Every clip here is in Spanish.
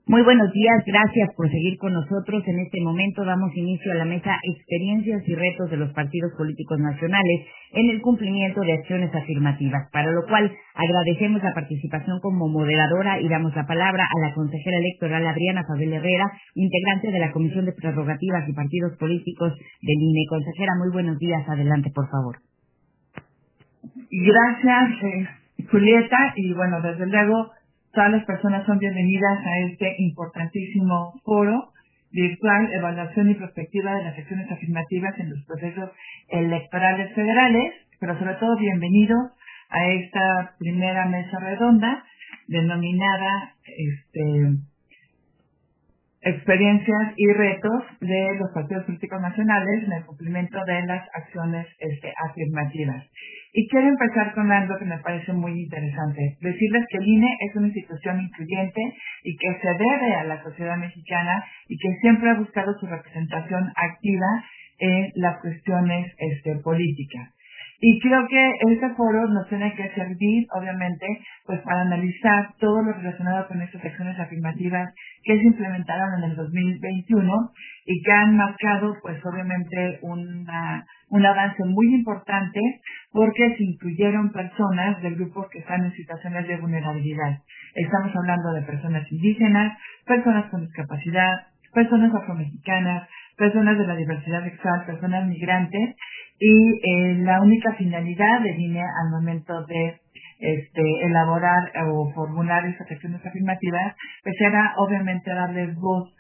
Muy buenos días, gracias por seguir con nosotros. En este momento damos inicio a la mesa Experiencias y Retos de los Partidos Políticos Nacionales en el cumplimiento de acciones afirmativas, para lo cual agradecemos la participación como moderadora y damos la palabra a la consejera electoral Adriana Fabel Herrera, integrante de la Comisión de Prerrogativas y Partidos Políticos del INE. Consejera, muy buenos días, adelante por favor. Gracias, Julieta, y bueno, desde luego todas las personas son bienvenidas a este importantísimo foro virtual, evaluación y perspectiva de las acciones afirmativas en los procesos electorales federales, pero sobre todo bienvenidos a esta primera mesa redonda denominada experiencias y retos de los partidos políticos nacionales en el cumplimiento de las acciones afirmativas. Y quiero empezar con algo que me parece muy interesante. Decirles que el INE es una institución incluyente y que se debe a la sociedad mexicana y que siempre ha buscado su representación activa en las cuestiones políticas. Y creo que este foro nos tiene que servir, obviamente, pues para analizar todo lo relacionado con estas acciones afirmativas que se implementaron en el 2021 y que han marcado, pues obviamente, un avance muy importante porque se incluyeron personas de grupos que están en situaciones de vulnerabilidad. Estamos hablando de personas indígenas, personas con discapacidad, personas afromexicanas, personas de la diversidad sexual, personas migrantes, y la única finalidad del INE al momento de elaborar o formular esas acciones afirmativas, pues era obviamente darles voz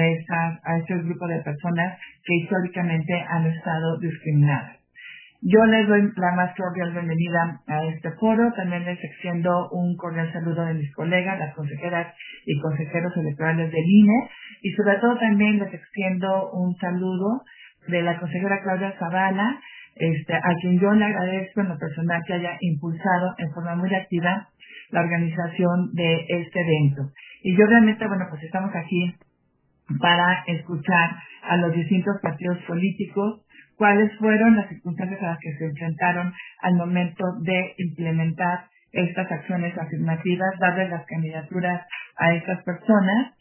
a ese grupo de personas que históricamente han estado discriminadas. Yo les doy la más cordial bienvenida a este foro. También les extiendo un cordial saludo de mis colegas, las consejeras y consejeros electorales del INE, y sobre todo también les extiendo un saludo de la consejera Claudia Zavala, a quien yo le agradezco en lo personal que haya impulsado en forma muy activa la organización de este evento. Y yo realmente, bueno, pues estamos aquí para escuchar a los distintos partidos políticos cuáles fueron las circunstancias a las que se enfrentaron al momento de implementar estas acciones afirmativas, darles las candidaturas a estas personas.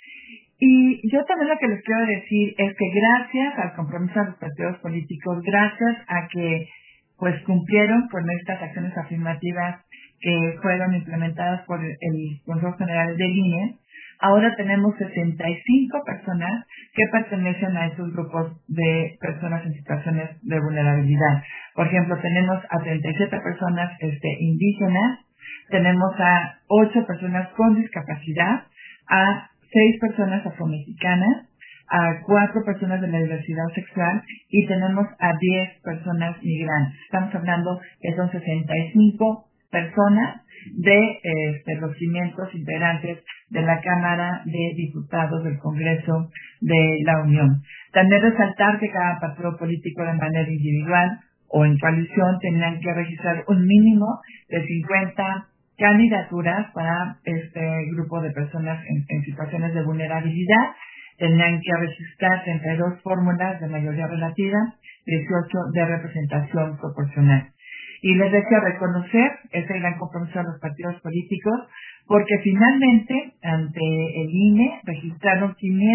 Y yo también lo que les quiero decir es que gracias al compromiso de los partidos políticos, gracias a que pues cumplieron con estas acciones afirmativas que fueron implementadas por el Consejo General del INE, ahora tenemos 65 personas que pertenecen a esos grupos de personas en situaciones de vulnerabilidad. Por ejemplo, tenemos a 37 personas indígenas, tenemos a 8 personas con discapacidad, a 6 personas afromexicanas, a 4 personas de la diversidad sexual y tenemos a 10 personas migrantes. Estamos hablando que son 65 personas de los 500 integrantes de la Cámara de Diputados del Congreso de la Unión. También resaltar que cada partido político de manera individual o en coalición tendrán que registrar un mínimo de 50 candidaturas para este grupo de personas en situaciones de vulnerabilidad. Tendrán que registrar 32 fórmulas de mayoría relativa, 18 de representación proporcional. Y les deseo reconocer ese gran compromiso de los partidos políticos, porque finalmente ante el INE registraron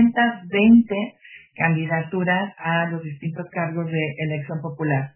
520 candidaturas a los distintos cargos de elección popular,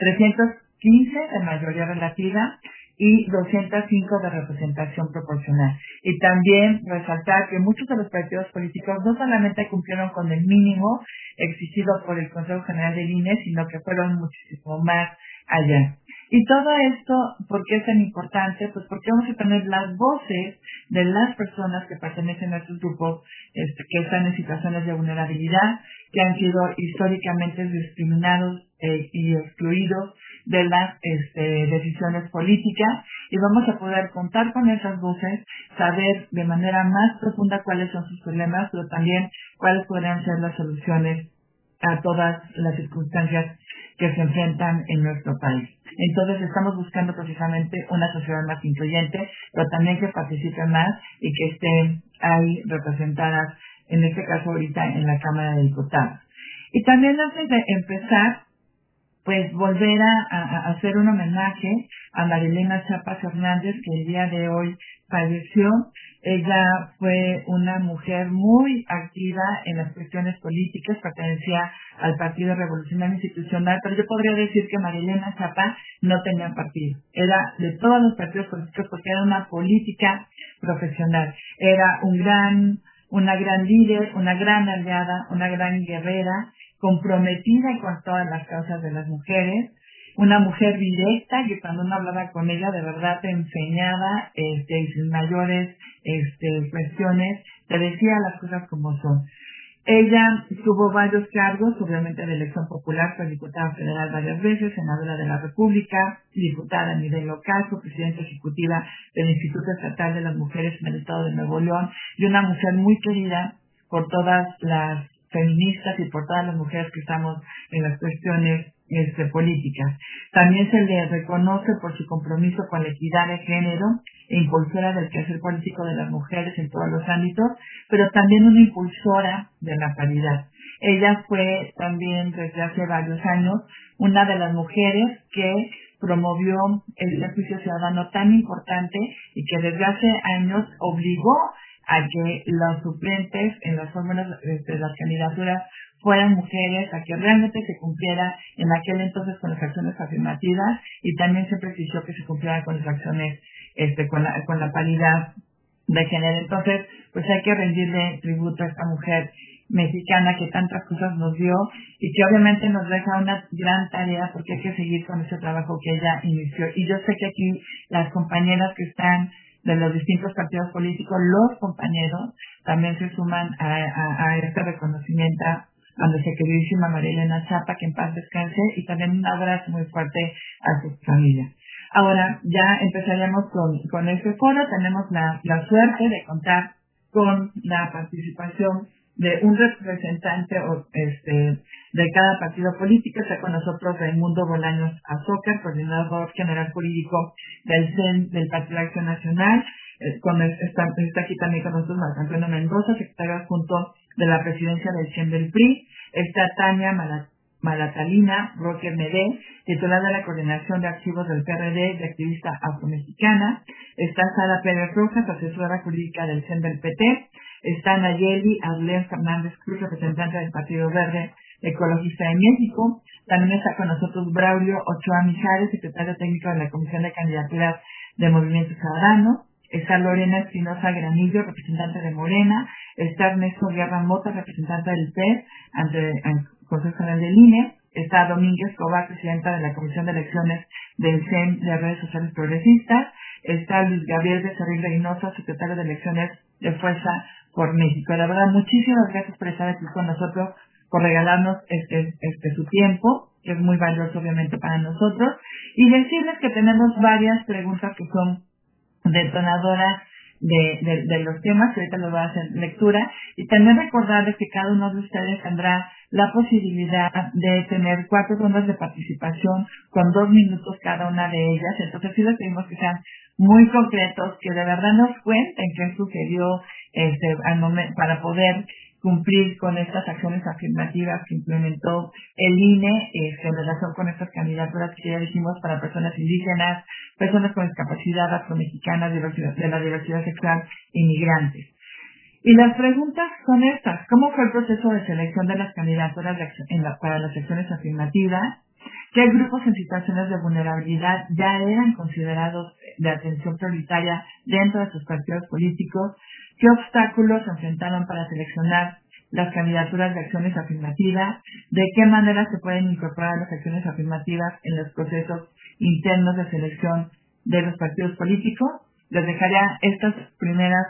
315 de mayoría relativa y 205 de representación proporcional. Y también resaltar que muchos de los partidos políticos no solamente cumplieron con el mínimo exigido por el Consejo General del INE, sino que fueron muchísimo más allá. Y todo esto, ¿por qué es tan importante? Pues porque vamos a tener las voces de las personas que pertenecen a estos grupos que están en situaciones de vulnerabilidad, que han sido históricamente discriminados y excluidos de las decisiones políticas, y vamos a poder contar con esas voces, saber de manera más profunda cuáles son sus problemas, pero también cuáles podrían ser las soluciones a todas las circunstancias que se enfrentan en nuestro país. Entonces estamos buscando precisamente una sociedad más incluyente, pero también que participe más y que estén ahí representadas, en este caso ahorita en la Cámara de Diputados. Y también antes de empezar, pues volver a hacer un homenaje a Marilena Zappa Hernández, que el día de hoy falleció. Ella fue una mujer muy activa en las cuestiones políticas, pertenecía al Partido Revolucionario Institucional, pero yo podría decir que Marilena Zappa no tenía partido. Era de todos los partidos políticos porque era una política profesional. Era una gran líder, una gran aliada, una gran guerrera, comprometida con todas las causas de las mujeres, una mujer directa que cuando uno hablaba con ella de verdad te enseñaba y sin mayores cuestiones te decía las cosas como son. Ella tuvo varios cargos, obviamente de elección popular, fue diputada federal varias veces, senadora de la República, diputada a nivel local, fue presidenta ejecutiva del Instituto Estatal de las Mujeres en el Estado de Nuevo León, y una mujer muy querida por todas las feministas y por todas las mujeres que estamos en las cuestiones políticas. También se le reconoce por su compromiso con la equidad de género e impulsora del quehacer político de las mujeres en todos los ámbitos, pero también una impulsora de la paridad. Ella fue también desde hace varios años una de las mujeres que promovió el juicio ciudadano tan importante y que desde hace años obligó a que los suplentes en las fórmulas de las candidaturas fueran mujeres, a que realmente se cumpliera en aquel entonces con las acciones afirmativas, y también siempre exigió que se cumpliera con las acciones con la paridad de género. Entonces, pues hay que rendirle tributo a esta mujer mexicana que tantas cosas nos dio y que obviamente nos deja una gran tarea, porque hay que seguir con ese trabajo que ella inició. Y yo sé que aquí las compañeras que están de los distintos partidos políticos, los compañeros también se suman a este reconocimiento a nuestra queridísima Marilena Zappa, que en paz descanse, y también un abrazo muy fuerte a su familia. Ahora ya empezaremos con este foro. Tenemos la suerte de contar con la participación de un representante de cada partido político. Está con nosotros Raimundo Bolaños Azócar, coordinador general jurídico del CEN del Partido de Acción Nacional. Está aquí también con nosotros Marco Antonio Mendoza, secretario adjunto de la presidencia del CEN del PRI. Está Tania Malatalina Roque Medé, titular de la coordinación de archivos del PRD y activista afromexicana. Está Sara Pérez Rojas, asesora jurídica del CEN del PT. Está Nayeli Arlén Fernández Cruz, representante del Partido Verde Ecologista de México. También está con nosotros Braulio Ochoa Mijares, secretario técnico de la Comisión de Candidaturas de Movimiento Ciudadano. Está Lorena Espinosa Granillo, representante de Morena. Está Ernesto Guerra Mota, representante del PES ante el Consejo General del INE. Está Domínguez Cobar, presidenta de la Comisión de Elecciones del CEN de Redes Sociales Progresistas. Está Luis Gabriel Becerril Reynoso, secretario de Elecciones de Fuerza por México. La verdad, muchísimas gracias por estar aquí con nosotros, por regalarnos su tiempo, que es muy valioso obviamente para nosotros, y decirles que tenemos varias preguntas que son detonadoras de los temas, que ahorita les voy a hacer lectura, y también recordarles que cada uno de ustedes tendrá la posibilidad de tener 4 rondas de participación con 2 minutos cada una de ellas. Entonces sí les pedimos que sean muy concretos, que de verdad nos cuenten qué sucedió al momento para poder cumplir con estas acciones afirmativas que implementó el INE en relación con estas candidaturas que ya dijimos para personas indígenas, personas con discapacidad, afromexicanas, de la diversidad sexual, inmigrantes. Y las preguntas son estas: ¿cómo fue el proceso de selección de las candidaturas para las acciones afirmativas? ¿Qué grupos en situaciones de vulnerabilidad ya eran considerados de atención prioritaria dentro de sus partidos políticos? ¿Qué obstáculos se enfrentaron para seleccionar las candidaturas de acciones afirmativas? ¿De qué manera se pueden incorporar las acciones afirmativas en los procesos internos de selección de los partidos políticos? Les dejaré estas primeras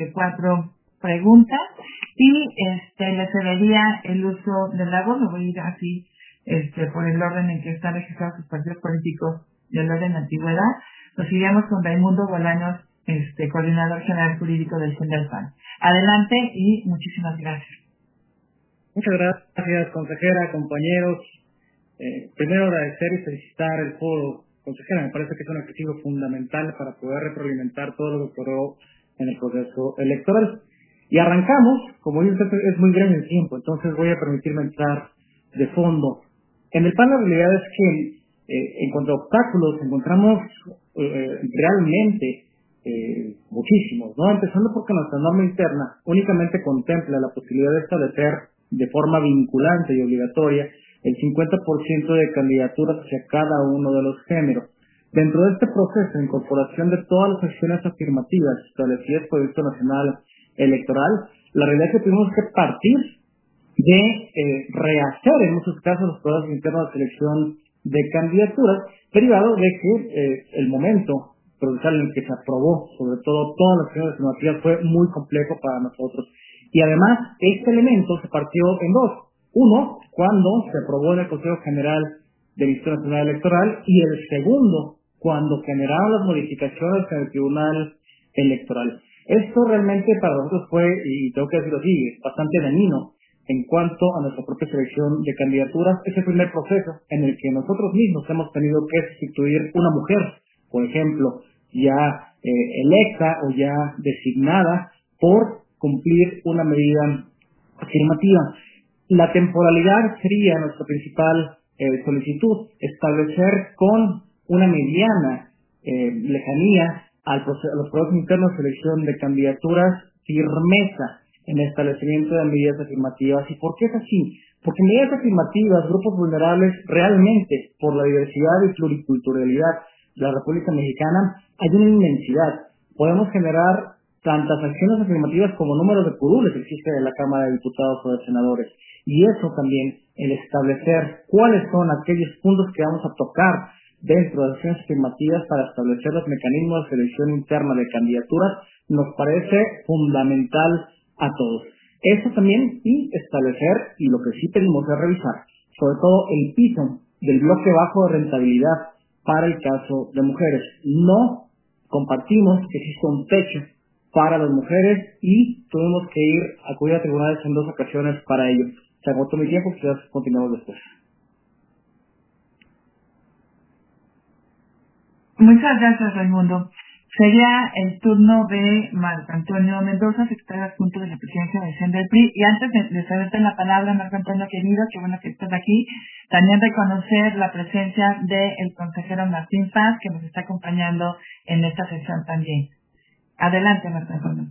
4 preguntas y les cedería el uso de la voz. Me voy a ir así por el orden en que están registrados sus partidos políticos del orden de antigüedad. Nos iríamos con Raimundo Bolaños, coordinador general jurídico del CEN del PAN. Adelante y muchísimas gracias. Muchas gracias, consejera, compañeros. Primero agradecer y felicitar el foro. Consejera, me parece que es un objetivo fundamental para poder retroalimentar todo lo que ocurrió en el proceso electoral. Y arrancamos, como dice usted, es muy breve el tiempo, entonces voy a permitirme entrar de fondo En el PAN la realidad es que en cuanto a obstáculos encontramos realmente muchísimos, ¿no? Empezando porque nuestra norma interna únicamente contempla la posibilidad de establecer de forma vinculante y obligatoria el 50% de candidaturas hacia cada uno de los géneros. Dentro de este proceso de incorporación de todas las acciones afirmativas establecidas por el Instituto Nacional Electoral, la realidad es que tuvimos que partir de rehacer en muchos casos los procesos internos de selección de candidaturas, derivado de que el momento procesal en el que se aprobó, sobre todo todas las acciones afirmativas, fue muy complejo para nosotros. Y además, este elemento se partió en dos. Uno, cuando se aprobó en el Consejo General del Instituto Nacional Electoral, y el segundo, cuando generaron las modificaciones en el Tribunal Electoral. Esto realmente para nosotros fue, y tengo que decirlo así, bastante dañino en cuanto a nuestra propia selección de candidaturas. Ese primer proceso en el que nosotros mismos hemos tenido que sustituir una mujer, por ejemplo, ya electa o ya designada por cumplir una medida afirmativa. La temporalidad sería nuestra principal solicitud, establecer con una mediana lejanía a los procesos internos de selección de candidaturas firmeza en el establecimiento de medidas afirmativas. ¿Y por qué es así? Porque medidas afirmativas, grupos vulnerables, realmente, por la diversidad y pluriculturalidad de la República Mexicana, hay una inmensidad. Podemos generar tantas acciones afirmativas como números de curules que existen en la Cámara de Diputados o de Senadores. Y eso también, el establecer cuáles son aquellos puntos que vamos a tocar dentro de acciones afirmativas para establecer los mecanismos de selección interna de candidaturas, nos parece fundamental a todos. Eso también, y establecer, y lo que sí pedimos es revisar, sobre todo el piso del bloque bajo de rentabilidad para el caso de mujeres. No compartimos que exista un techo para las mujeres y tuvimos que acudir a tribunales en 2 ocasiones para ello. Se agotó mi tiempo, quizás continuamos después. Muchas gracias, Raimundo. Sería el turno de Marco Antonio Mendoza, secretario adjunto de la presidencia de SEN del PRI. Y antes de cederte la palabra, Marco Antonio querido, qué bueno que estás aquí, también reconocer la presencia del consejero Martín Paz, que nos está acompañando en esta sesión también. Adelante, Marco Antonio.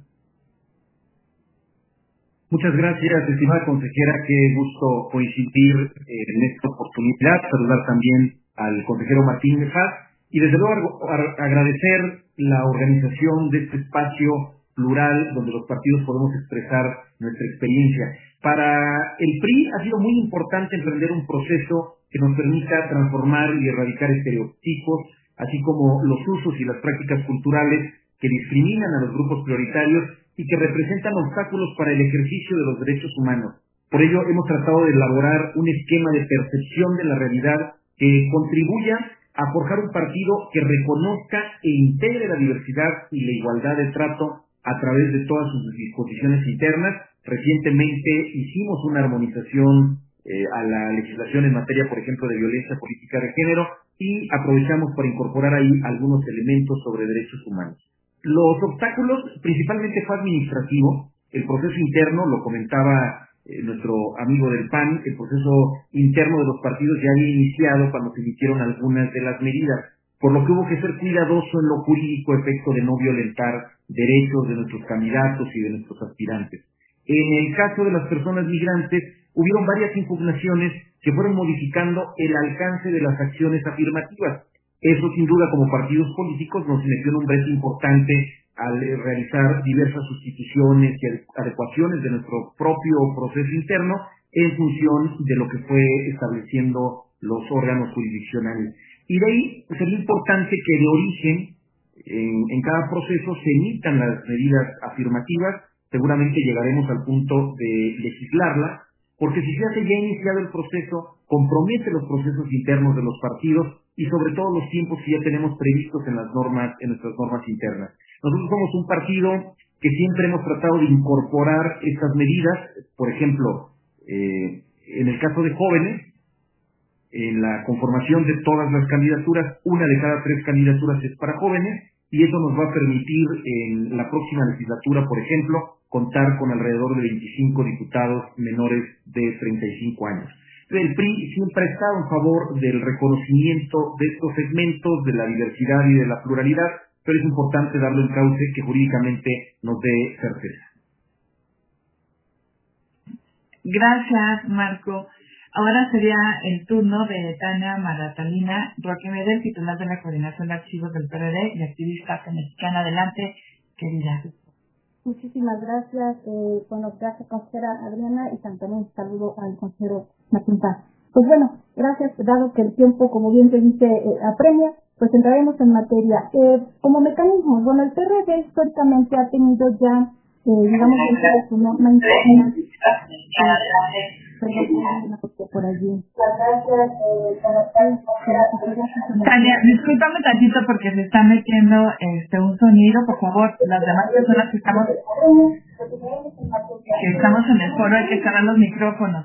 Muchas gracias, estimada consejera, qué gusto coincidir en esta oportunidad, saludar también al consejero Martín Paz y desde luego agradecer la organización de este espacio plural donde los partidos podemos expresar nuestra experiencia. Para el PRI ha sido muy importante emprender un proceso que nos permita transformar y erradicar estereotipos, así como los usos y las prácticas culturales que discriminan a los grupos prioritarios y que representan obstáculos para el ejercicio de los derechos humanos. Por ello, hemos tratado de elaborar un esquema de percepción de la realidad que contribuya a forjar un partido que reconozca e integre la diversidad y la igualdad de trato a través de todas sus disposiciones internas. Recientemente hicimos una armonización a la legislación en materia, por ejemplo, de violencia política de género y aprovechamos para incorporar ahí algunos elementos sobre derechos humanos. Los obstáculos principalmente fue administrativo, el proceso interno, lo comentaba nuestro amigo del PAN, el proceso interno de los partidos ya había iniciado cuando se emitieron algunas de las medidas, por lo que hubo que ser cuidadoso en lo jurídico, efecto de no violentar derechos de nuestros candidatos y de nuestros aspirantes. En el caso de las personas migrantes, hubieron varias impugnaciones que fueron modificando el alcance de las acciones afirmativas. Eso, sin duda, como partidos políticos, nos metió en un reto importante al realizar diversas sustituciones y adecuaciones de nuestro propio proceso interno en función de lo que fue estableciendo los órganos jurisdiccionales. Y de ahí sería importante que de origen, en cada proceso, se emitan las medidas afirmativas. Seguramente llegaremos al punto de legislarla, porque si se hace ya iniciado el proceso, compromete los procesos internos de los partidos y sobre todo los tiempos que ya tenemos previstos en nuestras normas internas. Nosotros somos un partido que siempre hemos tratado de incorporar estas medidas, por ejemplo, en el caso de jóvenes, en la conformación de todas las candidaturas, 1 de cada 3 candidaturas es para jóvenes, y eso nos va a permitir en la próxima legislatura, por ejemplo, contar con alrededor de 25 diputados menores de 35 años. el PRI siempre ha estado en favor del reconocimiento de estos segmentos, de la diversidad y de la pluralidad, pero es importante darle un cauce que jurídicamente nos dé certeza. Gracias, Marco. Ahora sería el turno de Tania Maratalina Roque Medel, titular de la Coordinación de Archivos del PRD y activista mexicana. Adelante, querida. Muchísimas gracias. Gracias, consejera Adriana, y también saludo al consejero Martín Paz. Pues bueno, gracias, dado que el tiempo, como bien se dice, apremia, pues entraremos en materia. Como mecanismos, bueno, el PRD históricamente ha tenido ya, digamos, dentro de su norma interna, por allí. Tania, discúlpame tantito porque se está metiendo un sonido, por favor, las demás personas que estamos en el foro hay que cerrar los micrófonos.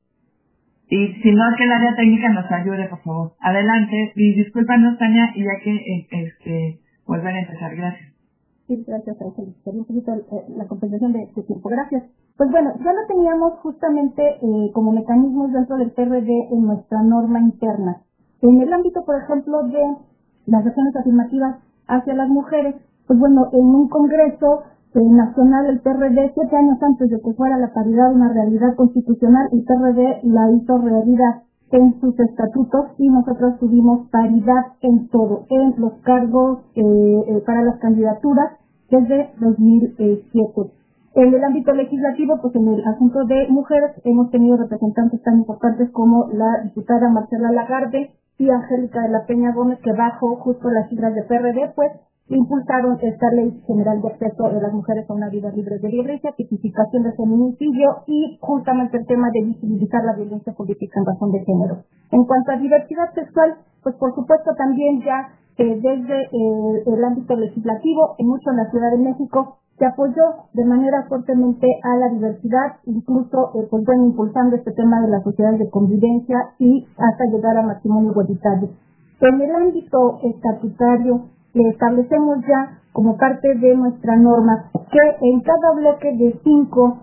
Y si no, que el área técnica nos ayude, por favor. Adelante, y discúlpanos, Tania, y ya que volver a empezar. Gracias. Sí, gracias, Ángeles. Un poquito la compensación de tiempo. Gracias. Pues bueno, ya lo teníamos justamente como mecanismos dentro del PRD en nuestra norma interna. En el ámbito, por ejemplo, de las acciones afirmativas hacia las mujeres, pues bueno, en un congreso nacional, el PRD, 7 años antes de que fuera la paridad una realidad constitucional, el PRD la hizo realidad en sus estatutos y nosotros tuvimos paridad en todo, en los cargos para las candidaturas desde 2007. En el ámbito legislativo, pues en el asunto de mujeres hemos tenido representantes tan importantes como la diputada Marcela Lagarde y Angélica de la Peña Gómez, que bajo justo las siglas de PRD, pues impulsaron esta ley general de acceso de las mujeres a una vida libre de violencia, tipificación de feminicidio y justamente el tema de visibilizar la violencia política en razón de género. En cuanto a diversidad sexual, pues por supuesto también ya desde el ámbito legislativo, en mucho en la Ciudad de México, se apoyó de manera fuertemente a la diversidad, incluso impulsando este tema de las sociedades de convivencia y hasta llegar a matrimonio igualitario. En el ámbito estatutario, le establecemos ya como parte de nuestra norma que en cada bloque de 5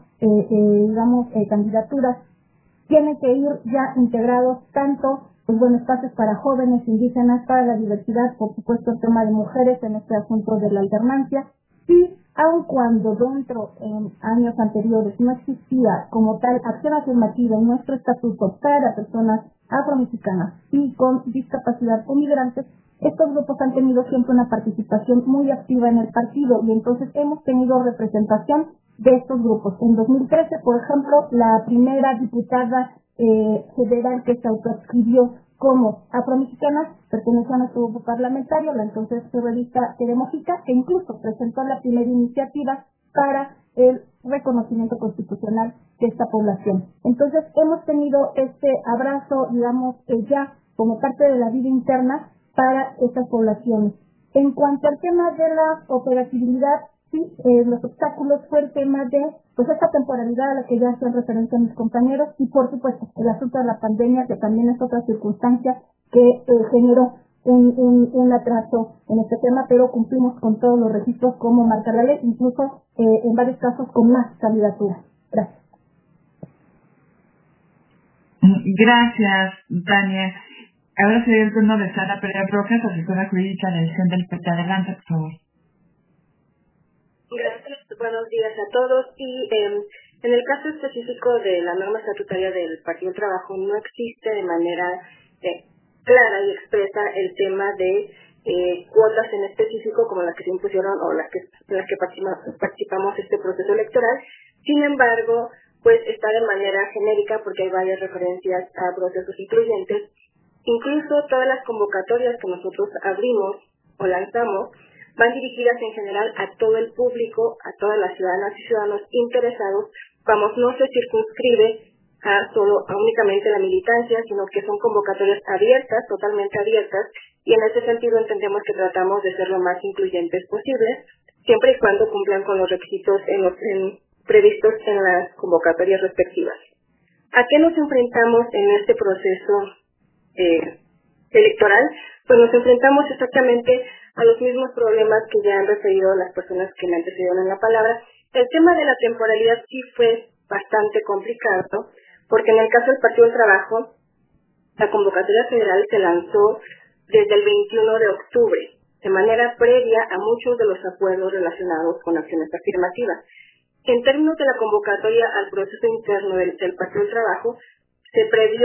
candidaturas tienen que ir ya integrados tanto espacios para jóvenes, indígenas, para la diversidad, por supuesto el tema de mujeres en este asunto de la alternancia, y aun cuando dentro en años anteriores no existía como tal acción afirmativa en nuestro estatuto para personas afromexicanas y con discapacidad o migrantes, estos grupos han tenido siempre una participación muy activa en el partido y entonces hemos tenido representación de estos grupos. En 2013, por ejemplo, la primera diputada federal que se autoadscribió como afromexicana pertenecía a nuestro grupo parlamentario, la entonces periodista Tere Mojica, que incluso presentó la primera iniciativa para el reconocimiento constitucional de esta población. Entonces hemos tenido este abrazo, digamos, ya como parte de la vida interna para estas poblaciones. En cuanto al tema de la operatividad, sí, los obstáculos fue el tema de esta temporalidad a la que ya hacían referencia mis compañeros y por supuesto el asunto de la pandemia, que también es otra circunstancia que generó un atraso en este tema, pero cumplimos con todos los registros como marca la ley, incluso en varios casos con más candidaturas. Gracias. Gracias, Tania. Ahora sería el turno de Sara Pérez Rojas, asesora jurídica de la edición del PT. Adelante, por favor. Gracias, buenos días a todos. Y en el caso específico de la norma estatutaria del Partido del Trabajo no existe de manera clara y expresa el tema de cuotas en específico como las que se impusieron o en las que participamos este proceso electoral. Sin embargo, pues está de manera genérica porque hay varias referencias a procesos incluyentes. Incluso todas las convocatorias que nosotros abrimos o lanzamos van dirigidas en general a todo el público, a todas las ciudadanas y ciudadanos interesados. No se circunscribe a únicamente la militancia, sino que son convocatorias abiertas, totalmente abiertas, y en ese sentido entendemos que tratamos de ser lo más incluyentes posibles, siempre y cuando cumplan con los requisitos previstos en las convocatorias respectivas. ¿A qué nos enfrentamos en este proceso electoral? Pues nos enfrentamos exactamente a los mismos problemas que ya han referido las personas que me antecedieron en la palabra. El tema de la temporalidad sí fue bastante complicado, porque en el caso del Partido del Trabajo, la convocatoria federal se lanzó desde el 21 de octubre, de manera previa a muchos de los acuerdos relacionados con acciones afirmativas. En términos de la convocatoria al proceso interno del Partido del Trabajo, se previó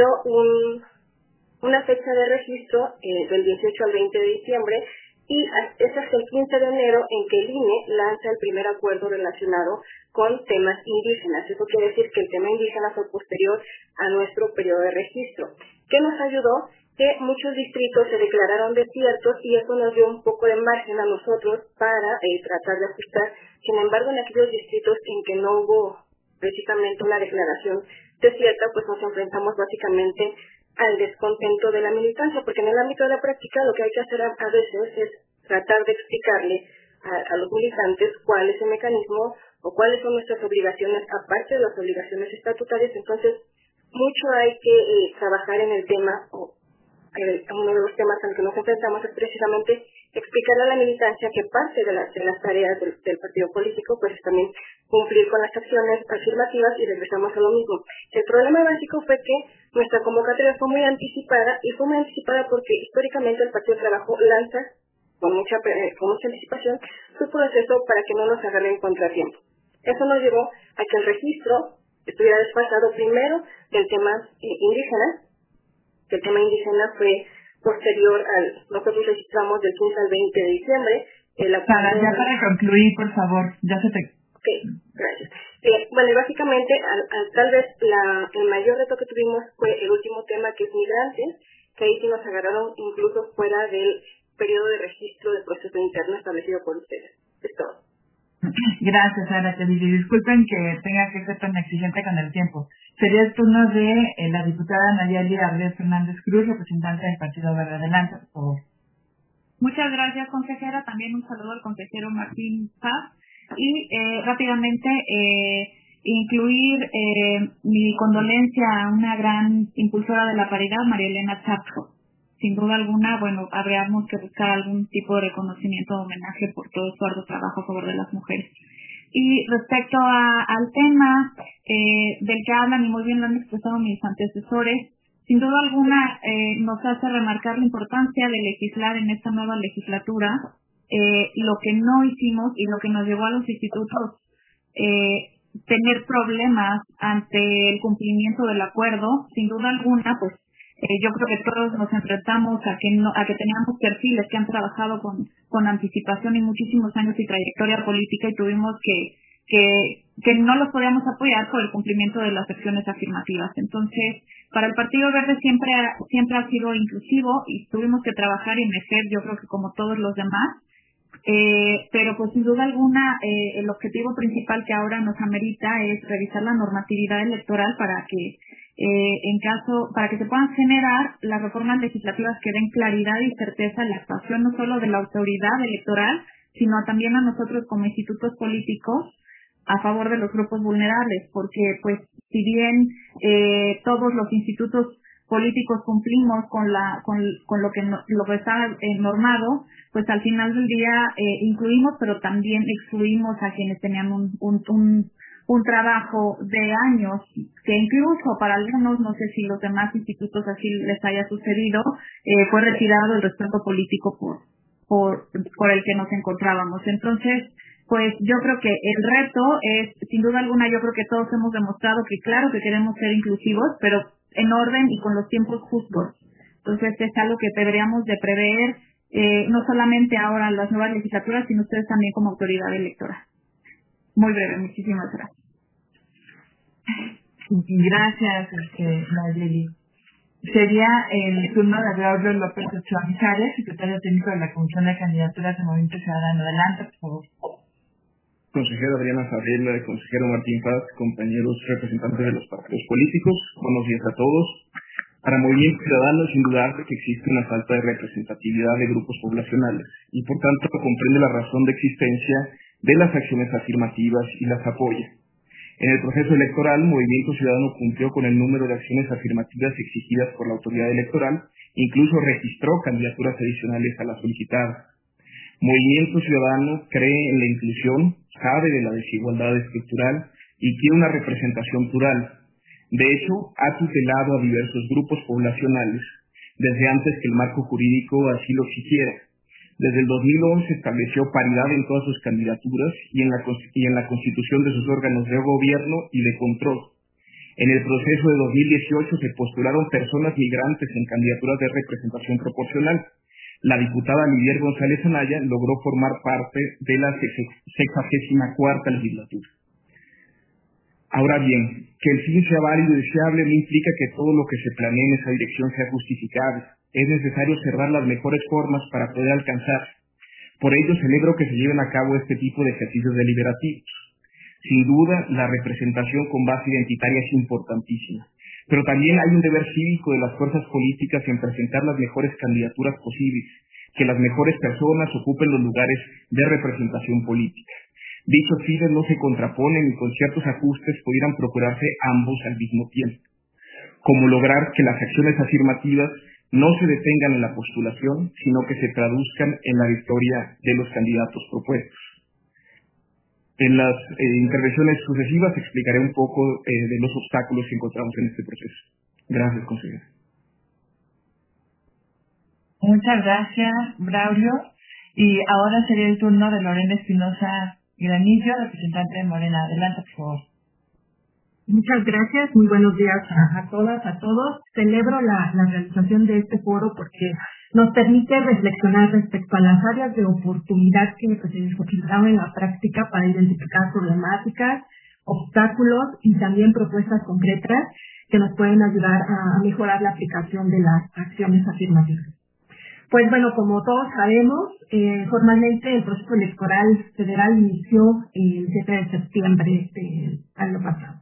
una fecha de registro del 18 al 20 de diciembre y es hasta el 15 de enero en que el INE lanza el primer acuerdo relacionado con temas indígenas. Eso quiere decir que el tema indígena fue posterior a nuestro periodo de registro. ¿Qué nos ayudó? Que muchos distritos se declararon desiertos y eso nos dio un poco de margen a nosotros para tratar de ajustar. Sin embargo, en aquellos distritos en que no hubo precisamente una declaración desierta, pues nos enfrentamos básicamente al descontento de la militancia, porque en el ámbito de la práctica lo que hay que hacer a veces es tratar de explicarle a los militantes cuál es el mecanismo o cuáles son nuestras obligaciones, aparte de las obligaciones estatutarias. Entonces, mucho hay que trabajar en el tema, uno de los temas al que nos enfrentamos es precisamente explicarle a la militancia que parte de las tareas del partido político pues es también cumplir con las acciones afirmativas, y regresamos a lo mismo. El problema básico fue que nuestra convocatoria fue muy anticipada, y fue muy anticipada porque históricamente el Partido del Trabajo lanza con mucha anticipación su proceso para que no nos agarre en contratiempo. Eso nos llevó a que el registro estuviera desfasado primero del tema indígena, que el tema indígena fue posterior nosotros registramos del 15 al 20 de diciembre. Para concluir, por favor, ya se te... Ok, gracias. Bueno, y básicamente, tal vez el mayor reto que tuvimos fue el último tema, que es migrantes, que ahí sí nos agarraron incluso fuera del periodo de registro del proceso interno establecido por ustedes. Es todo. Gracias, Araceli. Disculpen que tenga que ser tan exigente con el tiempo. Sería el turno de la diputada Nayeli Ardez Fernández Cruz, representante del Partido Verde. Adelante, por favor. Muchas gracias, consejera. También un saludo al consejero Martín Paz. Y rápidamente incluir mi condolencia a una gran impulsora de la paridad, María Elena Chapco. Sin duda alguna, bueno, habríamos que buscar algún tipo de reconocimiento o homenaje por todo su arduo trabajo a favor de las mujeres. Y respecto al tema del que hablan, y muy bien lo han expresado mis antecesores, sin duda alguna nos hace remarcar la importancia de legislar en esta nueva legislatura. Lo que no hicimos y lo que nos llevó a los institutos tener problemas ante el cumplimiento del acuerdo, sin duda alguna, pues yo creo que todos nos enfrentamos a que teníamos perfiles que han trabajado con anticipación y muchísimos años y trayectoria política, y tuvimos que no los podíamos apoyar por el cumplimiento de las acciones afirmativas. Entonces, para el Partido Verde siempre ha sido inclusivo y tuvimos que trabajar y mecer, yo creo que como todos los demás. Pero pues sin duda alguna el objetivo principal que ahora nos amerita es revisar la normatividad electoral para que para que se puedan generar las reformas legislativas que den claridad y certeza en la actuación no solo de la autoridad electoral, sino también a nosotros como institutos políticos a favor de los grupos vulnerables, porque pues si bien todos los institutos políticos cumplimos con lo que está normado, pues al final del día incluimos, pero también excluimos a quienes tenían un trabajo de años, que incluso para algunos, no sé si los demás institutos así les haya sucedido, fue retirado el respeto político por el que nos encontrábamos. Entonces, pues yo creo que el reto es, sin duda alguna, yo creo que todos hemos demostrado que claro que queremos ser inclusivos, pero en orden y con los tiempos justos. Entonces es algo que deberíamos de prever, no solamente ahora en las nuevas legislaturas, sino ustedes también como autoridad electoral. Muy breve, muchísimas gracias. Gracias, Nayeli. Sería el turno de Braulio López Ochoa Mijares, secretario técnico de la Comisión de Candidaturas de Movimiento Ciudadano. Adelante, por favor. Consejera Adriana Favela, consejero Martín Paz, compañeros representantes de los partidos políticos, buenos días a todos. Para Movimiento Ciudadano es indudable que existe una falta de representatividad de grupos poblacionales y por tanto comprende la razón de existencia de las acciones afirmativas y las apoya. En el proceso electoral, Movimiento Ciudadano cumplió con el número de acciones afirmativas exigidas por la autoridad electoral, incluso registró candidaturas adicionales a las solicitadas. Movimiento Ciudadano cree en la inclusión, sabe de la desigualdad estructural y quiere una representación plural. De hecho, ha tutelado a diversos grupos poblacionales desde antes que el marco jurídico así lo exigiera. Desde el 2011 estableció paridad en todas sus candidaturas y en la constitución de sus órganos de gobierno y de control. En el proceso de 2018 se postularon personas migrantes en candidaturas de representación proporcional. La diputada Lidier González Anaya logró formar parte de la 64ª legislatura. Ahora bien, que el fin sea válido y deseable no implica que todo lo que se planee en esa dirección sea justificable. Es necesario cerrar las mejores formas para poder alcanzar. Por ello celebro que se lleven a cabo este tipo de ejercicios deliberativos. Sin duda, la representación con base identitaria es importantísima, pero también hay un deber cívico de las fuerzas políticas en presentar las mejores candidaturas posibles, que las mejores personas ocupen los lugares de representación política. Dichos fines no se contraponen y con ciertos ajustes pudieran procurarse ambos al mismo tiempo, como lograr que las acciones afirmativas no se detengan en la postulación, sino que se traduzcan en la victoria de los candidatos propuestos. En las intervenciones sucesivas explicaré un poco de los obstáculos que encontramos en este proceso. Gracias, consejero. Muchas gracias, Braulio. Y ahora sería el turno de Lorena Espinosa Granillo, representante de Morena. Adelante, por favor. Muchas gracias, muy buenos días a todas, a todos. Celebro la realización de este foro porque nos permite reflexionar respecto a las áreas de oportunidad que se desarrollaron en la práctica para identificar problemáticas, obstáculos y también propuestas concretas que nos pueden ayudar a mejorar la aplicación de las acciones afirmativas. Pues bueno, como todos sabemos, formalmente el proceso electoral federal inició el 7 de septiembre del año pasado.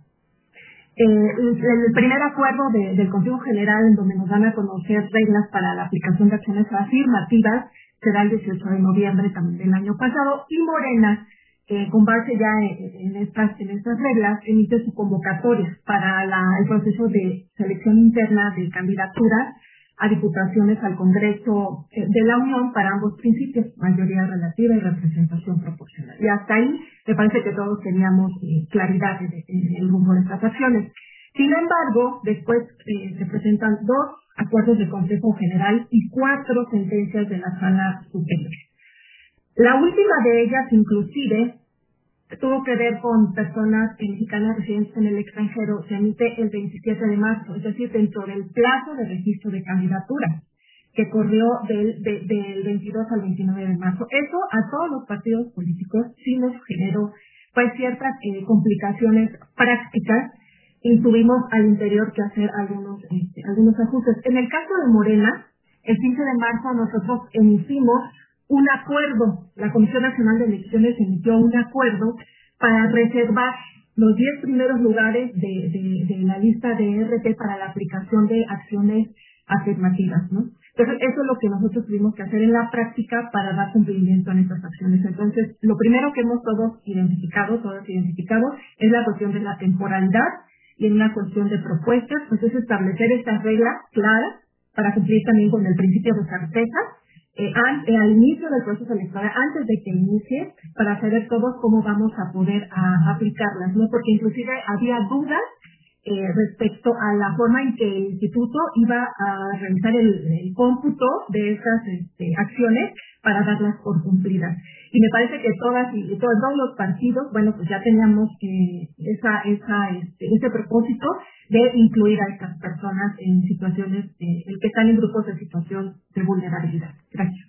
El primer acuerdo del Consejo General en donde nos van a conocer reglas para la aplicación de acciones afirmativas será el 18 de noviembre también del año pasado y Morena, con base ya en estas reglas, emite su convocatoria para el proceso de selección interna de candidaturas a diputaciones al Congreso de la Unión para ambos principios, mayoría relativa y representación proporcional. Y hasta ahí me parece que todos teníamos claridad en el rumbo de estas acciones. Sin embargo, después se presentan 2 acuerdos de Consejo General y 4 sentencias de la Sala Superior. La última de ellas, inclusive, tuvo que ver con personas mexicanas residentes en el extranjero. Se emite el 27 de marzo, es decir, dentro del plazo de registro de candidatura, que corrió del 22 al 29 de marzo. Eso a todos los partidos políticos sí nos generó pues ciertas complicaciones prácticas y tuvimos al interior que hacer algunos ajustes. En el caso de Morena, el 15 de marzo nosotros emitimos un acuerdo, la Comisión Nacional de Elecciones emitió un acuerdo para reservar los 10 primeros lugares de la lista de RT para la aplicación de acciones afirmativas, ¿no? Entonces, eso es lo que nosotros tuvimos que hacer en la práctica para dar cumplimiento a estas acciones. Entonces, lo primero que hemos todos identificado, es la cuestión de la temporalidad y en una cuestión de propuestas, entonces establecer estas reglas claras para cumplir también con el principio de certeza al inicio del proceso electoral, antes de que inicie, para saber todos cómo vamos a poder aplicarlas, ¿no? Porque inclusive había dudas respecto a la forma en que el instituto iba a realizar el cómputo de esas acciones para darlas por cumplidas. Y me parece que todos los partidos, bueno, pues ya teníamos ese propósito de incluir a estas personas en situaciones, que están en grupos de situación de vulnerabilidad. Gracias.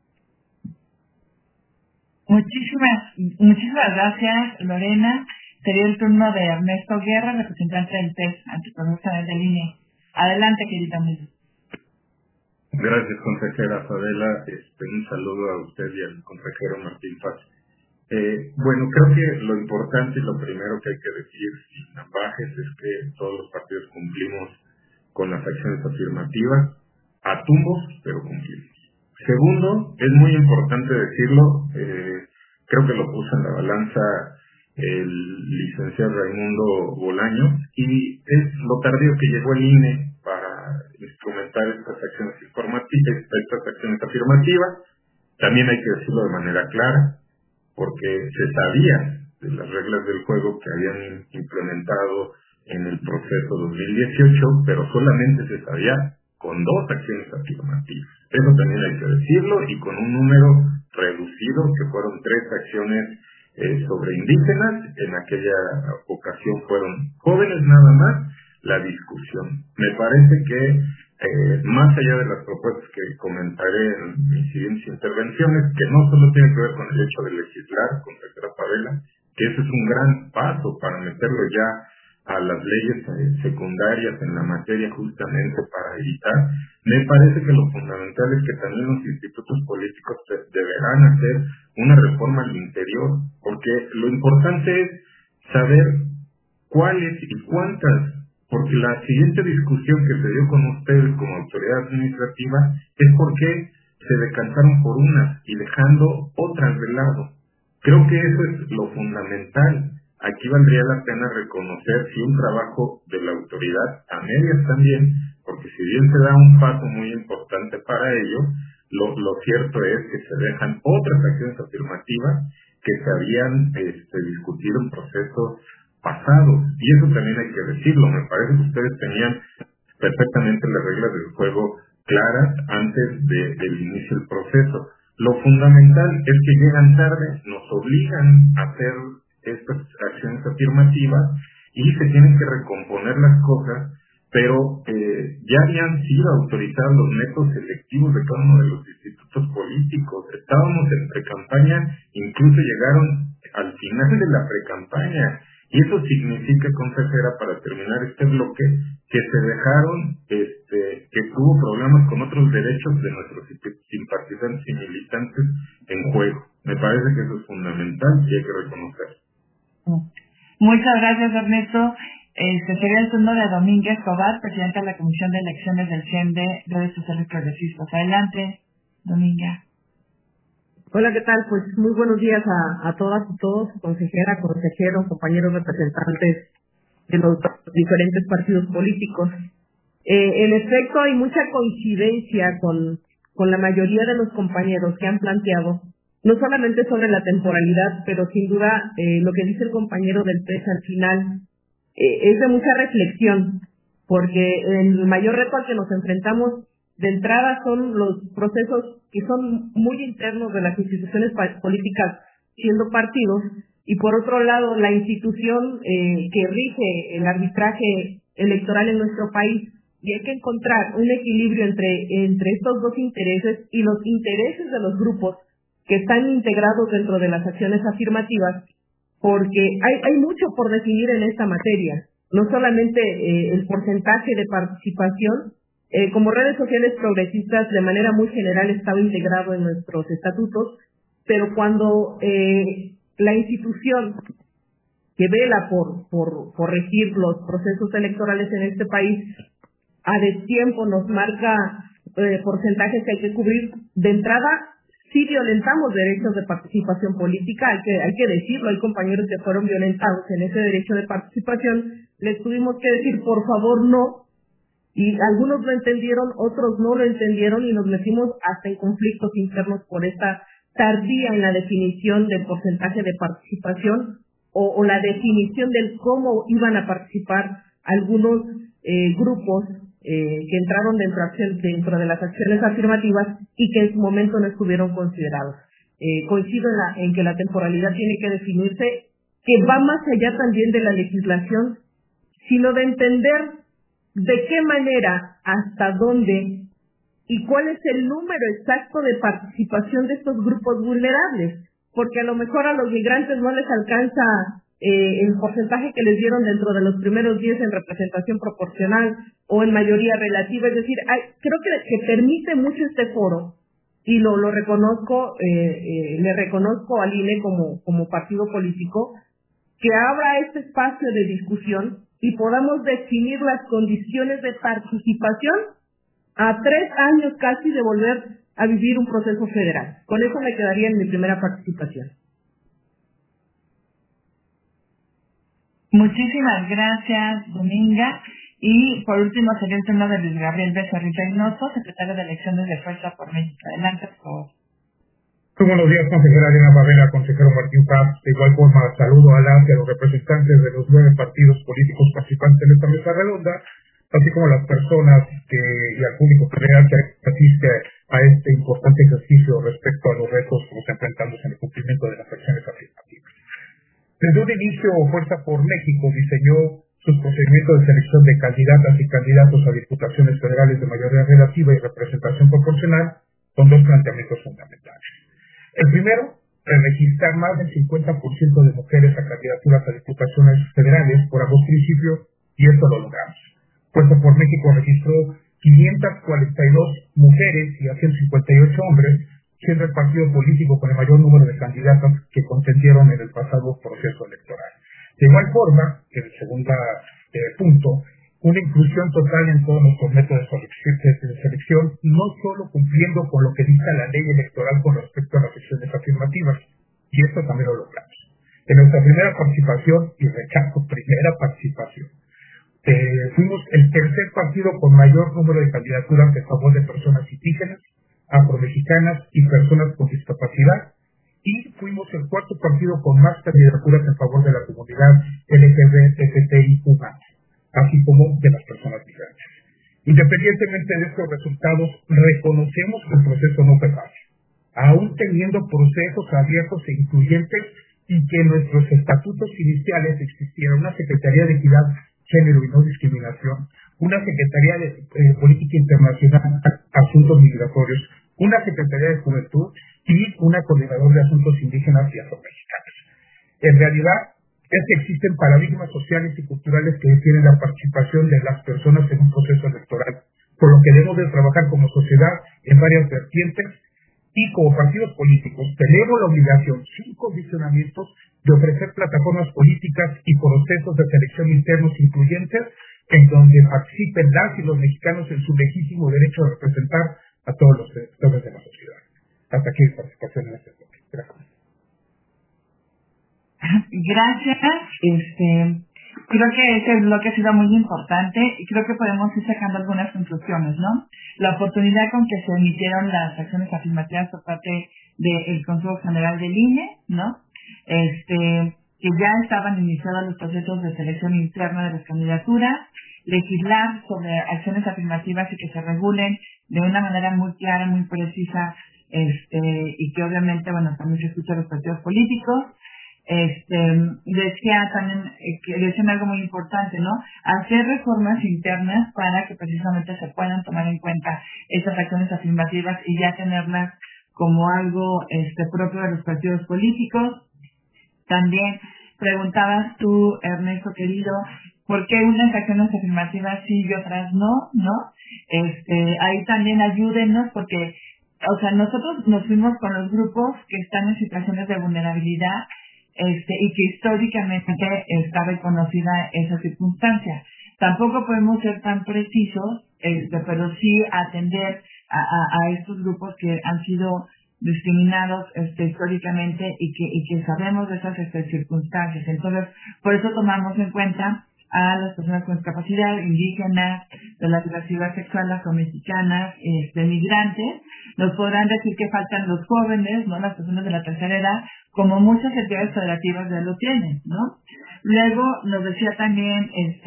Muchísimas gracias, Lorena. Sería el turno de Ernesto Guerra, representante del TES, Anticorrupción del INE. Adelante, querida amiga. Gracias, consejera Fabela. Un saludo a usted y al consejero Martín Paz. Bueno, creo que lo importante y lo primero que hay que decir sin ambajes es que todos los partidos cumplimos con las acciones afirmativas, a tumbos, pero cumplimos. Segundo, es muy importante decirlo, creo que lo puso en la balanza el licenciado Raimundo Bolaño, y es lo tardío que llegó el INE para instrumentar estas acciones afirmativas. También hay que decirlo de manera clara, porque se sabía de las reglas del juego que habían implementado en el proceso 2018, pero solamente se sabía con 2 acciones afirmativas. Eso también hay que decirlo, y con un número reducido, que fueron 3 acciones sobre indígenas. En aquella ocasión fueron jóvenes nada más la discusión. Me parece que más allá de las propuestas que comentaré en mis siguientes intervenciones, que no solo tienen que ver con el hecho de legislar, consejera Favela, que ese es un gran paso para meterlo ya a las leyes secundarias en la materia, justamente para evitar. Me parece que lo fundamental es que también los institutos políticos deberán hacer una reforma al interior, porque lo importante es saber cuáles y cuántas, porque la siguiente discusión que se dio con ustedes como autoridad administrativa es por qué se decantaron por unas y dejando otras de lado. Creo que eso es lo fundamental. Aquí valdría la pena reconocer si un trabajo de la autoridad, a medias también, porque si bien se da un paso muy importante para ello, lo cierto es que se dejan otras acciones afirmativas que se habían discutido en procesos pasados. Y eso también hay que decirlo. Me parece que ustedes tenían perfectamente las reglas del juego claras antes del inicio del proceso. Lo fundamental es que llegan tarde, nos obligan a hacer estas acciones afirmativas y se tienen que recomponer las cosas, pero ya habían sido autorizados los métodos selectivos de cada uno de los institutos políticos. Estábamos en precampaña, incluso llegaron al final de la precampaña, y eso significa, consejera, para terminar este bloque, que se dejaron, que hubo problemas con otros derechos de nuestros simpatizantes y militantes en juego. Me parece que eso es fundamental y hay que reconocerlo. Muchas gracias, Ernesto. Sería el turno de Domínguez Escobar, presidenta de la Comisión de Elecciones del CIEMDE de Redes Sociales Progresistas. Adelante, Domínguez. Hola, ¿qué tal? Pues muy buenos días a todas y todos, consejera, consejero, compañeros representantes de los diferentes partidos políticos. En efecto, hay mucha coincidencia con la mayoría de los compañeros que han planteado, no solamente sobre la temporalidad, pero sin duda lo que dice el compañero del PES al final es de mucha reflexión, porque el mayor reto al que nos enfrentamos de entrada son los procesos que son muy internos de las instituciones políticas siendo partidos, y por otro lado la institución que rige el arbitraje electoral en nuestro país, y hay que encontrar un equilibrio entre estos dos intereses y los intereses de los grupos que están integrados dentro de las acciones afirmativas, porque hay mucho por definir en esta materia, no solamente el porcentaje de participación. Como redes sociales progresistas, de manera muy general, estaba integrado en nuestros estatutos, pero cuando la institución que vela por regir los procesos electorales en este país a destiempo nos marca porcentajes que hay que cubrir, de entrada sí violentamos derechos de participación política, hay que decirlo. Hay compañeros que fueron violentados en ese derecho de participación, les tuvimos que decir por favor no, y algunos lo entendieron, otros no lo entendieron, y nos metimos hasta en conflictos internos por esta tardía en la definición del porcentaje de participación o la definición del cómo iban a participar algunos grupos que entraron dentro de las acciones afirmativas y que en su momento no estuvieron considerados. Coincido en que la temporalidad tiene que definirse, que va más allá también de la legislación, sino de entender de qué manera, hasta dónde y cuál es el número exacto de participación de estos grupos vulnerables, porque a lo mejor a los migrantes no les alcanza el porcentaje que les dieron dentro de los primeros 10 en representación proporcional o en mayoría relativa. Es decir, creo que permite mucho este foro, y lo reconozco, le reconozco al INE como partido político, que abra este espacio de discusión y podamos definir las condiciones de participación a 3 años casi de volver a vivir un proceso federal. Con eso me quedaría en mi primera participación. Muchísimas gracias, Dominga. Y por último sería el turno de Luis Gabriel Becerril Reynoso, secretario de Elecciones de Fuerza por México. Adelante, por favor. Muy buenos días, consejera Diana Favela, consejero Martín Paz. De igual forma, saludo a las y a los representantes de los 9 partidos políticos participantes en esta mesa redonda, así como a las personas y al público general que asiste a este importante ejercicio respecto a los retos que nos enfrentamos en el cumplimiento de las acciones afirmativas. Desde un inicio, Fuerza por México diseñó sus procedimientos de selección de candidatas y candidatos a diputaciones federales de mayoría relativa y representación proporcional con 2 planteamientos fundamentales. El primero, registrar más del 50% de mujeres a candidaturas a diputaciones federales por ambos principios, y esto lo logramos. Fuerza por México registró 542 mujeres y a 158 hombres, siendo el partido político con el mayor número de candidatas que contendieron en el pasado proceso electoral. De igual forma, en el segundo punto, una inclusión total en todos nuestros métodos de selección, no solo cumpliendo con lo que dicta la ley electoral con respecto a las acciones afirmativas, y esto también lo logramos. En nuestra primera participación, y rechazo, primera participación, fuimos el tercer partido con mayor número de candidaturas en favor de personas indígenas, afromexicanas y personas con discapacidad, y fuimos el cuarto partido con más candidaturas en favor de la comunidad LGBTIQ+, así como de las personas migrantes. Independientemente de estos resultados, reconocemos que el proceso no fue fácil, aún teniendo procesos abiertos e incluyentes y que en nuestros estatutos iniciales existiera una Secretaría de Equidad, Género y No Discriminación, una Secretaría de Política Internacional, Asuntos Migratorios, una Secretaría de Juventud y una Coordinadora de Asuntos Indígenas y Afromexicanos. En realidad, es que existen paradigmas sociales y culturales que definen la participación de las personas en un proceso electoral, por lo que debemos de trabajar como sociedad en varias vertientes y como partidos políticos tenemos la obligación, sin condicionamientos, de ofrecer plataformas políticas y procesos de selección internos incluyentes en donde participen las y los mexicanos en su legítimo derecho a representar a todos los sectores de la sociedad. Hasta aquí mi participación en este bloque. Gracias. Gracias. Creo que este bloque ha sido muy importante y creo que podemos ir sacando algunas conclusiones, ¿no? La oportunidad con que se emitieron las acciones afirmativas por parte del Consejo General del INE, ¿no? Que ya estaban iniciados los procesos de selección interna de las candidaturas, legislar sobre acciones afirmativas y que se regulen de una manera muy clara, muy precisa, y que obviamente, bueno, también se escucha a los partidos políticos. Decía también que decían algo muy importante, ¿no? Hacer reformas internas para que precisamente se puedan tomar en cuenta estas acciones afirmativas y ya tenerlas como algo propio de los partidos políticos. También preguntabas tú, Ernesto querido, ¿por qué unas acciones afirmativas sí y otras no? ¿No? Ahí también ayúdenos porque, o sea, nosotros nos fuimos con los grupos que están en situaciones de vulnerabilidad y que históricamente está reconocida esa circunstancia. Tampoco podemos ser tan precisos, pero sí atender a estos grupos que han sido discriminados históricamente y que sabemos de esas circunstancias. Entonces, por eso tomamos en cuenta a las personas con discapacidad, indígenas, de la diversidad sexual, afromexicanas, migrantes. Nos podrán decir que faltan los jóvenes, ¿no? Las personas de la tercera edad, como muchas entidades federativas ya lo tienen, ¿no? Luego nos decía también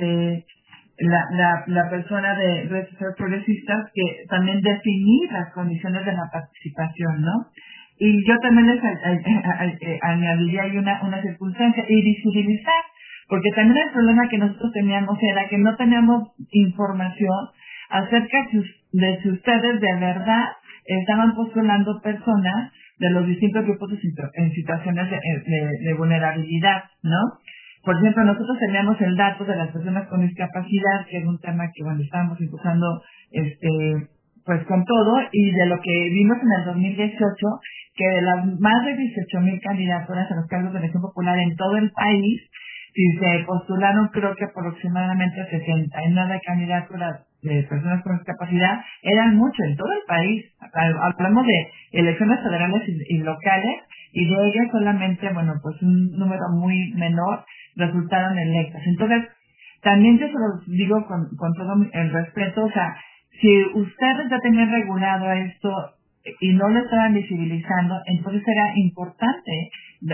la persona de Redes Sociales Progresistas que también definir las condiciones de la participación, ¿no? Y yo también les añadiría ahí una circunstancia y visibilizar, porque también el problema que nosotros teníamos era que no teníamos información acerca de si ustedes de verdad estaban postulando personas de los distintos grupos en situaciones de vulnerabilidad, ¿no? Por ejemplo, nosotros teníamos el dato de las personas con discapacidad, que es un tema que cuando estábamos impulsando pues con todo, y de lo que vimos en el 2018, que de las más de 18,000 candidaturas a los cargos de elección popular en todo el país, si se postularon creo que aproximadamente 69 candidaturas de personas con discapacidad, eran muchos en todo el país. Hablamos de elecciones federales y locales, y de ellas solamente, bueno, pues un número muy menor resultaron electas. Entonces, también yo se los digo con todo el respeto, o sea, si ustedes ya tenían regulado esto y no lo estaban visibilizando, entonces era importante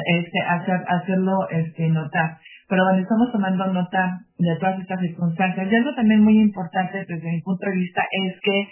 hacerlo notar. Pero bueno, estamos tomando nota de todas estas circunstancias. Y algo también muy importante desde mi punto de vista es que,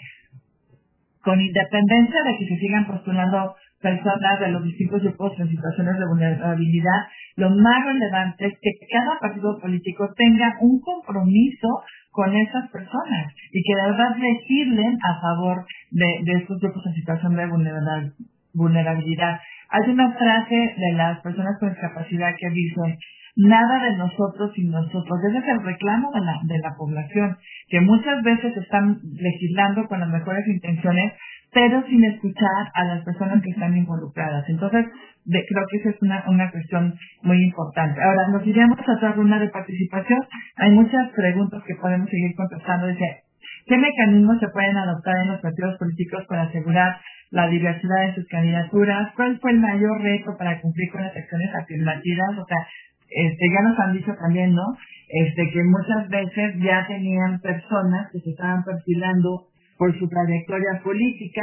con independencia de que se sigan postulando personas de los distintos grupos en situaciones de vulnerabilidad, lo más relevante es que cada partido político tenga un compromiso con esas personas y que de verdad legislen a favor de estos grupos en situación de vulnerabilidad. Hay una frase de las personas con discapacidad que dice: nada de nosotros sin nosotros. Ese es el reclamo de la población, que muchas veces están legislando con las mejores intenciones, pero sin escuchar a las personas que están involucradas. Entonces, creo que esa es una cuestión muy importante. Ahora, nos iremos a otra ronda de participación. Hay muchas preguntas que podemos seguir contestando. Dice: ¿qué mecanismos se pueden adoptar en los partidos políticos para asegurar la diversidad de sus candidaturas? ¿Cuál fue el mayor reto para cumplir con las acciones afirmativas? O sea, ya nos han dicho también, ¿no? Que muchas veces ya tenían personas que se estaban perfilando por su trayectoria política,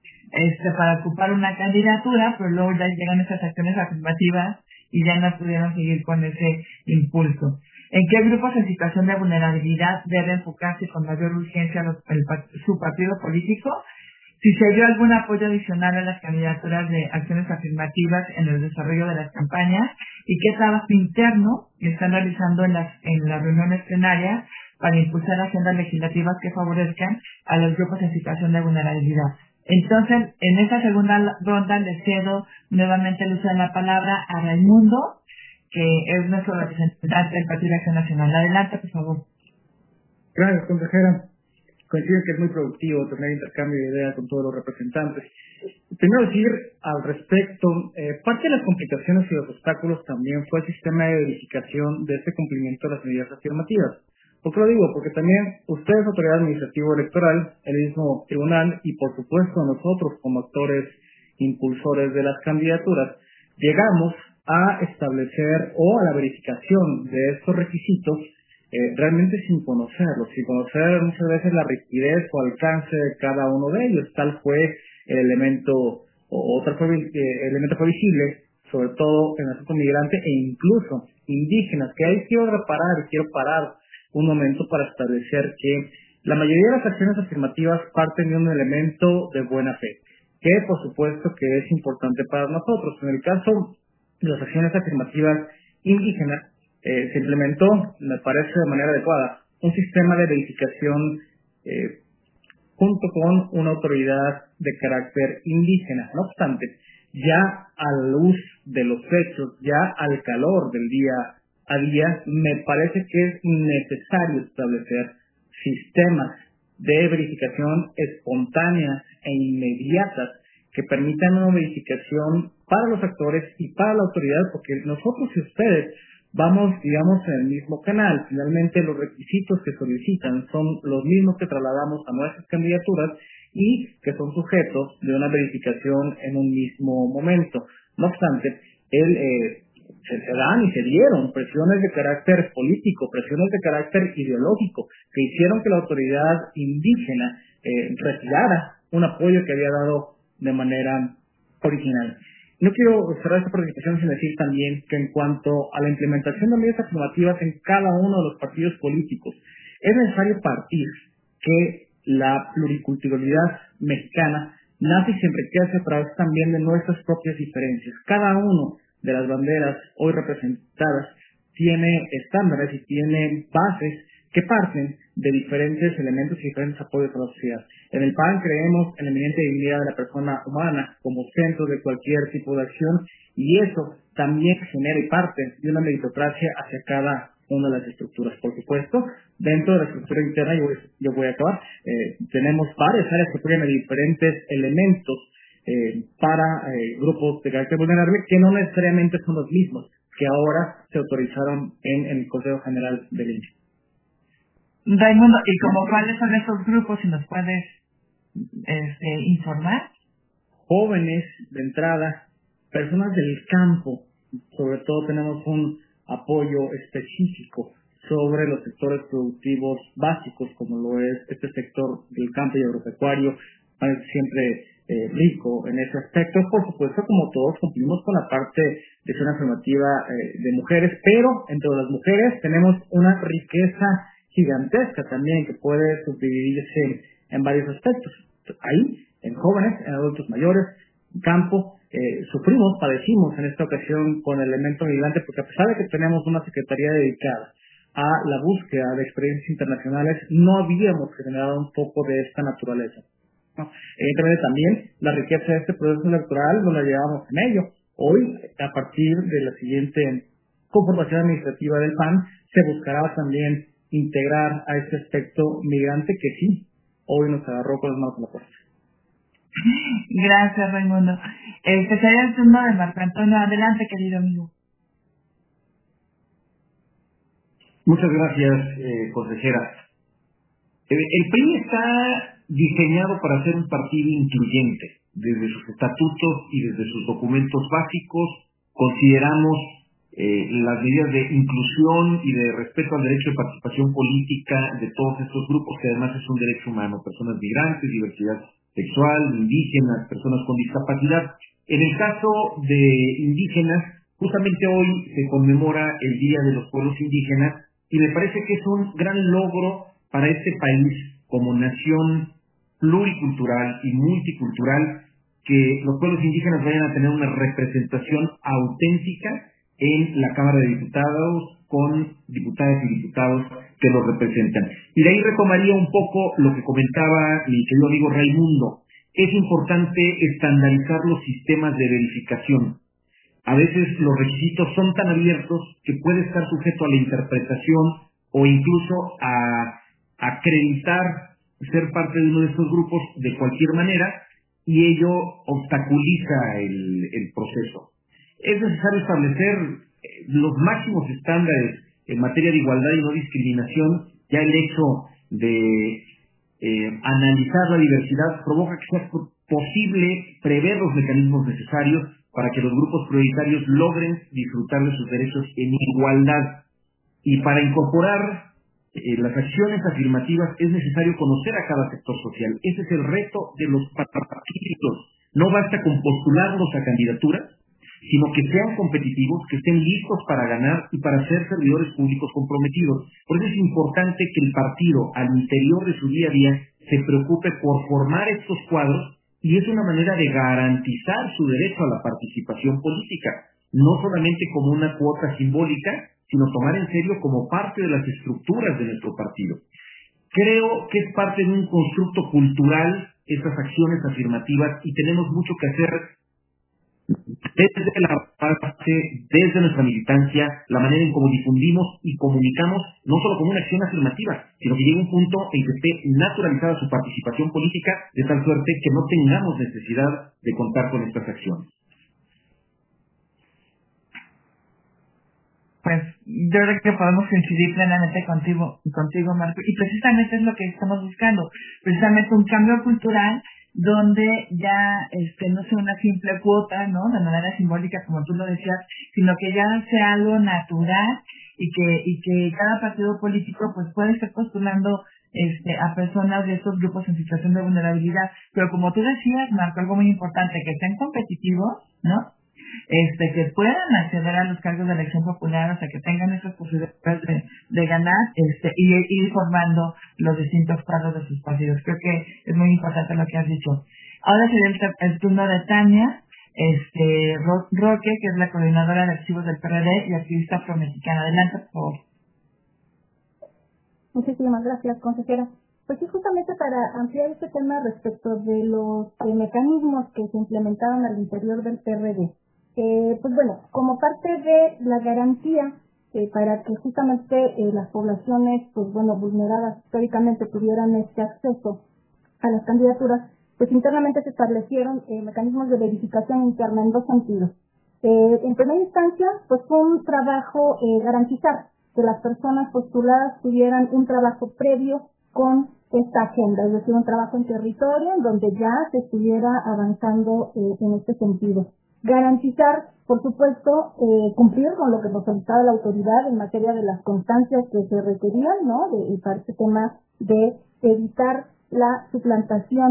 para ocupar una candidatura, pero luego ya llegan esas acciones afirmativas y ya no pudieron seguir con ese impulso. ¿En qué grupos en situación de vulnerabilidad debe enfocarse con mayor urgencia su partido político? Si se dio algún apoyo adicional a las candidaturas de acciones afirmativas en el desarrollo de las campañas, y qué trabajo interno están realizando en las reuniones plenarias para impulsar agendas legislativas que favorezcan a los grupos en situación de vulnerabilidad. Entonces, en esta segunda ronda le cedo nuevamente el uso de la palabra a Raimundo, que es nuestro representante del Partido de Acción Nacional. Adelante, por favor. Gracias, consejera. Coincido que es muy productivo tener intercambio de ideas con todos los representantes. Primero decir al respecto, parte de las complicaciones y los obstáculos también fue el sistema de verificación de este cumplimiento de las medidas afirmativas. ¿Por qué lo digo? Porque también ustedes, autoridad administrativa electoral, el mismo tribunal y por supuesto nosotros como actores impulsores de las candidaturas, llegamos a establecer o a la verificación de estos requisitos realmente sin conocerlos, sin conocer muchas veces la rigidez o alcance de cada uno de ellos. Tal fue el elemento, elemento fue visible, sobre todo en el asunto migrante e incluso indígenas, que ahí quiero parar un momento para establecer que la mayoría de las acciones afirmativas parten de un elemento de buena fe, que por supuesto que es importante para nosotros. En el caso de las acciones afirmativas indígenas, se implementó, me parece de manera adecuada, un sistema de verificación junto con una autoridad de carácter indígena. No obstante, ya a la luz de los hechos, ya al calor del día a día, me parece que es necesario establecer sistemas de verificación espontáneas e inmediatas que permitan una verificación para los actores y para la autoridad, porque nosotros y ustedes vamos, digamos, en el mismo canal. Finalmente, los requisitos que solicitan son los mismos que trasladamos a nuestras candidaturas y que son sujetos de una verificación en un mismo momento. No obstante, se dan y se dieron presiones de carácter político, presiones de carácter ideológico, que hicieron que la autoridad indígena retirara un apoyo que había dado de manera original. No quiero cerrar esta participación sin decir también que en cuanto a la implementación de medidas afirmativas en cada uno de los partidos políticos, es necesario partir que la pluriculturalidad mexicana nace y se enriquece a través también de nuestras propias diferencias. Cada uno de las banderas hoy representadas tiene estándares y tiene bases que parten de diferentes elementos y diferentes apoyos a la sociedad. En el PAN creemos en la eminente dignidad de la persona humana como centro de cualquier tipo de acción, y eso también genera y parte de una meritocracia hacia cada una de las estructuras. Por supuesto, dentro de la estructura interna, yo voy a acabar, tenemos varias áreas que tienen diferentes elementos para grupos de carácter vulnerable que no necesariamente son los mismos que ahora se autorizaron en el Consejo General del INE. Raimundo, ¿y como cuáles son esos grupos, si nos puedes informar? Jóvenes de entrada, personas del campo, sobre todo tenemos un apoyo específico sobre los sectores productivos básicos, como lo es este sector del campo y agropecuario, siempre rico en ese aspecto. Por supuesto, como todos, cumplimos con la parte de acción afirmativa de mujeres, pero entre las mujeres tenemos una riqueza gigantesca también que puede subdividirse en varios aspectos. Ahí, en jóvenes, en adultos mayores, en campo, padecimos en esta ocasión con el elemento migrante, porque a pesar de que tenemos una secretaría dedicada a la búsqueda de experiencias internacionales, no habíamos generado un poco de esta naturaleza, ¿no? Evidentemente también la riqueza de este proceso electoral no la llevamos en ello. Hoy, a partir de la siguiente conformación administrativa del PAN, se buscará también integrar a este aspecto migrante que sí, hoy nos agarró con las manos en la puerta. Gracias, Raimundo. Sería el turno de Marco Antonio. Adelante, querido amigo. Muchas gracias, consejera. El PRI está diseñado para ser un partido incluyente. Desde sus estatutos y desde sus documentos básicos consideramos las medidas de inclusión y de respeto al derecho de participación política de todos estos grupos, que además es un derecho humano, personas migrantes, diversidad sexual, indígenas, personas con discapacidad. En el caso de indígenas, justamente hoy se conmemora el Día de los Pueblos Indígenas y me parece que es un gran logro para este país como nación pluricultural y multicultural que los pueblos indígenas vayan a tener una representación auténtica en la Cámara de Diputados con diputadas y diputados que los representan. Y de ahí retomaría un poco lo que comentaba mi querido amigo Raimundo. Es importante estandarizar los sistemas de verificación. A veces los requisitos son tan abiertos que puede estar sujeto a la interpretación o incluso a acreditar ser parte de uno de estos grupos de cualquier manera y ello obstaculiza el proceso. Es necesario establecer los máximos estándares en materia de igualdad y no discriminación. Ya el hecho de analizar la diversidad provoca que sea posible prever los mecanismos necesarios para que los grupos prioritarios logren disfrutar de sus derechos en igualdad. Y para incorporar las acciones afirmativas es necesario conocer a cada sector social. Ese es el reto de los partidos. No basta con postularlos a candidaturas, sino que sean competitivos, que estén listos para ganar y para ser servidores públicos comprometidos. Por eso es importante que el partido, al interior de su día a día, se preocupe por formar estos cuadros y es una manera de garantizar su derecho a la participación política, no solamente como una cuota simbólica, sino tomar en serio como parte de las estructuras de nuestro partido. Creo que es parte de un constructo cultural estas acciones afirmativas y tenemos mucho que hacer desde la base, desde nuestra militancia, la manera en cómo difundimos y comunicamos, no solo como una acción afirmativa, sino que llegue un punto en que esté naturalizada su participación política, de tal suerte que no tengamos necesidad de contar con estas acciones. Pues yo creo que podemos coincidir plenamente contigo, Marco, y precisamente es lo que estamos buscando, precisamente un cambio cultural donde ya no sea una simple cuota, ¿no?, de manera simbólica como tú lo decías, sino que ya sea algo natural y que cada partido político pues puede estar postulando a personas de estos grupos en situación de vulnerabilidad, pero como tú decías, Marco, algo muy importante, que sean competitivos, ¿no?, que puedan acceder a los cargos de elección popular, o sea, que tengan esas posibilidades de ganar y ir formando los distintos cuadros de sus partidos. Creo que es muy importante lo que has dicho. Ahora sería el turno de Tania Roque, que es la coordinadora de archivos del PRD y activista afromexicana. Adelante, por favor. Muchísimas gracias, consejera. Pues sí, justamente para ampliar este tema respecto de los mecanismos que se implementaron al interior del PRD. Pues bueno, como parte de la garantía para que justamente las poblaciones, pues bueno, vulneradas históricamente tuvieran este acceso a las candidaturas, pues internamente se establecieron mecanismos de verificación interna en dos sentidos. En primera instancia, pues fue un trabajo garantizar que las personas postuladas tuvieran un trabajo previo con esta agenda, es decir, un trabajo en territorio donde ya se estuviera avanzando en este sentido. Garantizar, por supuesto, cumplir con lo que nos solicitaba la autoridad en materia de las constancias que se requerían, ¿no?, para este tema de evitar la suplantación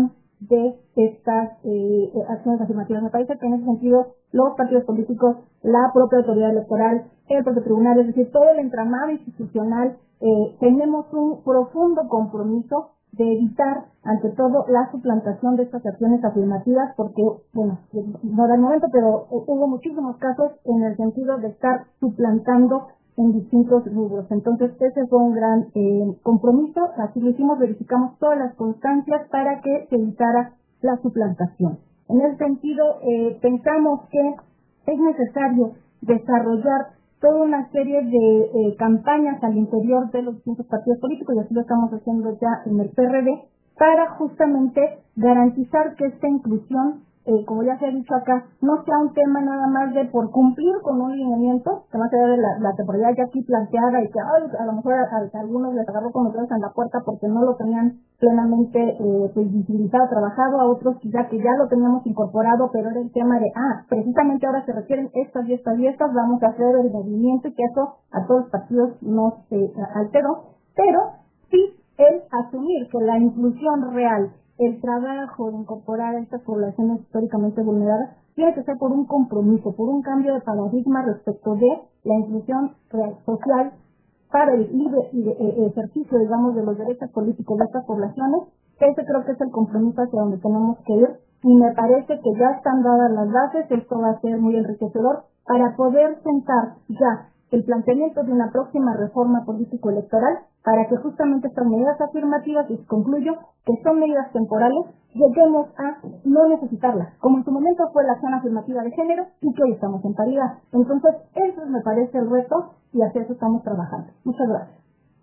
de estas acciones afirmativas. Me parece que en ese sentido los partidos políticos, la propia autoridad electoral, el propio tribunal, es decir, todo el entramado institucional, tenemos un profundo compromiso de evitar, ante todo, la suplantación de estas acciones afirmativas, porque, bueno, no era el momento, pero hubo muchísimos casos en el sentido de estar suplantando en distintos rubros. Entonces, ese fue un gran compromiso, así lo hicimos, verificamos todas las constancias para que se evitara la suplantación. En ese sentido, pensamos que es necesario desarrollar toda una serie de campañas al interior de los distintos partidos políticos, y así lo estamos haciendo ya en el PRD, para justamente garantizar que esta inclusión, como ya se ha dicho acá, no sea un tema nada más de por cumplir con un lineamiento, que más allá de la temporalidad ya aquí planteada y que a lo mejor a algunos les agarró con los dedos en la puerta porque no lo tenían plenamente visibilizado, trabajado, a otros quizá que ya lo teníamos incorporado, pero era el tema de, precisamente ahora se requieren estas y estas y estas, vamos a hacer el movimiento, y que eso a todos los partidos no se alteró, pero sí el asumir que la inclusión real, el trabajo de incorporar a estas poblaciones históricamente vulneradas, tiene que ser por un compromiso, por un cambio de paradigma respecto de la inclusión social para el libre ejercicio, digamos, de los derechos políticos de estas poblaciones. Ese creo que es el compromiso hacia donde tenemos que ir, y me parece que ya están dadas las bases. Esto va a ser muy enriquecedor para poder sentar ya el planteamiento de una próxima reforma político-electoral, para que justamente estas medidas afirmativas, y concluyo, que son medidas temporales, lleguemos a no necesitarlas, como en su momento fue la acción afirmativa de género, y que hoy estamos en paridad. Entonces, eso me parece el reto, y hacia eso estamos trabajando. Muchas gracias.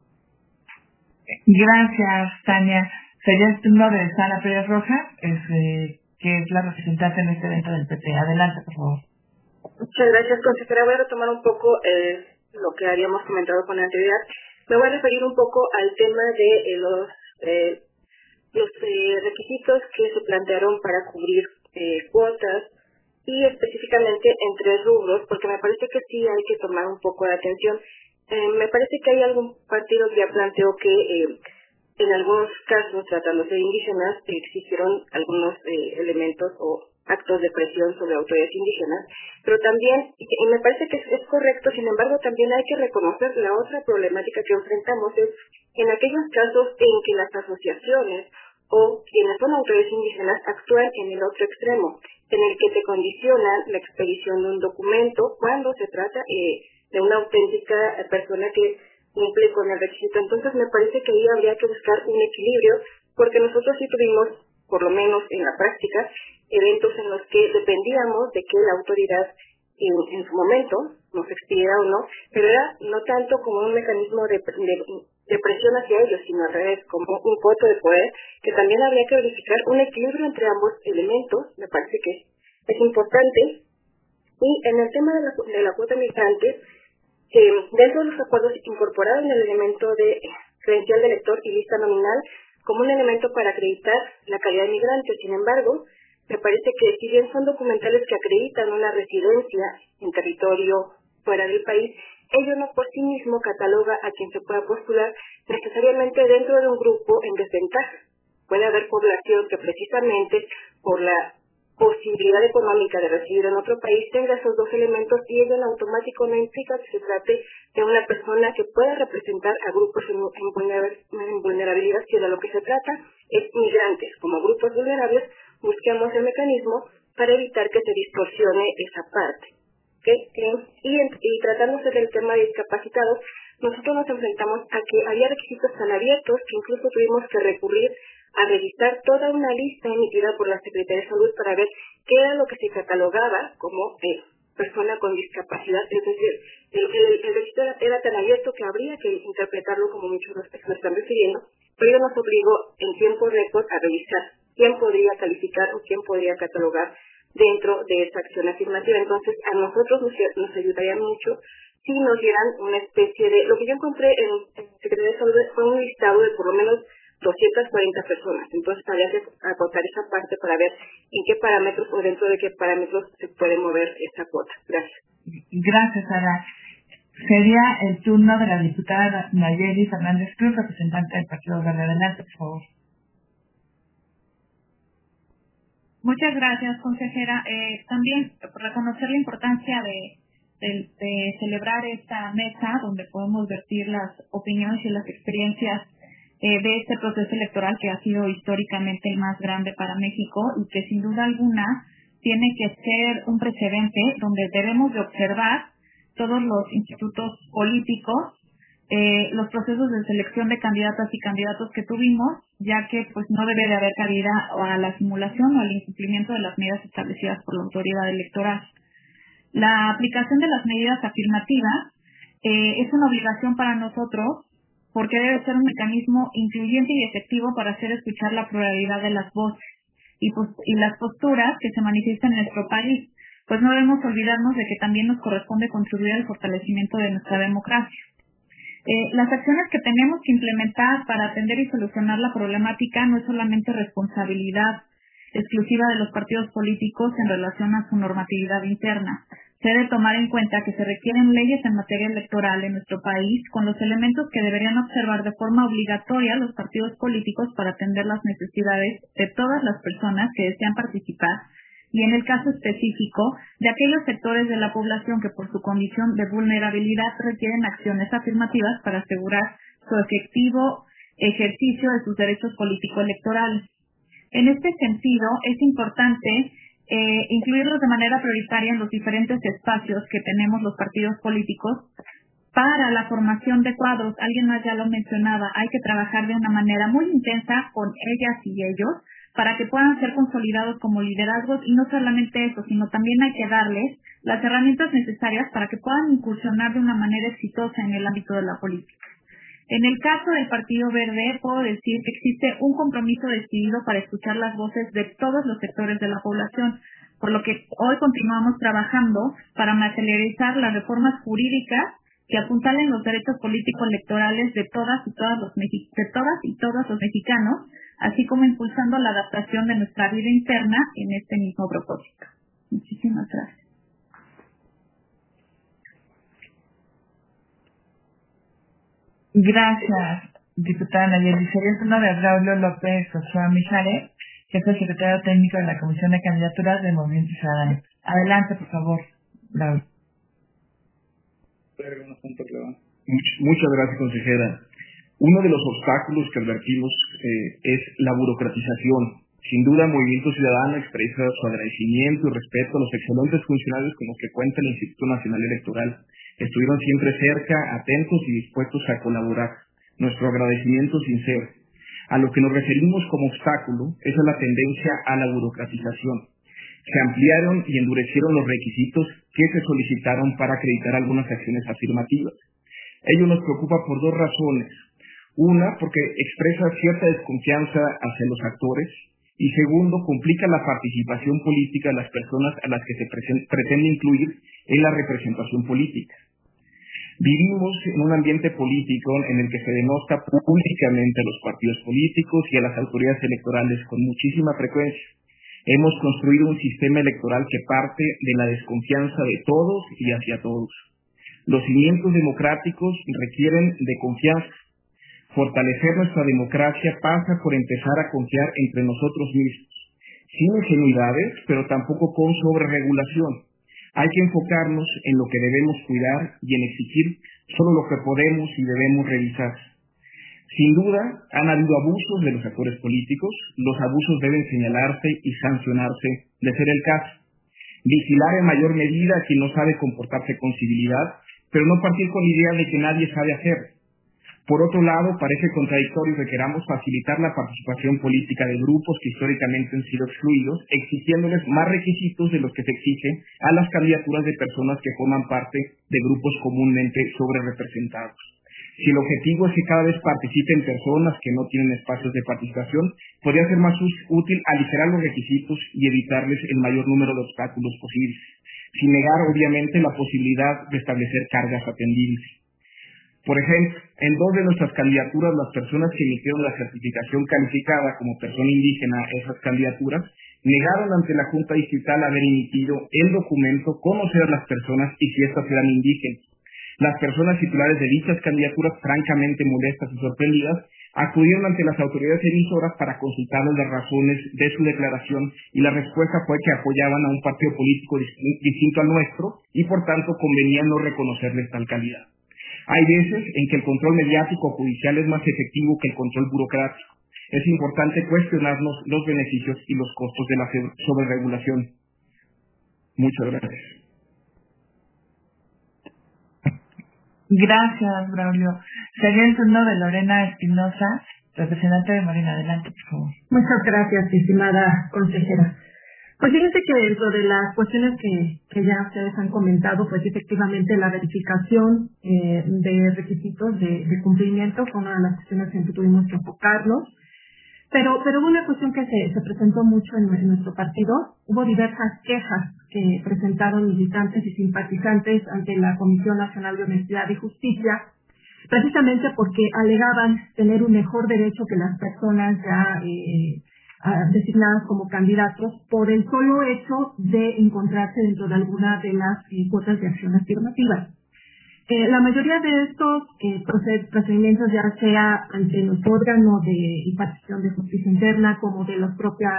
Gracias, Tania. Sería el turno de Sara Pérez Rojas, que es la representante en este evento del PP. Adelante, por favor. Muchas gracias, consejera. Voy a retomar un poco lo que habíamos comentado con anterioridad. Me voy a referir un poco al tema de los requisitos que se plantearon para cubrir cuotas, y específicamente en 3 rubros, porque me parece que sí hay que tomar un poco de atención. Me parece que hay algún partido que ya planteó que en algunos casos, tratándose de indígenas, existieron algunos elementos o actos de presión sobre autoridades indígenas, pero también, y me parece que es correcto, sin embargo, también hay que reconocer la otra problemática que enfrentamos, es en aquellos casos en que las asociaciones o quienes son autoridades indígenas actúan en el otro extremo, en el que te condicionan la expedición de un documento cuando se trata de una auténtica persona que cumple con el requisito. Entonces me parece que ahí habría que buscar un equilibrio, porque nosotros sí tuvimos, por lo menos en la práctica, eventos en los que dependíamos de que la autoridad en su momento nos expidiera o no, pero era no tanto como un mecanismo de presión hacia ellos, sino al revés, como un voto de poder, que también habría que verificar un equilibrio entre ambos elementos. Me parece que es importante. Y en el tema de la cuota migrante, dentro de los acuerdos incorporaron el elemento de credencial de elector y lista nominal como un elemento para acreditar la calidad de migrante. Sin embargo, me parece que si bien son documentales que acreditan una residencia en territorio fuera del país, ello no por sí mismo cataloga a quien se pueda postular necesariamente dentro de un grupo en desventaja. Puede haber población que precisamente por la posibilidad económica de residir en otro país tenga esos 2 elementos, y ello en automático no implica que se trate de una persona que pueda representar a grupos en vulnerabilidad, si de lo que se trata es migrantes. Como grupos vulnerables busquemos el mecanismo para evitar que se distorsione esa parte. Y tratándose del tema de discapacitados, nosotros nos enfrentamos a que había requisitos tan abiertos que incluso tuvimos que recurrir a revisar toda una lista emitida por la Secretaría de Salud para ver qué era lo que se catalogaba como persona con discapacidad. Es decir, el requisito era tan abierto que habría que interpretarlo como muchos lo están refiriendo, pero ello nos obligó en tiempo récord a revisar quién podría calificar o quién podría catalogar dentro de esa acción afirmativa. Entonces, a nosotros nos ayudaría mucho si nos dieran una especie de... Lo que yo encontré en Secretaría de Salud fue un listado de por lo menos 240 personas. Entonces, habría que acotar esa parte para ver en qué parámetros o dentro de qué parámetros se puede mover esta cuota. Gracias. Gracias, Sara. Sería el turno de la diputada Nayeli Fernández Cruz, representante del Partido Verde. Adelante, por favor. Muchas gracias, consejera. También reconocer la importancia de celebrar esta mesa donde podemos vertir las opiniones y las experiencias de este proceso electoral que ha sido históricamente el más grande para México y que sin duda alguna tiene que ser un precedente donde debemos de observar todos los institutos políticos, los procesos de selección de candidatas y candidatos que tuvimos, ya que pues no debe de haber cabida a la simulación o al incumplimiento de las medidas establecidas por la autoridad electoral. La aplicación de las medidas afirmativas es una obligación para nosotros porque debe ser un mecanismo incluyente y efectivo para hacer escuchar la pluralidad de las voces y las posturas que se manifiestan en nuestro país, pues no debemos olvidarnos de que también nos corresponde contribuir al fortalecimiento de nuestra democracia. Las acciones que tenemos que implementar para atender y solucionar la problemática no es solamente responsabilidad exclusiva de los partidos políticos en relación a su normatividad interna. Se debe tomar en cuenta que se requieren leyes en materia electoral en nuestro país con los elementos que deberían observar de forma obligatoria los partidos políticos para atender las necesidades de todas las personas que desean participar y en el caso específico de aquellos sectores de la población que por su condición de vulnerabilidad requieren acciones afirmativas para asegurar su efectivo ejercicio de sus derechos político-electorales. En este sentido, es importante incluirlos de manera prioritaria en los diferentes espacios que tenemos los partidos políticos para la formación de cuadros. Alguien más ya lo mencionaba, hay que trabajar de una manera muy intensa con ellas y ellos para que puedan ser consolidados como liderazgos y no solamente eso, sino también hay que darles las herramientas necesarias para que puedan incursionar de una manera exitosa en el ámbito de la política. En el caso del Partido Verde, puedo decir que existe un compromiso decidido para escuchar las voces de todos los sectores de la población, por lo que hoy continuamos trabajando para materializar las reformas jurídicas que apuntalen los derechos políticos electorales de todas y todos los mexicanos, así como impulsando la adaptación de nuestra vida interna en este mismo propósito. Muchísimas gracias. Gracias, diputada Nayeli. Sería el turno de Braulio López Ochoa Mijares, que es el secretario técnico de la Comisión de Candidaturas del Movimiento Ciudadano. Adelante, por favor, Braulio. Muchas gracias, consejera. Uno de los obstáculos que advertimos es la burocratización. Sin duda, Movimiento Ciudadano expresa su agradecimiento y respeto a los excelentes funcionarios con los que cuenta el Instituto Nacional Electoral. Estuvieron siempre cerca, atentos y dispuestos a colaborar. Nuestro agradecimiento sincero. A lo que nos referimos como obstáculo es a la tendencia a la burocratización. Se ampliaron y endurecieron los requisitos que se solicitaron para acreditar algunas acciones afirmativas. Ello nos preocupa por dos razones. Una, porque expresa cierta desconfianza hacia los actores, y segundo, complica la participación política de las personas a las que se pretende incluir en la representación política. Vivimos en un ambiente político en el que se denosta públicamente a los partidos políticos y a las autoridades electorales con muchísima frecuencia. Hemos construido un sistema electoral que parte de la desconfianza de todos y hacia todos. Los cimientos democráticos requieren de confianza. Fortalecer nuestra democracia pasa por empezar a confiar entre nosotros mismos, sin ingenuidades, pero tampoco con sobreregulación. Hay que enfocarnos en lo que debemos cuidar y en exigir solo lo que podemos y debemos revisar. Sin duda, han habido abusos de los actores políticos. Los abusos deben señalarse y sancionarse, de ser el caso. Vigilar en mayor medida a quien no sabe comportarse con civilidad, pero no partir con la idea de que nadie sabe hacer. Por otro lado, parece contradictorio que queramos facilitar la participación política de grupos que históricamente han sido excluidos, exigiéndoles más requisitos de los que se exigen a las candidaturas de personas que forman parte de grupos comúnmente sobrerepresentados. Si el objetivo es que cada vez participen personas que no tienen espacios de participación, podría ser más útil aligerar los requisitos y evitarles el mayor número de obstáculos posibles, sin negar obviamente la posibilidad de establecer cargas atendibles. Por ejemplo, en dos de nuestras candidaturas, las personas que emitieron la certificación calificada como persona indígena a esas candidaturas negaron ante la Junta Distrital haber emitido el documento conocer a las personas y si estas eran indígenas. Las personas titulares de dichas candidaturas, francamente molestas y sorprendidas, Acudieron ante las autoridades emisoras para consultarles las razones de su declaración y la respuesta fue que apoyaban a un partido político distinto al nuestro y por tanto convenía no reconocerles tal calidad. Hay veces en que el control mediático o judicial es más efectivo que el control burocrático. Es importante cuestionarnos los beneficios y los costos de la sobreregulación. Muchas gracias. Gracias, Braulio. Sería el turno de Lorena Espinosa, representante de Morena. Adelante, por favor. Muchas gracias, estimada consejera. Pues fíjense que dentro de las cuestiones que ya ustedes han comentado, pues efectivamente la verificación de requisitos de cumplimiento fue una de las cuestiones en que tuvimos que enfocarnos. Pero hubo una cuestión que se presentó mucho en nuestro partido. Hubo diversas quejas que presentaron militantes y simpatizantes ante la Comisión Nacional de Honestidad y Justicia, precisamente porque alegaban tener un mejor derecho que las personas ya designadas como candidatos por el solo hecho de encontrarse dentro de alguna de las cuotas de acción afirmativa. La mayoría de estos procedimientos, ya sea ante nuestro órgano de impartición de justicia interna como de la propia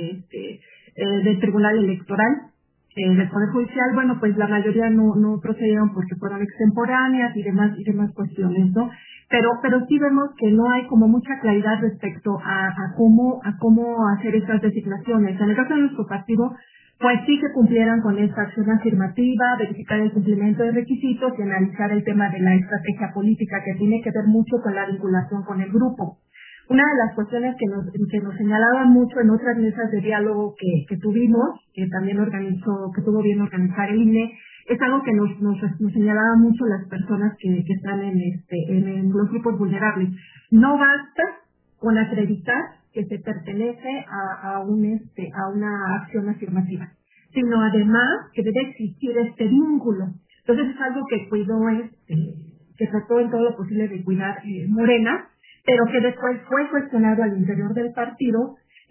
del Tribunal Electoral, del Poder Judicial, bueno, pues la mayoría no procedieron porque fueron extemporáneas y demás cuestiones, ¿no? Pero sí vemos que no hay como mucha claridad respecto a cómo hacer estas designaciones. En el caso de nuestro partido, pues sí que cumplieran con esta acción afirmativa, verificar el cumplimiento de requisitos y analizar el tema de la estrategia política que tiene que ver mucho con la vinculación con el grupo. Una de las cuestiones que nos señalaban mucho en otras mesas de diálogo que tuvimos, que también que tuvo bien organizar el INE, es algo que nos señalaban mucho las personas que están en los grupos vulnerables. No basta con acreditar que se pertenece a una acción afirmativa, sino además que debe existir este vínculo. Entonces es algo que cuidó, que trató en todo lo posible de cuidar Morena, pero que después fue cuestionado al interior del partido,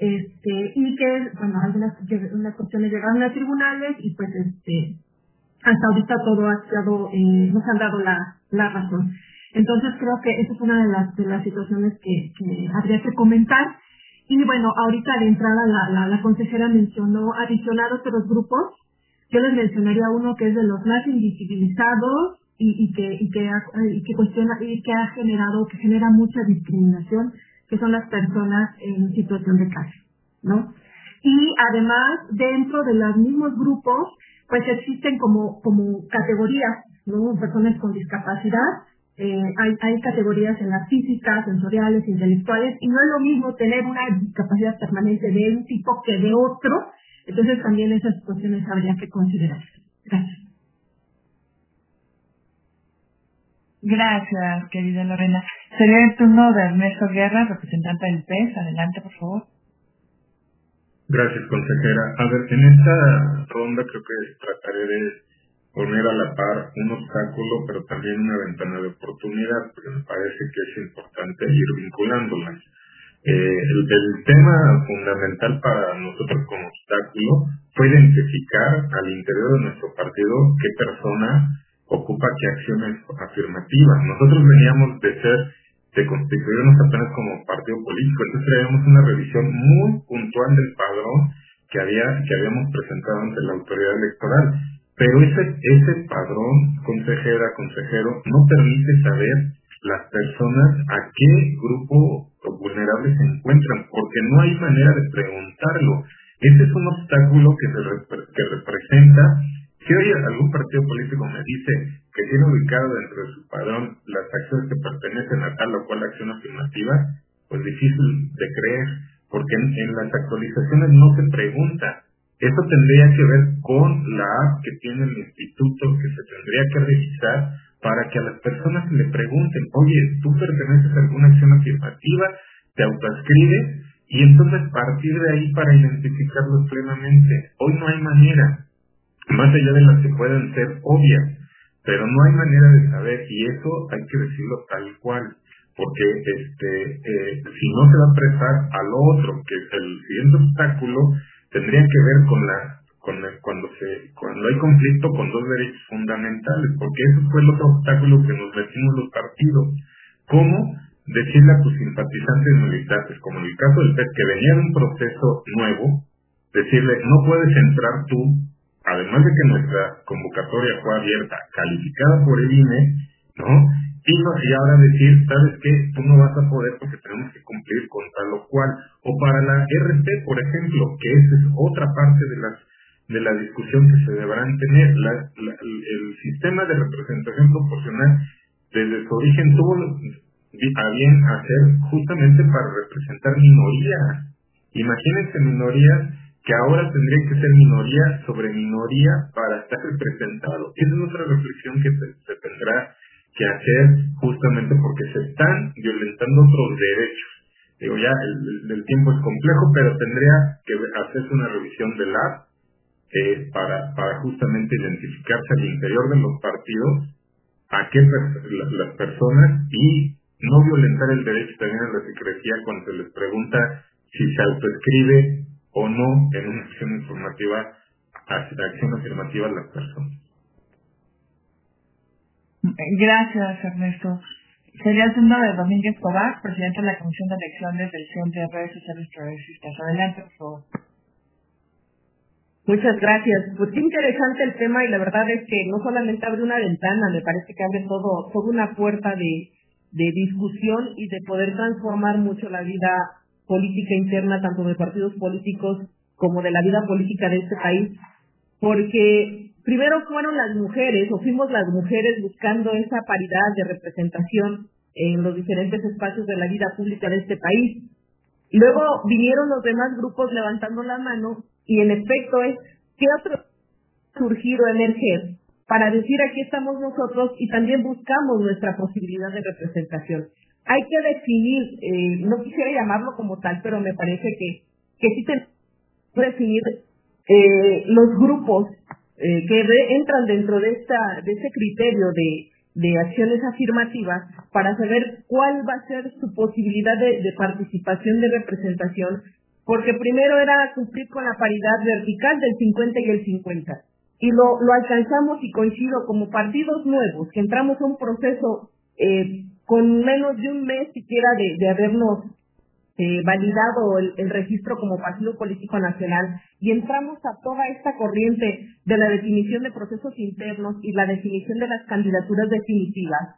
y que, bueno, algunas cuestiones llegaron a tribunales y pues hasta ahorita todo ha sido, nos han dado la razón. Entonces creo que esa es una de las situaciones que habría que comentar. Y bueno, ahorita de entrada la consejera mencionó adicionar otros grupos. Yo les mencionaría uno que es de los más invisibilizados y que cuestiona y que genera mucha discriminación, que son las personas en situación de calle, ¿no? Y además, dentro de los mismos grupos, pues existen como categorías, ¿no? Personas con discapacidad. Hay categorías en las físicas, sensoriales, intelectuales, y no es lo mismo tener una discapacidad permanente de un tipo que de otro. Entonces también esas cuestiones habría que considerar. Gracias. Gracias, querida Lorena. Sería el turno de Ernesto Guerra, representante del PES. Adelante, por favor. Gracias, consejera. A ver, en esta ronda creo que trataré de poner a la par un obstáculo, pero también una ventana de oportunidad, porque me parece que es importante ir vinculándolas. El tema fundamental para nosotros como obstáculo fue identificar al interior de nuestro partido qué persona ocupa qué acciones afirmativas. Nosotros veníamos de constituirnos apenas como partido político, entonces traíamos una revisión muy puntual del padrón que habíamos presentado ante la autoridad electoral. Pero ese padrón, consejero, no permite saber las personas a qué grupo vulnerable se encuentran, porque no hay manera de preguntarlo. Ese es un obstáculo que representa. Si hoy algún partido político me dice que tiene ubicado dentro de su padrón las acciones que pertenecen a tal o cual acción afirmativa, pues difícil de creer, porque en las actualizaciones no se pregunta. Eso tendría que ver con la app que tiene el instituto, que se tendría que revisar para que a las personas se le pregunten, oye, ¿tú perteneces a alguna acción afirmativa? Te autoascribes y entonces partir de ahí para identificarlos plenamente. Hoy no hay manera, más allá de las que pueden ser obvias, pero no hay manera de saber, y eso hay que decirlo tal cual, porque si no se va a prestar al otro, que es el siguiente obstáculo, tendría que ver cuando hay conflicto con dos derechos fundamentales, porque eso fue el otro obstáculo que nos metimos los partidos. ¿Cómo decirle a tus simpatizantes militantes, como en el caso del PES, que venía de un proceso nuevo, decirle, no puedes entrar tú, además de que nuestra convocatoria fue abierta, calificada por el INE, ¿no? Y ahora decir, ¿sabes qué? Tú no vas a poder porque tenemos que cumplir con tal o cual. O para la RT, por ejemplo, que esa es otra parte de la discusión que se deberán tener. El sistema de representación proporcional, desde su origen, tuvo a bien hacer justamente para representar minorías. Imagínense minorías que ahora tendrían que ser minoría sobre minoría para estar representado. Esa es otra reflexión que se tendrá que hacer justamente porque se están violentando otros derechos. Digo, ya el tiempo es complejo, pero tendría que hacerse una revisión del AP para justamente identificarse al interior de los partidos a qué las personas y no violentar el derecho también a la secrecía cuando se les pregunta si se autoescribe o no en una acción afirmativa a las personas. Gracias, Ernesto. Sería el turno de Domingo Escobar, presidente de la Comisión de Elecciones del Centro de Redes Sociales Progresistas. Adelante, por favor. Muchas gracias. Pues qué interesante el tema y la verdad es que no solamente abre una ventana, me parece que abre toda una puerta de discusión y de poder transformar mucho la vida política interna, tanto de partidos políticos como de la vida política de este país, porque primero fueron las mujeres, o fuimos las mujeres buscando esa paridad de representación en los diferentes espacios de la vida pública de este país. Luego vinieron los demás grupos levantando la mano y en efecto es ¿qué otro surgir o emerger para decir aquí estamos nosotros y también buscamos nuestra posibilidad de representación? Hay que definir, no quisiera llamarlo como tal, pero me parece que sí tenemos que definir los grupos que entran dentro de ese criterio de acciones afirmativas para saber cuál va a ser su posibilidad de participación, de representación, porque primero era cumplir con la paridad vertical del 50 y el 50. Y lo alcanzamos y coincido como partidos nuevos, que entramos a un proceso con menos de un mes siquiera de habernos validado el registro como partido político nacional y entramos a toda esta corriente de la definición de procesos internos y la definición de las candidaturas definitivas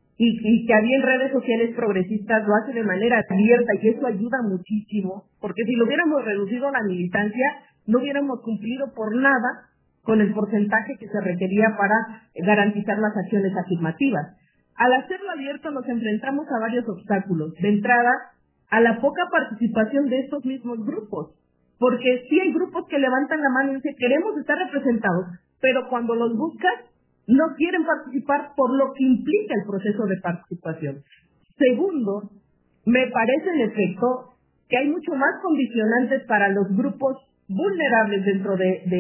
y que había en redes sociales progresistas lo hace de manera abierta y eso ayuda muchísimo porque si lo hubiéramos reducido a la militancia no hubiéramos cumplido por nada con el porcentaje que se requería para garantizar las acciones afirmativas. Al hacerlo abierto nos enfrentamos a varios obstáculos. De entrada, a la poca participación de estos mismos grupos, porque sí hay grupos que levantan la mano y dicen queremos estar representados, pero cuando los buscas no quieren participar por lo que implica el proceso de participación. Segundo, me parece en efecto que hay mucho más condicionantes para los grupos vulnerables dentro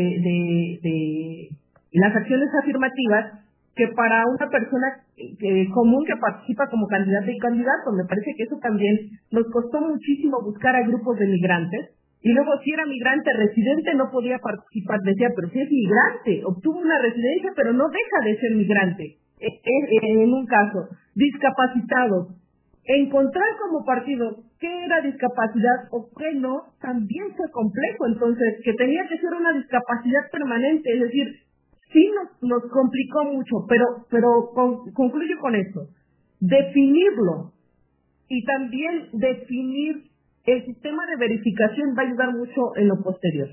de las acciones afirmativas que para una persona común que participa como candidata y candidato. Me parece que eso también nos costó muchísimo buscar a grupos de migrantes y luego si era migrante residente no podía participar, decía, pero si es migrante, obtuvo una residencia pero no deja de ser migrante. En un caso, discapacitados, encontrar como partido qué era discapacidad o qué no, también fue complejo, entonces, que tenía que ser una discapacidad permanente, es decir, sí nos complicó mucho, pero concluyo con esto. Definirlo y también definir el sistema de verificación va a ayudar mucho en lo posterior.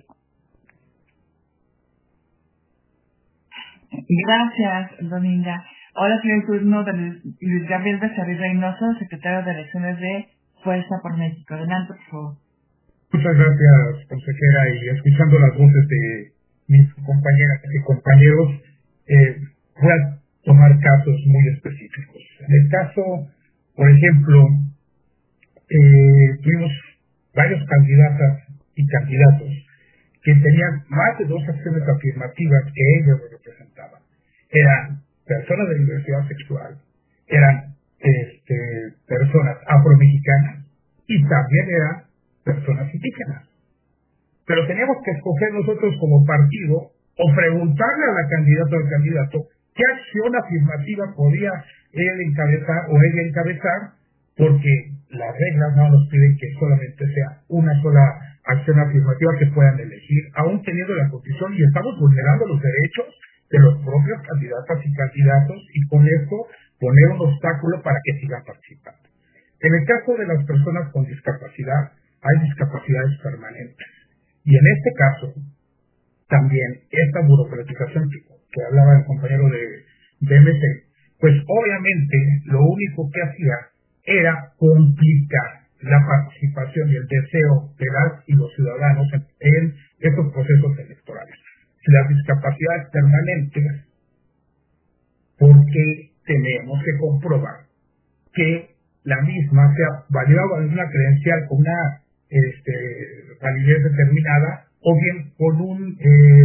Gracias, Dominga. Ahora sigue el turno de Luis Gabriel Becerril Reynoso, secretario de Elecciones de Fuerza por México. Adelante, por favor. Muchas gracias, consejera, y escuchando las voces de mis compañeras y compañeros, voy a tomar casos muy específicos. En el caso, por ejemplo, tuvimos varios candidatas y candidatos que tenían más de 2 acciones afirmativas que ellos representaban. Eran personas de diversidad sexual, eran personas afromexicanas y también eran personas indígenas. Pero teníamos que escoger nosotros como partido o preguntarle a la candidata o al candidato qué acción afirmativa podía él encabezar o ella encabezar porque las reglas no nos piden que solamente sea una sola acción afirmativa que puedan elegir, aún teniendo la condición, y estamos vulnerando los derechos de los propios candidatas y candidatos, y con esto poner un obstáculo para que sigan participando. En el caso de las personas con discapacidad, hay discapacidades permanentes. Y en este caso, también esta burocratización que hablaba el compañero de MC, pues obviamente lo único que hacía era complicar la participación y el deseo de las y los ciudadanos en estos procesos electorales. Si las discapacidades permanentes, ¿por qué tenemos que comprobar que la misma sea validada en una credencial con una validez determinada, o bien con un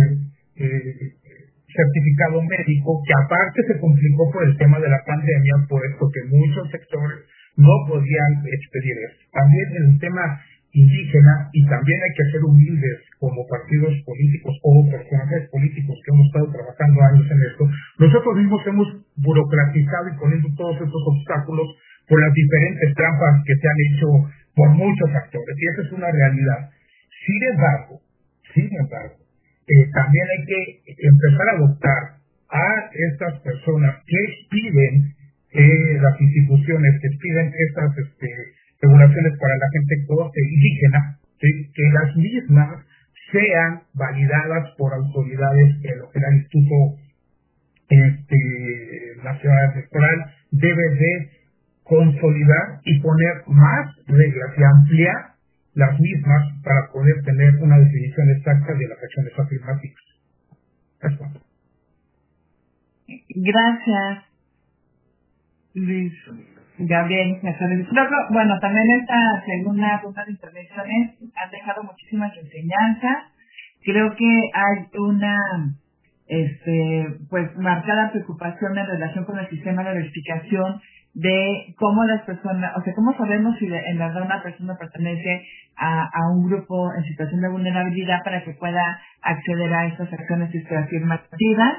certificado médico que aparte se complicó por el tema de la pandemia, puesto que muchos sectores no podían expedir esto? También en el tema indígena, y también hay que ser humildes como partidos políticos o personajes políticos que hemos estado trabajando años en esto, nosotros mismos hemos burocratizado y poniendo todos estos obstáculos por las diferentes trampas que se han hecho por muchos actores, y esa es una realidad. Sin embargo, también hay que empezar a adoptar a estas personas que piden las instituciones, que piden estas regulaciones para la gente indígena, ¿sí?, que las mismas sean validadas por autoridades, en lo que el Instituto Nacional Electoral debe de consolidar y poner más reglas y ampliar las mismas para poder tener una definición exacta de las acciones afirmativas. Gracias, Luis Gabriel. Bueno, también esta segunda ronda de intervenciones han dejado muchísimas enseñanzas. Creo que hay una pues marcada preocupación en relación con el sistema de verificación de cómo las personas, o sea, cómo sabemos si en verdad una persona pertenece a un grupo en situación de vulnerabilidad para que pueda acceder a estas acciones afirmativas.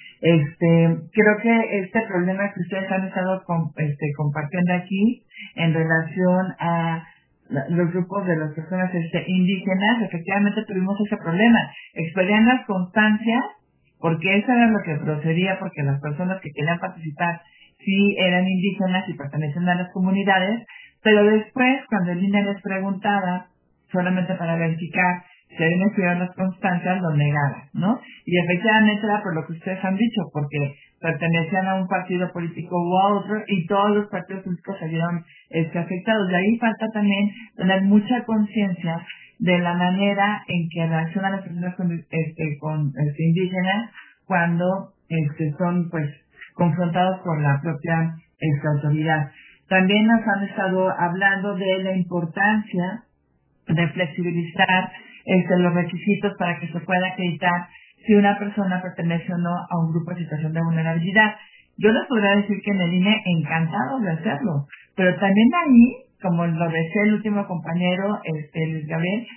Creo que este problema que ustedes han estado compartiendo aquí en relación a los grupos de las personas indígenas, efectivamente tuvimos ese problema. Expedían las constancias porque eso era lo que procedía, porque las personas que querían participar sí eran indígenas y pertenecían a las comunidades, pero después, cuando el INE les preguntaba, solamente para verificar si habían estudiado las constancias, lo negaban, ¿no? Y efectivamente era por lo que ustedes han dicho, porque pertenecían a un partido político u a otro, y todos los partidos políticos se vieron afectados. De ahí falta también tener mucha conciencia de la manera en que reaccionan las personas con indígenas cuando son pues confrontados con la propia autoridad. También nos han estado hablando de la importancia de flexibilizar los requisitos para que se pueda acreditar si una persona pertenece o no a un grupo en situación de vulnerabilidad. Yo les podría decir que en el INE encantados de hacerlo, pero también ahí, como lo decía el último compañero, Luis Gabriel,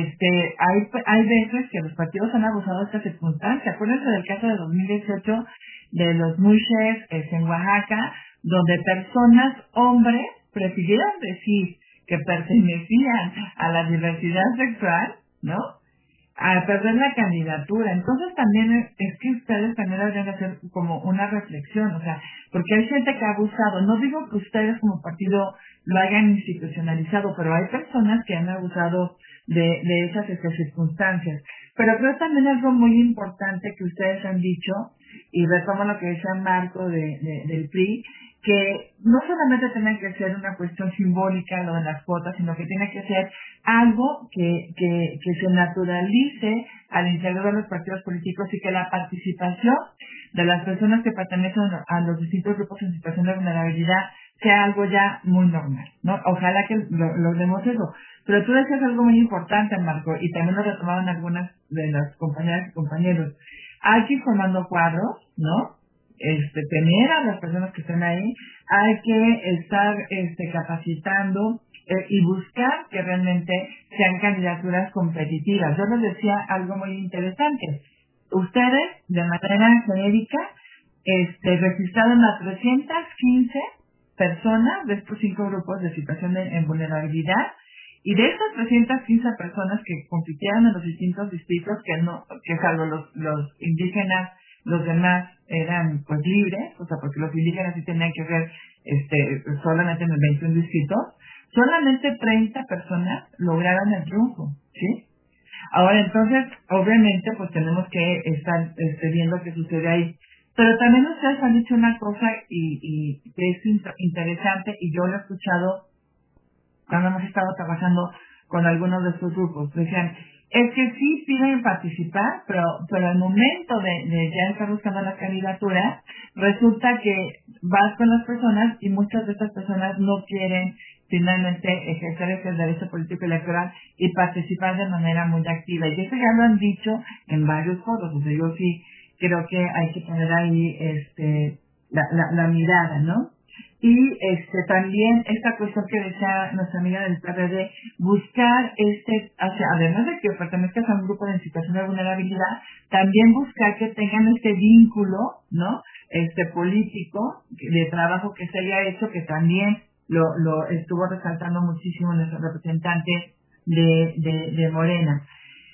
hay veces que los partidos han abusado de esta circunstancia. Acuérdense del caso de 2018 de los Mushes en Oaxaca, donde personas, hombres, prefirieron decir que pertenecían a la diversidad sexual, ¿no?, a perder la candidatura. Entonces también es que ustedes también deberían hacer como una reflexión, o sea, porque hay gente que ha abusado. No digo que ustedes como partido lo hayan institucionalizado, pero hay personas que han abusado de esas circunstancias. Pero creo también algo muy importante que ustedes han dicho, y retomo lo que decía Marco del PRI, que no solamente tiene que ser una cuestión simbólica lo de las cuotas, sino que tiene que ser algo que se naturalice al interior de los partidos políticos, y que la participación de las personas que pertenecen a los distintos grupos en situación de vulnerabilidad sea algo ya muy normal, ¿no? Ojalá que logremos eso. Pero tú decías algo muy importante, Marco, y también lo retomaban algunas de las compañeras y compañeros. Hay que ir formando cuadros, ¿no? Tener a las personas que están ahí, hay que estar capacitando y buscar que realmente sean candidaturas competitivas. Yo les decía algo muy interesante. Ustedes, de manera genérica, registraron a 315 personas de estos 5 grupos de situación en vulnerabilidad, y de estas 315 personas que compitieron en los distintos distritos, que salvo los indígenas, los demás eran pues libres, o sea, porque los indígenas sí tenían que ser solamente en el 21 distritos, solamente 30 personas lograron el triunfo, ¿sí? Ahora, entonces, obviamente, pues tenemos que estar viendo qué sucede ahí. Pero también ustedes han dicho una cosa y que es interesante, y yo lo he escuchado cuando hemos estado trabajando con algunos de estos grupos. Decían, es que sí piden participar, pero al momento de ya estar buscando la candidatura, resulta que vas con las personas y muchas de estas personas no quieren finalmente ejercer ese derecho político electoral y participar de manera muy activa. Y eso ya lo han dicho en varios foros. O sea, yo sí creo que hay que poner ahí la mirada, ¿no? Y también esta cuestión que decía nuestra amiga del PRD, buscar además de que pertenezcas a un grupo en situación de vulnerabilidad, también buscar que tengan este vínculo, ¿no? Político, de trabajo que se haya hecho, que también lo estuvo resaltando muchísimo nuestro representante de Morena.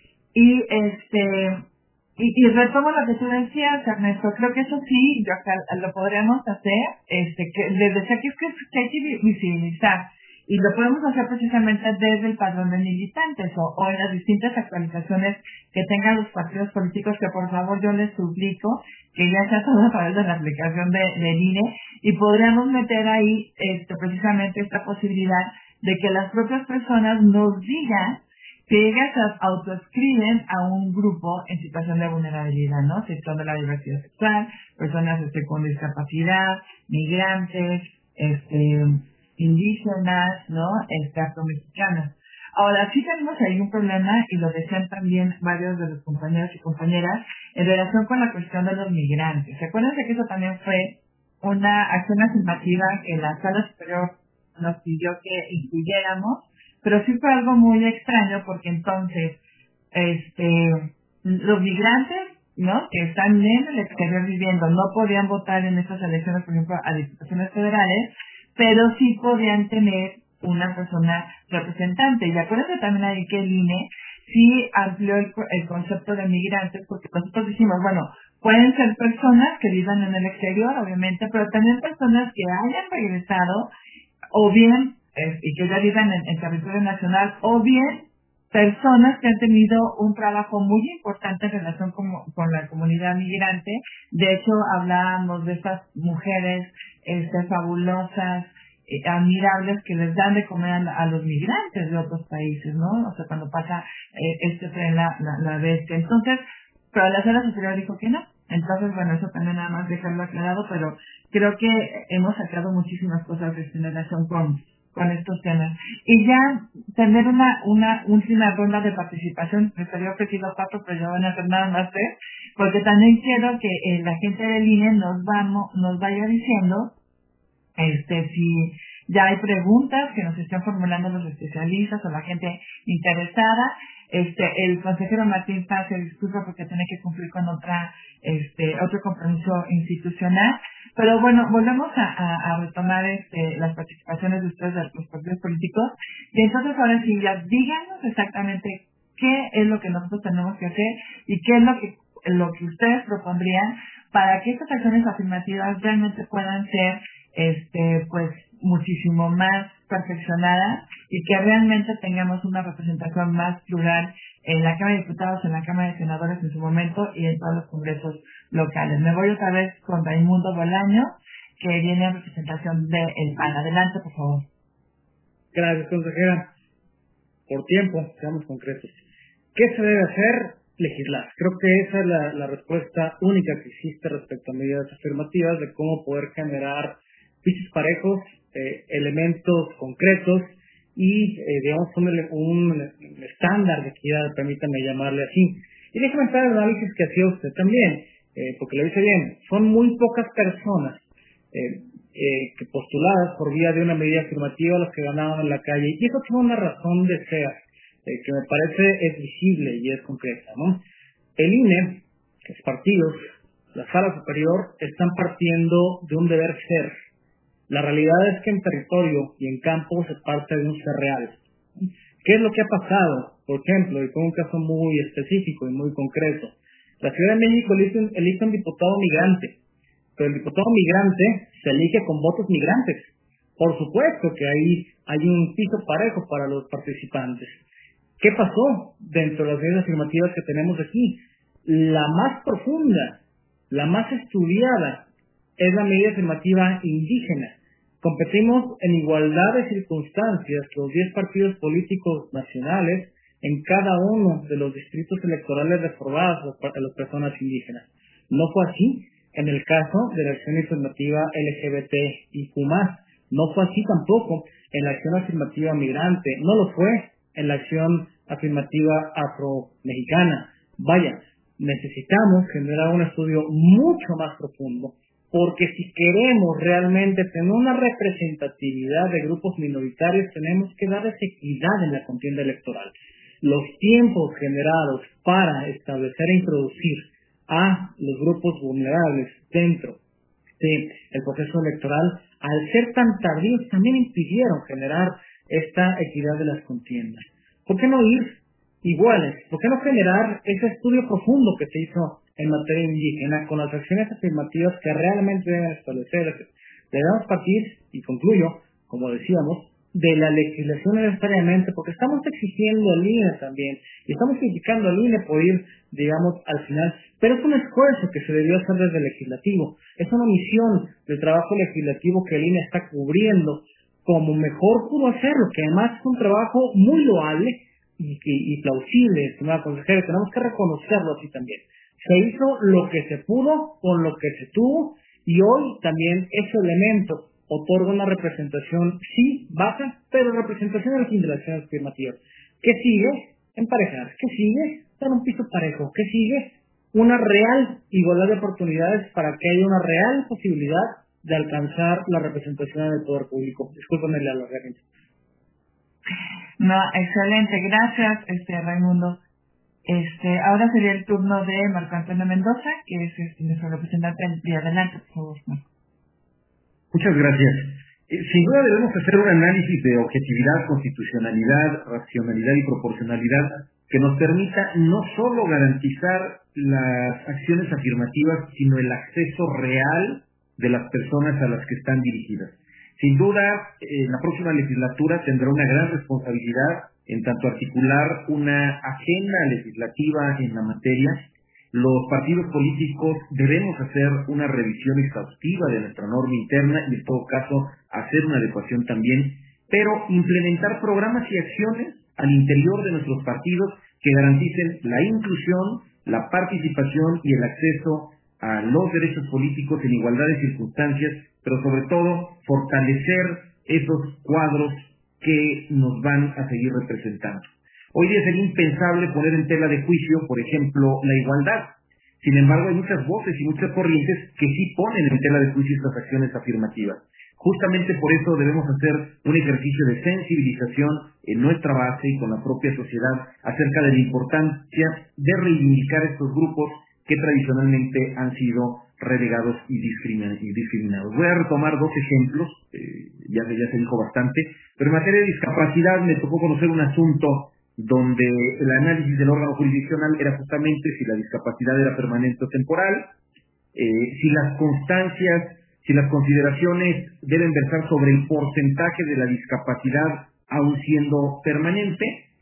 Y retomo lo que tú decías, Ernesto, creo que eso sí, lo podríamos hacer, que les decía que hay que visibilizar, y lo podemos hacer precisamente desde el padrón de militantes o en las distintas actualizaciones que tengan los partidos políticos, que por favor yo les suplico que ya sea todo a través de la aplicación del INE, y podríamos meter ahí precisamente esta posibilidad de que las propias personas nos digan que ellas se autoescriben a un grupo en situación de vulnerabilidad, ¿no? Sector de la diversidad sexual, personas con discapacidad, migrantes, indígenas, ¿no? Afromexicanos. Ahora, sí tenemos ahí un problema, y lo decían también varios de los compañeros y compañeras, en relación con la cuestión de los migrantes. ¿Se acuerdan de que eso también fue una acción afirmativa que la Sala Superior nos pidió que incluyéramos? Pero sí fue algo muy extraño, porque entonces los migrantes, ¿no?, que están en el exterior viviendo, no podían votar en estas elecciones, por ejemplo, a diputaciones federales, pero sí podían tener una persona representante. Y acuérdense también ahí que el INE sí amplió el concepto de migrantes, porque nosotros dijimos, bueno, pueden ser personas que vivan en el exterior, obviamente, pero también personas que hayan regresado, o bien y que ya vivan en territorio nacional, o bien personas que han tenido un trabajo muy importante en relación con la comunidad migrante. De hecho, hablábamos de estas mujeres fabulosas, admirables, que les dan de comer a los migrantes de otros países, ¿no? O sea, cuando pasa tren la bestia. Entonces, pero la Sala Superior dijo que no. Entonces, bueno, eso también nada más dejarlo aclarado, pero creo que hemos sacado muchísimas cosas en relación con estos temas. Y ya tener una última ronda de participación. Me había ofrecido 4, pero ya van a hacer nada más 3, porque también quiero que la gente del INE nos vaya diciendo si ya hay preguntas que nos están formulando los especialistas o la gente interesada. El consejero Martín Paz se disculpa porque tiene que cumplir con otro compromiso institucional. Pero bueno, volvemos a retomar las participaciones de ustedes, de los partidos políticos. Y entonces ahora sí, ya díganos exactamente qué es lo que nosotros tenemos que hacer y qué es lo que ustedes propondrían para que estas acciones afirmativas realmente puedan ser pues muchísimo más perfeccionadas, y que realmente tengamos una representación más plural en la Cámara de Diputados, en la Cámara de Senadores en su momento, y en todos los congresos locales. Me voy otra vez con Raimundo Bolaño, que viene en representación del PAN. Adelante, por favor. Gracias, consejera. Por tiempo, seamos concretos. ¿Qué se debe hacer? Legislar. Creo que esa es la respuesta única que existe respecto a medidas afirmativas de cómo poder generar pisos parejos, elementos concretos y, digamos, un estándar de equidad, permítame llamarle así. Y déjame entrar el análisis que hacía usted también, porque lo dice bien, son muy pocas personas que postuladas por vía de una medida afirmativa las que ganaban en la calle, y eso tiene una razón de ser, que me parece es visible y es concreta, ¿no? El INE, los partidos, la Sala Superior, están partiendo de un deber ser, La realidad es que en territorio y en campo se parte de un ser real. ¿Qué es lo que ha pasado? Por ejemplo, y con un caso muy específico y muy concreto. La Ciudad de México elige un diputado migrante, pero el diputado migrante se elige con votos migrantes. Por supuesto que ahí hay un piso parejo para los participantes. ¿Qué pasó dentro de las medidas afirmativas que tenemos aquí? La más profunda, la más estudiada, es la medida afirmativa indígena. Competimos en igualdad de circunstancias los 10 partidos políticos nacionales en cada uno de los distritos electorales reservados a las personas indígenas. No fue así en el caso de la acción afirmativa LGBTIQ+. No fue así tampoco en la acción afirmativa migrante. No lo fue en la acción afirmativa afro-mexicana. Vaya, necesitamos generar un estudio mucho más profundo, porque si queremos realmente tener una representatividad de grupos minoritarios, tenemos que darles equidad en la contienda electoral. Los tiempos generados para establecer e introducir a los grupos vulnerables dentro del proceso electoral, al ser tan tardíos, también impidieron generar esta equidad de las contiendas. ¿Por qué no ir iguales? ¿Por qué no generar ese estudio profundo que se hizo en materia indígena con las acciones afirmativas que realmente deben establecerse? Debemos partir, y concluyo, como decíamos, de la legislación necesariamente, porque estamos exigiendo al INE también, y estamos criticando al INE por ir, digamos, al final, pero es un esfuerzo que se debió hacer desde el legislativo, es una misión de trabajo legislativo que el INE está cubriendo como mejor pudo hacerlo, que además es un trabajo muy loable y plausible, estimada consejera, tenemos que reconocerlo así también. Se hizo lo que se pudo con lo que se tuvo, y hoy también ese elemento otorga una representación, sí, baja, pero representación al fin de las acciones afirmativas. ¿Qué sigue? Emparejar. ¿Qué sigue? Dar un piso parejo. ¿Qué sigue? Una real igualdad de oportunidades para que haya una real posibilidad de alcanzar la representación del poder público. Discúlpame la alargué. No, excelente. Gracias, Raimundo. Ahora sería el turno de Marco Antonio Mendoza, que es nuestro representante del día. Adelante, por favor, Marco. Muchas gracias. Sin duda debemos hacer un análisis de objetividad, constitucionalidad, racionalidad y proporcionalidad que nos permita no solo garantizar las acciones afirmativas, sino el acceso real de las personas a las que están dirigidas. Sin duda, la próxima legislatura tendrá una gran responsabilidad en tanto articular una agenda legislativa en la materia. Los partidos políticos debemos hacer una revisión exhaustiva de nuestra norma interna y en todo caso hacer una adecuación también, pero implementar programas y acciones al interior de nuestros partidos que garanticen la inclusión, la participación y el acceso a los derechos políticos en igualdad de circunstancias, pero sobre todo fortalecer esos cuadros que nos van a seguir representando. Hoy día sería impensable poner en tela de juicio, por ejemplo, la igualdad. Sin embargo, hay muchas voces y muchas corrientes que sí ponen en tela de juicio estas acciones afirmativas. Justamente por eso debemos hacer un ejercicio de sensibilización en nuestra base y con la propia sociedad acerca de la importancia de reivindicar estos grupos que tradicionalmente han sido relegados y discriminados. Voy a retomar dos ejemplos, ya se dijo bastante, pero en materia de discapacidad me tocó conocer un asunto donde el análisis del órgano jurisdiccional era justamente si la discapacidad era permanente o temporal, si las constancias, si las consideraciones deben versar sobre el porcentaje de la discapacidad aún siendo permanente,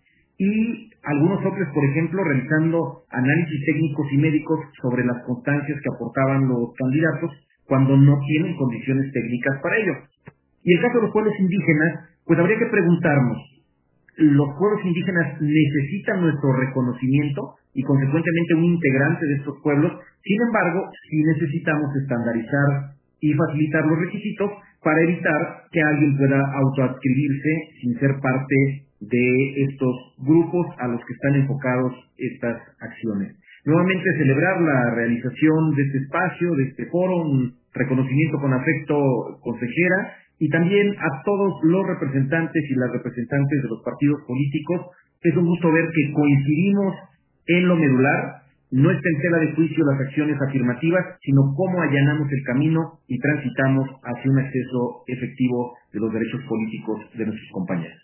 y algunos otros, por ejemplo, realizando análisis técnicos y médicos sobre las constancias que aportaban los candidatos cuando no tienen condiciones técnicas para ello. Y el caso de los pueblos indígenas, pues habría que preguntarnos, ¿los pueblos indígenas necesitan nuestro reconocimiento y consecuentemente un integrante de estos pueblos? Sin embargo, sí necesitamos estandarizar y facilitar los requisitos para evitar que alguien pueda autoadscribirse sin ser parte de estos grupos a los que están enfocados estas acciones. Nuevamente celebrar la realización de este espacio, de este foro, un reconocimiento con afecto, consejera, y también a todos los representantes y las representantes de los partidos políticos. Es un gusto ver que coincidimos en lo medular. no está en tela de juicio las acciones afirmativas, sino cómo allanamos el camino y transitamos hacia un acceso efectivo de los derechos políticos de nuestros compañeros.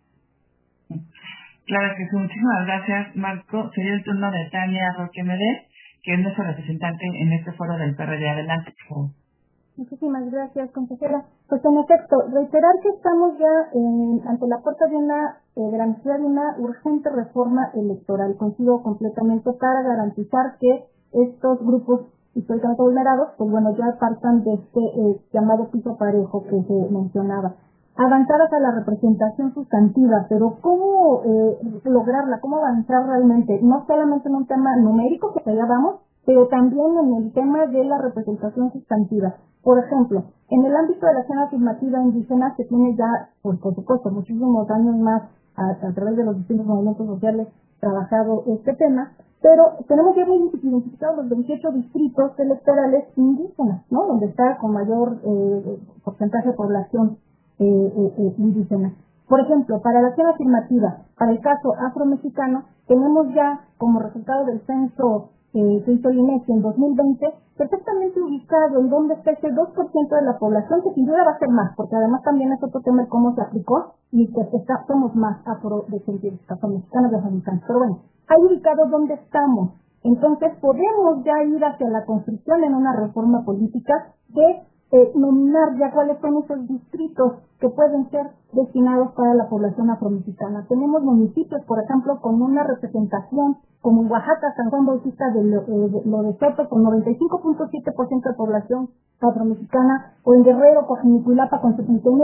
Claro que sí, muchísimas gracias, Marco. Sería el turno de Tania Roque Medé, que es nuestra representante en este foro del PRD. Adelante, por favor. Muchísimas gracias, consejera. Pues en efecto, reiterar que estamos ya ante la puerta de de la necesidad de una urgente reforma electoral. Coincido completamente para garantizar que estos grupos históricamente vulnerados, pues bueno, ya partan de este llamado piso parejo que se mencionaba. Avanzar hacia la representación sustantiva, pero ¿cómo lograrla? ¿Cómo avanzar realmente? No solamente en un tema numérico, que allá vamos, pero también en el tema de la representación sustantiva. Por ejemplo, en el ámbito de la acción afirmativa indígena se tiene ya, pues por supuesto, muchísimos años más a través de los distintos movimientos sociales trabajado este tema, pero tenemos ya muy identificados los 28 distritos electorales indígenas, ¿no? Donde está con mayor porcentaje de población indígena. Por ejemplo, para la acción afirmativa, para el caso afromexicano, tenemos ya como resultado del censo que hizo el INEGI en 2020, perfectamente ubicado en donde está ese 2% de la población, que sin duda va a ser más, porque además también es otro tema de cómo se aplicó, y que somos más afrodescendientes, afromexicanos y afroamericanos. Pero bueno, hay ubicado dónde estamos. Entonces podemos ya ir hacia la construcción en una reforma política de nominar ya cuáles son esos distritos que pueden ser destinados para la población afromexicana. Tenemos municipios, por ejemplo, con una representación, como en Oaxaca, San Juan Bautista de Soto, con 95.7% de población afromexicana, o en Guerrero, Coajinicuilapa, con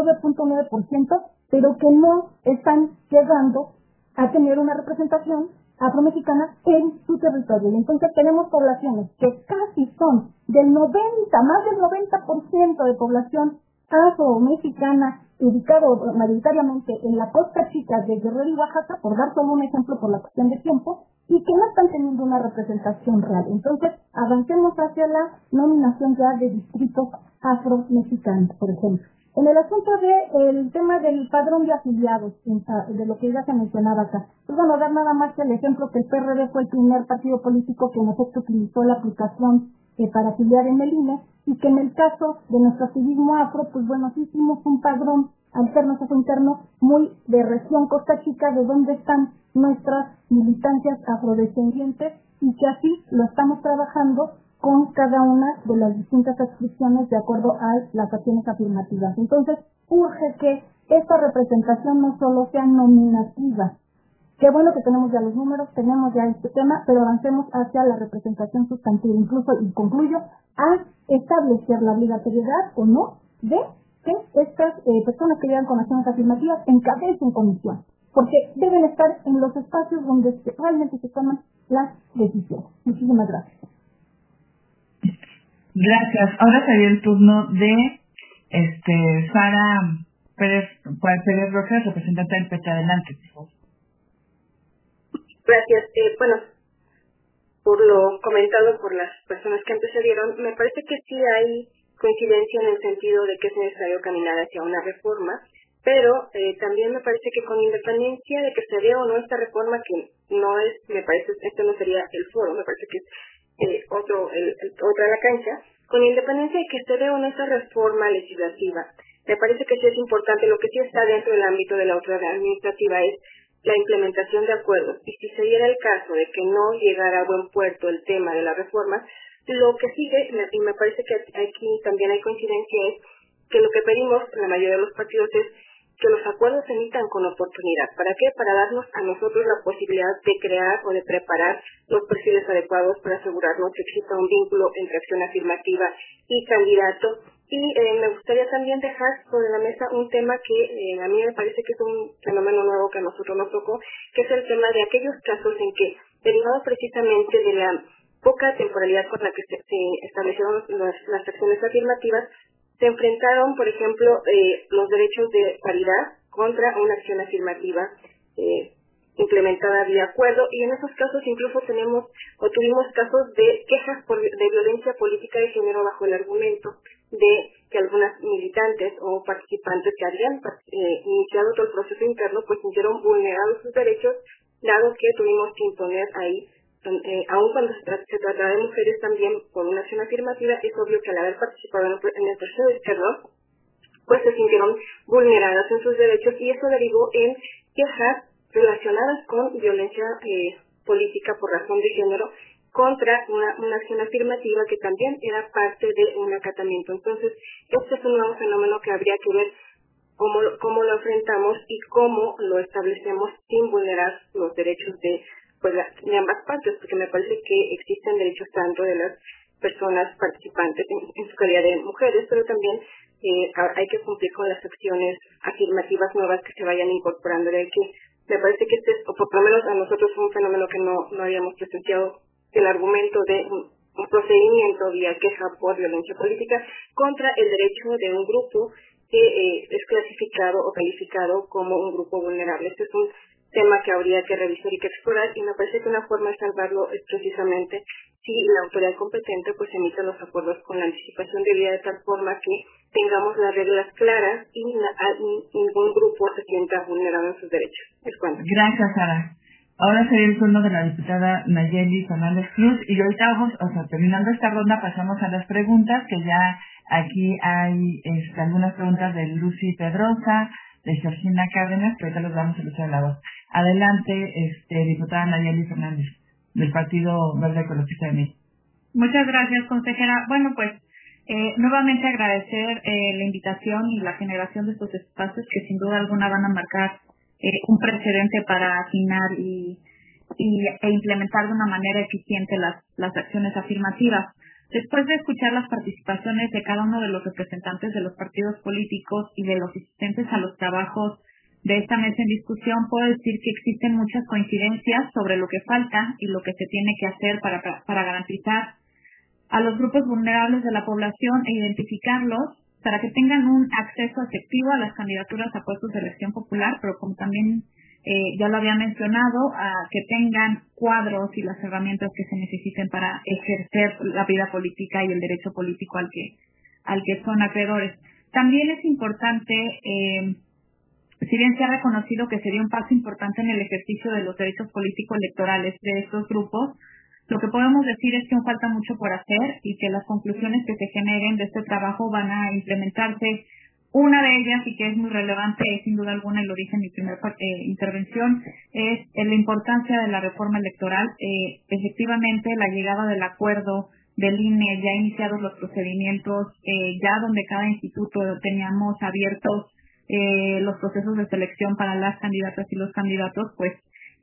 79.9%, pero que no están llegando a tener una representación afromexicana en su territorio. Y entonces tenemos poblaciones que casi son más del 90% de población afromexicana, ubicado mayoritariamente en la costa chica de Guerrero y Oaxaca, por dar solo un ejemplo por la cuestión de tiempo, y que no están teniendo una representación real. Entonces, avancemos hacia la nominación ya de distritos afromexicanos, por ejemplo. En el asunto del tema del padrón de afiliados, de lo que ya se mencionaba acá, pues bueno, dar nada más que el ejemplo que el PRD fue el primer partido político que en efecto utilizó la aplicación para afiliar en el INE, y que en el caso de nuestro activismo afro, pues bueno, sí hicimos un padrón alterno, interno, muy de región Costa Chica, de donde están nuestras militancias afrodescendientes, y que así lo estamos trabajando con cada una de las distintas adscripciones de acuerdo a las acciones afirmativas. Entonces, urge que esta representación no solo sea nominativa. Qué bueno que tenemos ya los números, tenemos ya este tema, pero avancemos hacia la representación sustantiva, incluso, y concluyo, a establecer la obligatoriedad o no de que estas personas que llegan con acciones afirmativas encabecen comisión, porque deben estar en los espacios donde realmente se toman las decisiones. Muchísimas gracias. Gracias. Ahora sería el turno de Sara Pérez Rojas, representante del PT. Adelante, por favor. Gracias. Bueno, por lo comentado por las personas que antecedieron, me parece que sí hay coincidencia en el sentido de que es necesario caminar hacia una reforma, pero también me parece que con independencia de que se dé o no esta reforma, que no es, me parece, este no sería el foro, me parece que es otra la cancha, con independencia de que se dé o no esta reforma legislativa, me parece que sí es importante, lo que sí está dentro del ámbito de la autoridad administrativa es la implementación de acuerdos, y si se diera el caso de que no llegara a buen puerto el tema de la reforma, lo que sigue, y me parece que aquí también hay coincidencia, es que lo que pedimos, la mayoría de los partidos, es que los acuerdos se emitan con oportunidad. ¿Para qué? Para darnos a nosotros la posibilidad de crear o de preparar los perfiles adecuados para asegurarnos que exista un vínculo entre acción afirmativa y candidato. Y me gustaría también dejar sobre la mesa un tema que a mí me parece que es un fenómeno nuevo que a nosotros nos tocó, que es el tema de aquellos casos en que, derivado precisamente de la poca temporalidad con la que se establecieron las acciones afirmativas, se enfrentaron, por ejemplo, los derechos de paridad contra una acción afirmativa implementada vía acuerdo, y en esos casos incluso tuvimos casos de quejas de violencia política de género bajo el argumento de que algunas militantes o participantes que habían iniciado todo el proceso interno pues sintieron vulnerados sus derechos, dado que tuvimos que imponer ahí aun cuando se trata de mujeres también por una acción afirmativa, es obvio que al haber participado en el proceso externo, pues se sintieron vulneradas en sus derechos, y eso derivó en quejas relacionadas con violencia política por razón de género contra una acción afirmativa que también era parte de un acatamiento. Entonces, este es un nuevo fenómeno que habría que ver cómo lo enfrentamos y cómo lo establecemos sin vulnerar los derechos de ambas partes, porque me parece que existen derechos tanto de las personas participantes en su calidad de mujeres, pero también hay que cumplir con las acciones afirmativas nuevas que se vayan incorporando. De que me parece que o por lo menos a nosotros, fue un fenómeno que no habíamos presenciado, el argumento de un procedimiento vía queja por violencia política contra el derecho de un grupo que es clasificado o calificado como un grupo vulnerable. Este es un tema que habría que revisar y que explorar, y me parece que una forma de salvarlo es precisamente si la autoridad competente pues emite los acuerdos con la anticipación debida, de tal forma que tengamos las reglas claras y ningún grupo se sienta vulnerado en sus derechos. Es cuanto. Gracias, Sara. Ahora sería el turno de la diputada Nayeli Fernández Cruz, y ahorita vamos, terminando esta ronda, pasamos a las preguntas, que ya aquí hay algunas preguntas de Lucy Pedrosa, de Georgina Cárdenas, que ahorita los vamos a usar la voz. Adelante, diputada Nayeli Fernández, del Partido Verde Ecologista de México. Muchas gracias, consejera. Bueno, pues nuevamente agradecer la invitación y la generación de estos espacios que sin duda alguna van a marcar un precedente para afinar e implementar de una manera eficiente las acciones afirmativas. Después de escuchar las participaciones de cada uno de los representantes de los partidos políticos y de los asistentes a los trabajos de esta mesa en discusión, puedo decir que existen muchas coincidencias sobre lo que falta y lo que se tiene que hacer para garantizar a los grupos vulnerables de la población e identificarlos para que tengan un acceso efectivo a las candidaturas a puestos de elección popular, pero como también ya lo había mencionado, a que tengan cuadros y las herramientas que se necesiten para ejercer la vida política y el derecho político al que son acreedores. También es importante, si bien se ha reconocido que sería un paso importante en el ejercicio de los derechos políticos electorales de estos grupos, lo que podemos decir es que aún falta mucho por hacer y que las conclusiones que se generen de este trabajo van a implementarse. Una de ellas, y que es muy relevante, sin duda alguna, y lo dije en mi primera intervención, es la importancia de la reforma electoral. Efectivamente, la llegada del acuerdo del INE, ya iniciados los procedimientos, ya donde cada instituto teníamos abiertos los procesos de selección para las candidatas y los candidatos, pues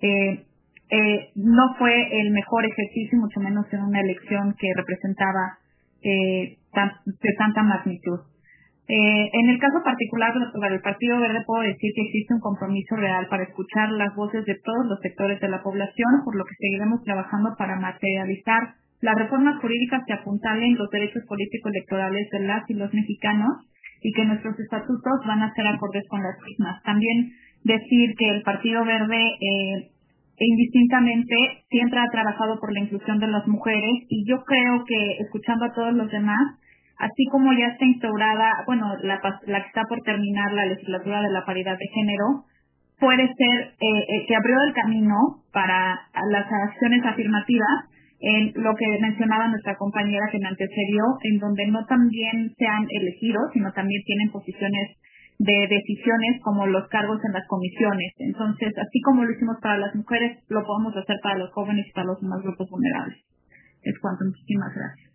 no fue el mejor ejercicio, mucho menos en una elección que representaba de tanta magnitud. En el caso particular del Partido Verde, puedo decir que existe un compromiso real para escuchar las voces de todos los sectores de la población, por lo que seguiremos trabajando para materializar las reformas jurídicas que apuntalen los derechos políticos electorales de las y los mexicanos, y que nuestros estatutos van a ser acordes con las mismas. También decir que el Partido Verde indistintamente siempre ha trabajado por la inclusión de las mujeres, y yo creo que, escuchando a todos los demás, así como ya está instaurada, la que está por terminar la legislatura de la paridad de género, puede ser que abrió el camino para las acciones afirmativas, en lo que mencionaba nuestra compañera que me antecedió, en donde no también se han elegido, sino también tienen posiciones de decisiones como los cargos en las comisiones. Entonces, así como lo hicimos para las mujeres, lo podemos hacer para los jóvenes y para los demás grupos vulnerables. Es cuanto. Muchísimas gracias.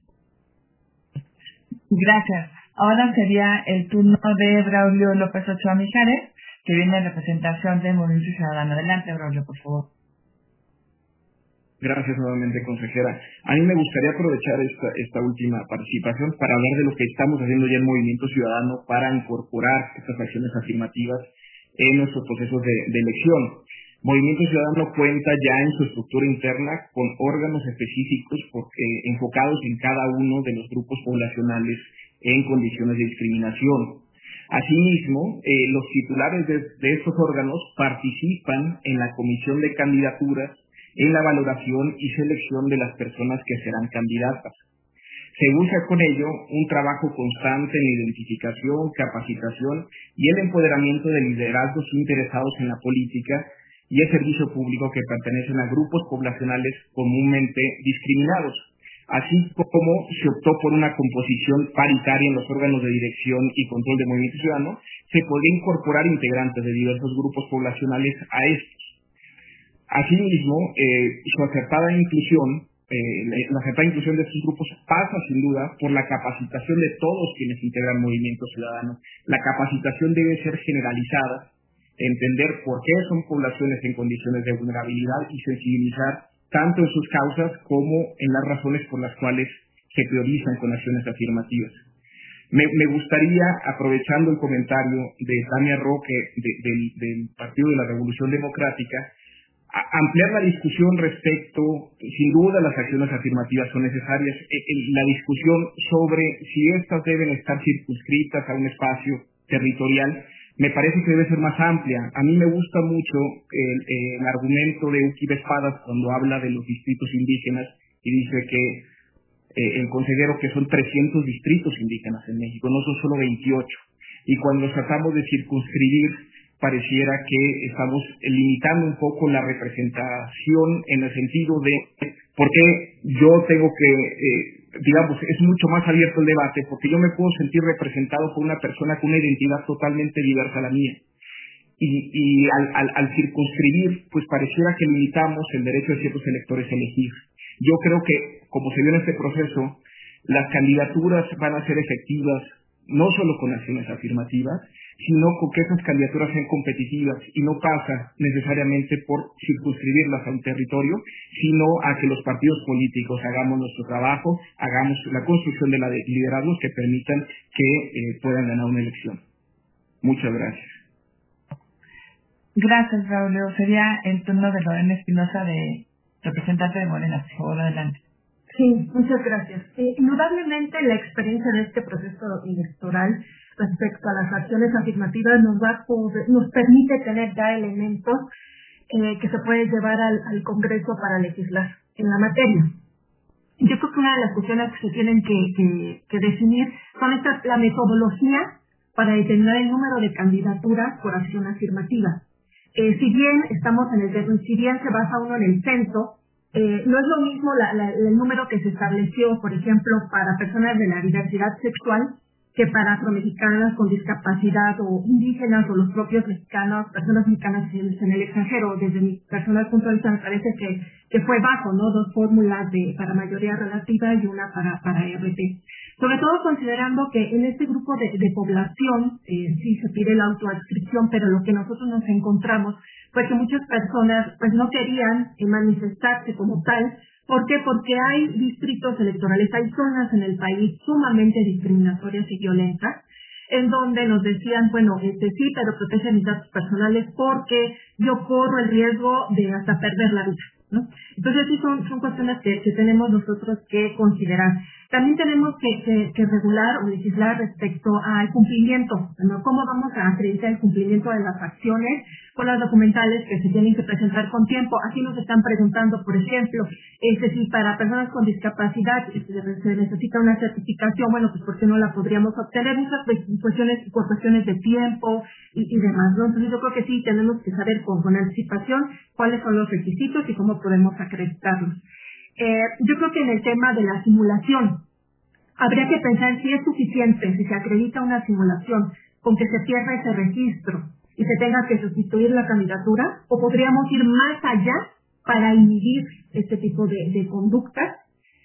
Gracias. Ahora sería el turno de Braulio López Ochoa Mijares, que viene en representación del Movimiento Ciudadano. Adelante, Braulio, por favor. Gracias nuevamente, consejera. A mí me gustaría aprovechar esta última participación para hablar de lo que estamos haciendo ya en Movimiento Ciudadano para incorporar estas acciones afirmativas en nuestros procesos de elección. Movimiento Ciudadano cuenta ya en su estructura interna con órganos específicos enfocados en cada uno de los grupos poblacionales en condiciones de discriminación. Asimismo, los titulares de estos órganos participan en la comisión de candidaturas, en la valoración y selección de las personas que serán candidatas. Se busca con ello un trabajo constante en la identificación, capacitación y el empoderamiento de liderazgos interesados en la política, y es servicio público que pertenecen a grupos poblacionales comúnmente discriminados, así como se optó por una composición paritaria en los órganos de dirección y control de Movimiento Ciudadano, se podría incorporar integrantes de diversos grupos poblacionales a estos. Asimismo, su acertada inclusión, la acertada inclusión de estos grupos pasa sin duda por la capacitación de todos quienes integran Movimiento Ciudadano. La capacitación debe ser generalizada, entender por qué son poblaciones en condiciones de vulnerabilidad y sensibilizar tanto en sus causas como en las razones por las cuales se priorizan con acciones afirmativas. Me gustaría, aprovechando el comentario de Tania Roque del Partido de la Revolución Democrática, ampliar la discusión respecto, sin duda las acciones afirmativas son necesarias, la discusión sobre si estas deben estar circunscritas a un espacio territorial, me parece que debe ser más amplia. A mí me gusta mucho el argumento de Uki Espadas cuando habla de los distritos indígenas y dice que el consejero que son 300 distritos indígenas en México, no son solo 28. Y cuando tratamos de circunscribir, pareciera que estamos limitando un poco la representación en el sentido de por qué yo tengo que, digamos, es mucho más abierto el debate, porque yo me puedo sentir representado por una persona con una identidad totalmente diversa a la mía. Y al circunscribir, pues pareciera que limitamos el derecho de ciertos electores a elegir. Yo creo que, como se vio en este proceso, las candidaturas van a ser efectivas no solo con acciones afirmativas, sino con que esas candidaturas sean competitivas, y no pasa necesariamente por circunscribirlas a un territorio, sino a que los partidos políticos hagamos nuestro trabajo, hagamos la construcción de liderazgos que permitan que puedan ganar una elección. Muchas gracias. Gracias, Raúl. Sería el turno de Lorena Espinosa, de representante de Morena. Por favor, adelante. Sí, muchas gracias. Indudablemente la experiencia de este proceso electoral respecto a las acciones afirmativas nos permite tener ya elementos que se puede llevar al Congreso para legislar en la materia. Yo creo que una de las cuestiones que se tienen que definir son la metodología para determinar el número de candidaturas por acción afirmativa. Si bien si bien se basa uno en el censo, no es lo mismo el número que se estableció, por ejemplo, para personas de la diversidad sexual que para afromexicanas con discapacidad o indígenas o los propios mexicanos, personas mexicanas en el extranjero. Desde mi personal punto de vista me parece que fue bajo, ¿no? 2 fórmulas para mayoría relativa y una para RT. Sobre todo considerando que en este grupo de población sí se pide la autoadscripción, pero lo que nosotros nos encontramos fue que muchas personas pues no querían manifestarse como tal. ¿Por qué? Porque hay distritos electorales, hay zonas en el país sumamente discriminatorias y violentas, en donde nos decían, bueno, sí, pero protege mis datos personales porque yo corro el riesgo de hasta perder la vida, ¿no? Entonces sí son cuestiones que tenemos nosotros que considerar. También tenemos que regular o legislar respecto al cumplimiento, ¿no? ¿Cómo vamos a acreditar el cumplimiento de las acciones con las documentales que se tienen que presentar con tiempo? Aquí nos están preguntando, por ejemplo, si para personas con discapacidad se necesita una certificación, bueno, pues ¿por qué no la podríamos obtener? Muchas cuestiones por cuestiones de tiempo y demás, ¿no? Entonces yo creo que sí tenemos que saber con anticipación cuáles son los requisitos y cómo podemos acreditarlos. Yo creo que en el tema de la simulación habría que pensar si es suficiente, si se acredita una simulación con que se pierda ese registro y se tenga que sustituir la candidatura, o podríamos ir más allá para inhibir este tipo de conductas,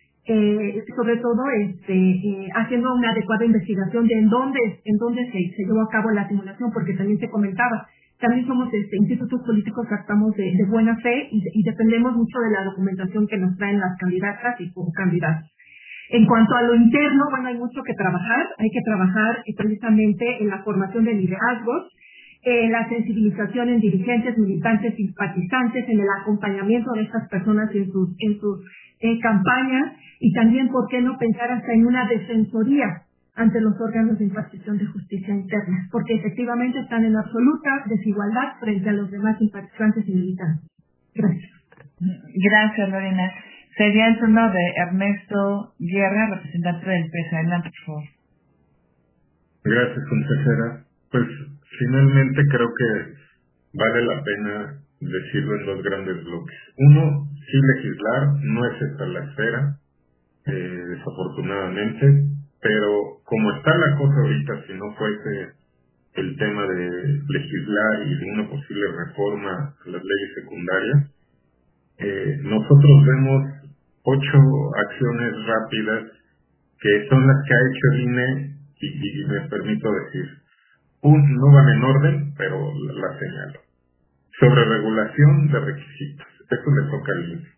sobre todo haciendo una adecuada investigación de en dónde se llevó a cabo la simulación, porque también se comentaba, también somos institutos políticos que actuamos de buena fe y dependemos mucho de la documentación que nos traen las candidatas y como candidatos. En cuanto a lo interno, bueno, hay mucho que trabajar. Hay que trabajar precisamente en la formación de liderazgos, en la sensibilización en dirigentes, militantes, simpatizantes, en el acompañamiento de estas personas en sus campañas, y también, ¿por qué no pensar hasta en una defensoría ante los órganos de impartición de justicia interna? Porque efectivamente están en absoluta desigualdad frente a los demás simpatizantes y militantes. Gracias. Gracias, Lorena. Sería el turno de Ernesto Guerra, representante del PES. Adelante, por favor. Gracias, consejera. Pues finalmente creo que vale la pena decirlo en dos grandes bloques. Uno, sí legislar, no es esta la esfera, desafortunadamente, pero como está la cosa ahorita, si no fuese el tema de legislar y de una posible reforma a las leyes secundarias, nosotros vemos 8 acciones rápidas que son las que ha hecho el INE y me permito decir, no van en orden, pero la señalo. Sobre regulación de requisitos, eso le toca al INE.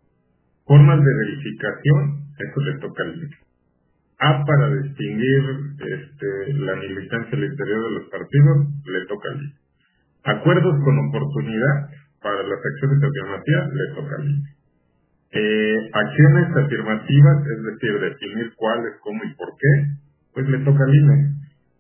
Formas de verificación, eso le toca al INE. Para distinguir la militancia al interior de los partidos, le toca al INE. Acuerdos con oportunidad para las acciones afirmativas, le toca al INE. Acciones afirmativas, es decir, definir cuáles, cómo y por qué, pues le toca al INE.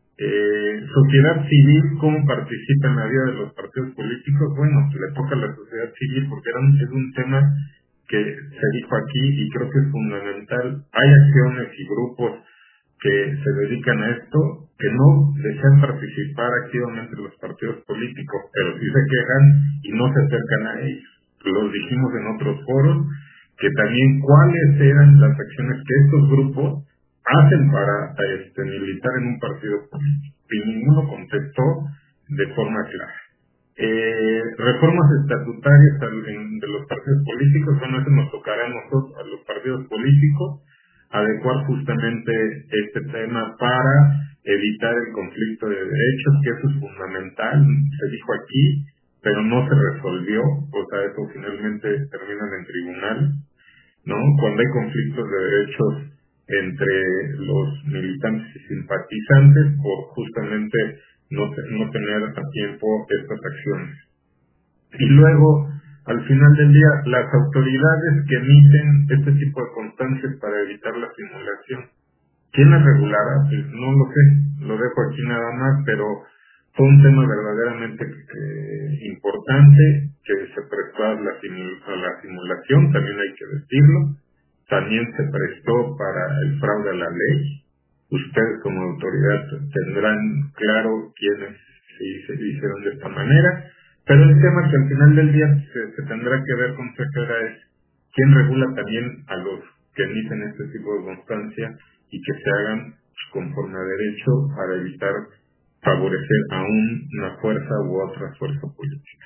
Sociedad civil, cómo participa en la vida de los partidos políticos, bueno, le toca a la sociedad civil porque es un tema que se dijo aquí y creo que es fundamental. Hay acciones y grupos que se dedican a esto que no desean participar activamente en los partidos políticos, pero sí se quejan y no se acercan a ellos. Los dijimos en otros foros que también cuáles eran las acciones que estos grupos hacen para militar en un partido político y ninguno contestó de forma clara. Reformas estatutarias de los partidos políticos, bueno, eso nos tocará a nosotros, a los partidos políticos, adecuar justamente este tema para evitar el conflicto de derechos, que eso es fundamental, se dijo aquí, pero no se resolvió, o sea, eso finalmente termina en tribunal, ¿no? Cuando hay conflictos de derechos entre los militantes y simpatizantes por justamente no tener a tiempo estas acciones. Y luego, al final del día, las autoridades que emiten este tipo de constancias para evitar la simulación, ¿quién las regulará? Pues no lo sé, lo dejo aquí nada más, pero fue un tema verdaderamente importante que se prestó a la simulación, también hay que decirlo. También se prestó para el fraude a la ley. Ustedes como autoridad tendrán claro quiénes se hicieron de esta manera, pero el tema que al final del día se tendrá que ver, consejera, es quién regula también a los que emiten este tipo de constancia y que se hagan conforme a derecho para evitar favorecer a una fuerza u otra fuerza política.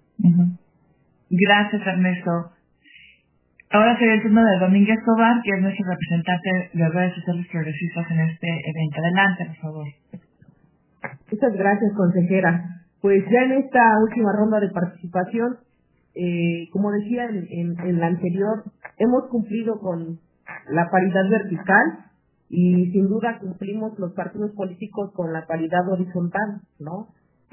Gracias, Ernesto. Ahora sería el turno de Domínguez Tobar, que es nuestro representante de redes sociales progresistas en este evento. Adelante, por favor. Muchas gracias, consejera. Pues ya en esta última ronda de participación, como decía en la anterior, hemos cumplido con la paridad vertical y sin duda cumplimos los partidos políticos con la paridad horizontal, ¿no?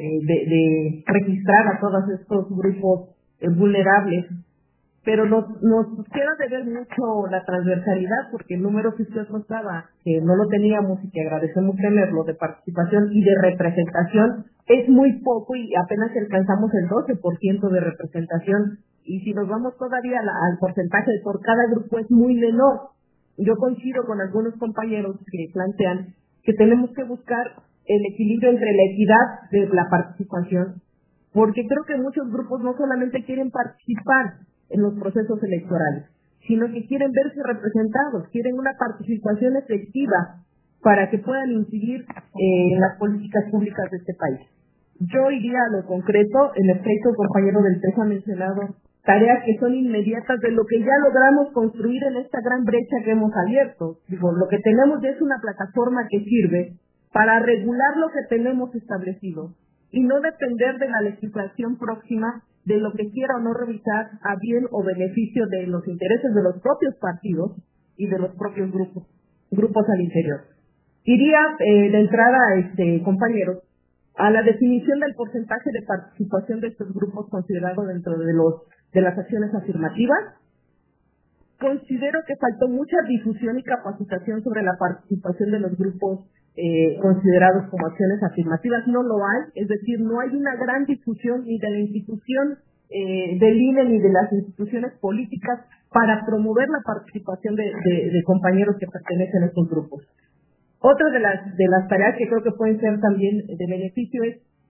De registrar a todos estos grupos vulnerables. Pero nos queda de ver mucho la transversalidad, porque el número que usted mostraba, que no lo teníamos y que agradecemos tenerlo, de participación y de representación, es muy poco y apenas alcanzamos el 12% de representación. Y si nos vamos todavía al porcentaje por cada grupo es muy menor. Yo coincido con algunos compañeros que plantean que tenemos que buscar el equilibrio entre la equidad de la participación, porque creo que muchos grupos no solamente quieren participar en los procesos electorales, sino que quieren verse representados, quieren una participación efectiva para que puedan incidir en las políticas públicas de este país. Yo iría a lo concreto. El efecto compañero del PES ha mencionado tareas que son inmediatas de lo que ya logramos construir en esta gran brecha que hemos abierto. Digo, lo que tenemos ya es una plataforma que sirve para regular lo que tenemos establecido y no depender de la legislación próxima de lo que quiera o no revisar a bien o beneficio de los intereses de los propios partidos y de los propios grupos al interior. Iría de entrada, compañeros, a la definición del porcentaje de participación de estos grupos considerado dentro de las acciones afirmativas. Considero que faltó mucha difusión y capacitación sobre la participación de los grupos considerados como acciones afirmativas. No lo hay, es decir, no hay una gran difusión ni de la institución del INE ni de las instituciones políticas para promover la participación de compañeros que pertenecen a estos grupos. Otra de las tareas que creo que pueden ser también de beneficio es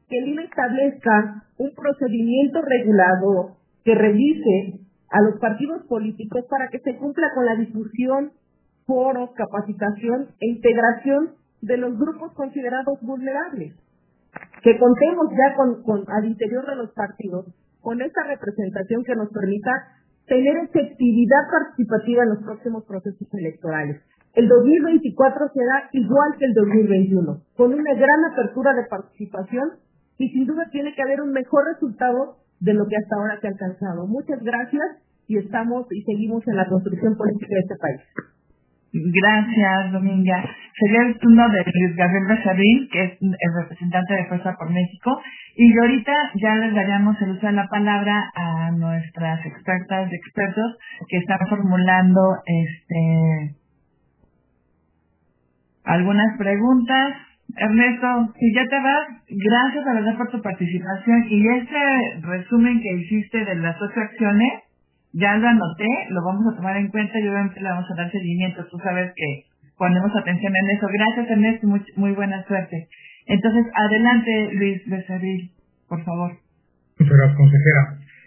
que el INE establezca un procedimiento regulado que revise a los partidos políticos para que se cumpla con la difusión, foros, capacitación e integración de los grupos considerados vulnerables. Que contemos ya al interior de los partidos con esta representación que nos permita tener efectividad participativa en los próximos procesos electorales. El 2024 será igual que el 2021, con una gran apertura de participación y sin duda tiene que haber un mejor resultado de lo que hasta ahora se ha alcanzado. Muchas gracias y seguimos en la construcción política de este país. Gracias, Dominga. Sería el turno de Luis Gabriel Becerril, que es el representante de Fuerza por México, y ahorita ya les daríamos el uso de la palabra a nuestras expertas y expertos que están formulando algunas preguntas. Ernesto, si ya te vas, gracias a verdad por tu participación y este resumen que hiciste de las 8 acciones. Ya lo anoté, lo vamos a tomar en cuenta y obviamente le vamos a dar seguimiento. Tú sabes que ponemos atención en eso. Gracias, Ernesto, muy buena suerte. Entonces, adelante, Luis Becerril, por favor. Muchas gracias, consejera.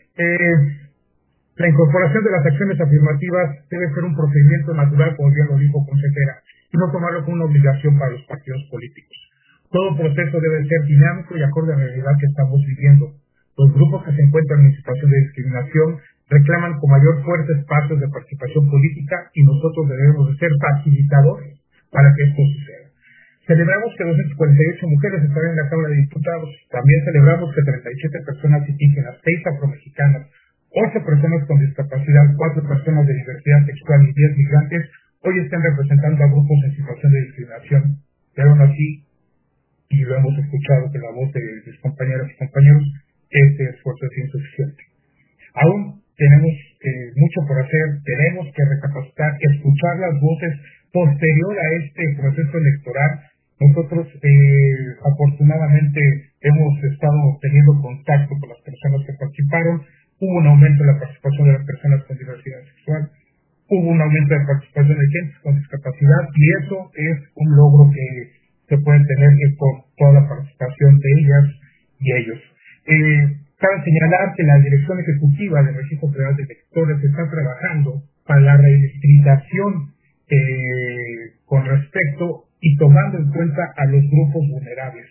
La incorporación de las acciones afirmativas debe ser un procedimiento natural, como bien lo dijo consejera, y no tomarlo como una obligación para los partidos políticos. Todo proceso debe ser dinámico y acorde a la realidad que estamos viviendo. Los grupos que se encuentran en situación de discriminación reclaman con mayor fuerza espacios de participación política y nosotros debemos de ser facilitadores para que esto suceda. Celebramos que 248 mujeres están en la Cámara de Diputados. También celebramos que 37 personas indígenas, 6 afromexicanas, 8 personas con discapacidad, 4 personas de diversidad sexual y 10 migrantes hoy están representando a grupos en situación de discriminación. Pero aún así, y lo hemos escuchado de la voz de mis compañeras y compañeros, este esfuerzo es insuficiente. Aún tenemos mucho por hacer, tenemos que recapacitar, escuchar las voces posterior a este proceso electoral. Nosotros afortunadamente hemos estado teniendo contacto con las personas que participaron, hubo un aumento en la participación de las personas con diversidad sexual, hubo un aumento de participación de gente con discapacidad y eso es un logro que se puede tener por toda la participación de ellas y ellos. Cabe señalar que la Dirección Ejecutiva del Registro Federal de Electores está trabajando para la rehabilitación con respecto y tomando en cuenta a los grupos vulnerables.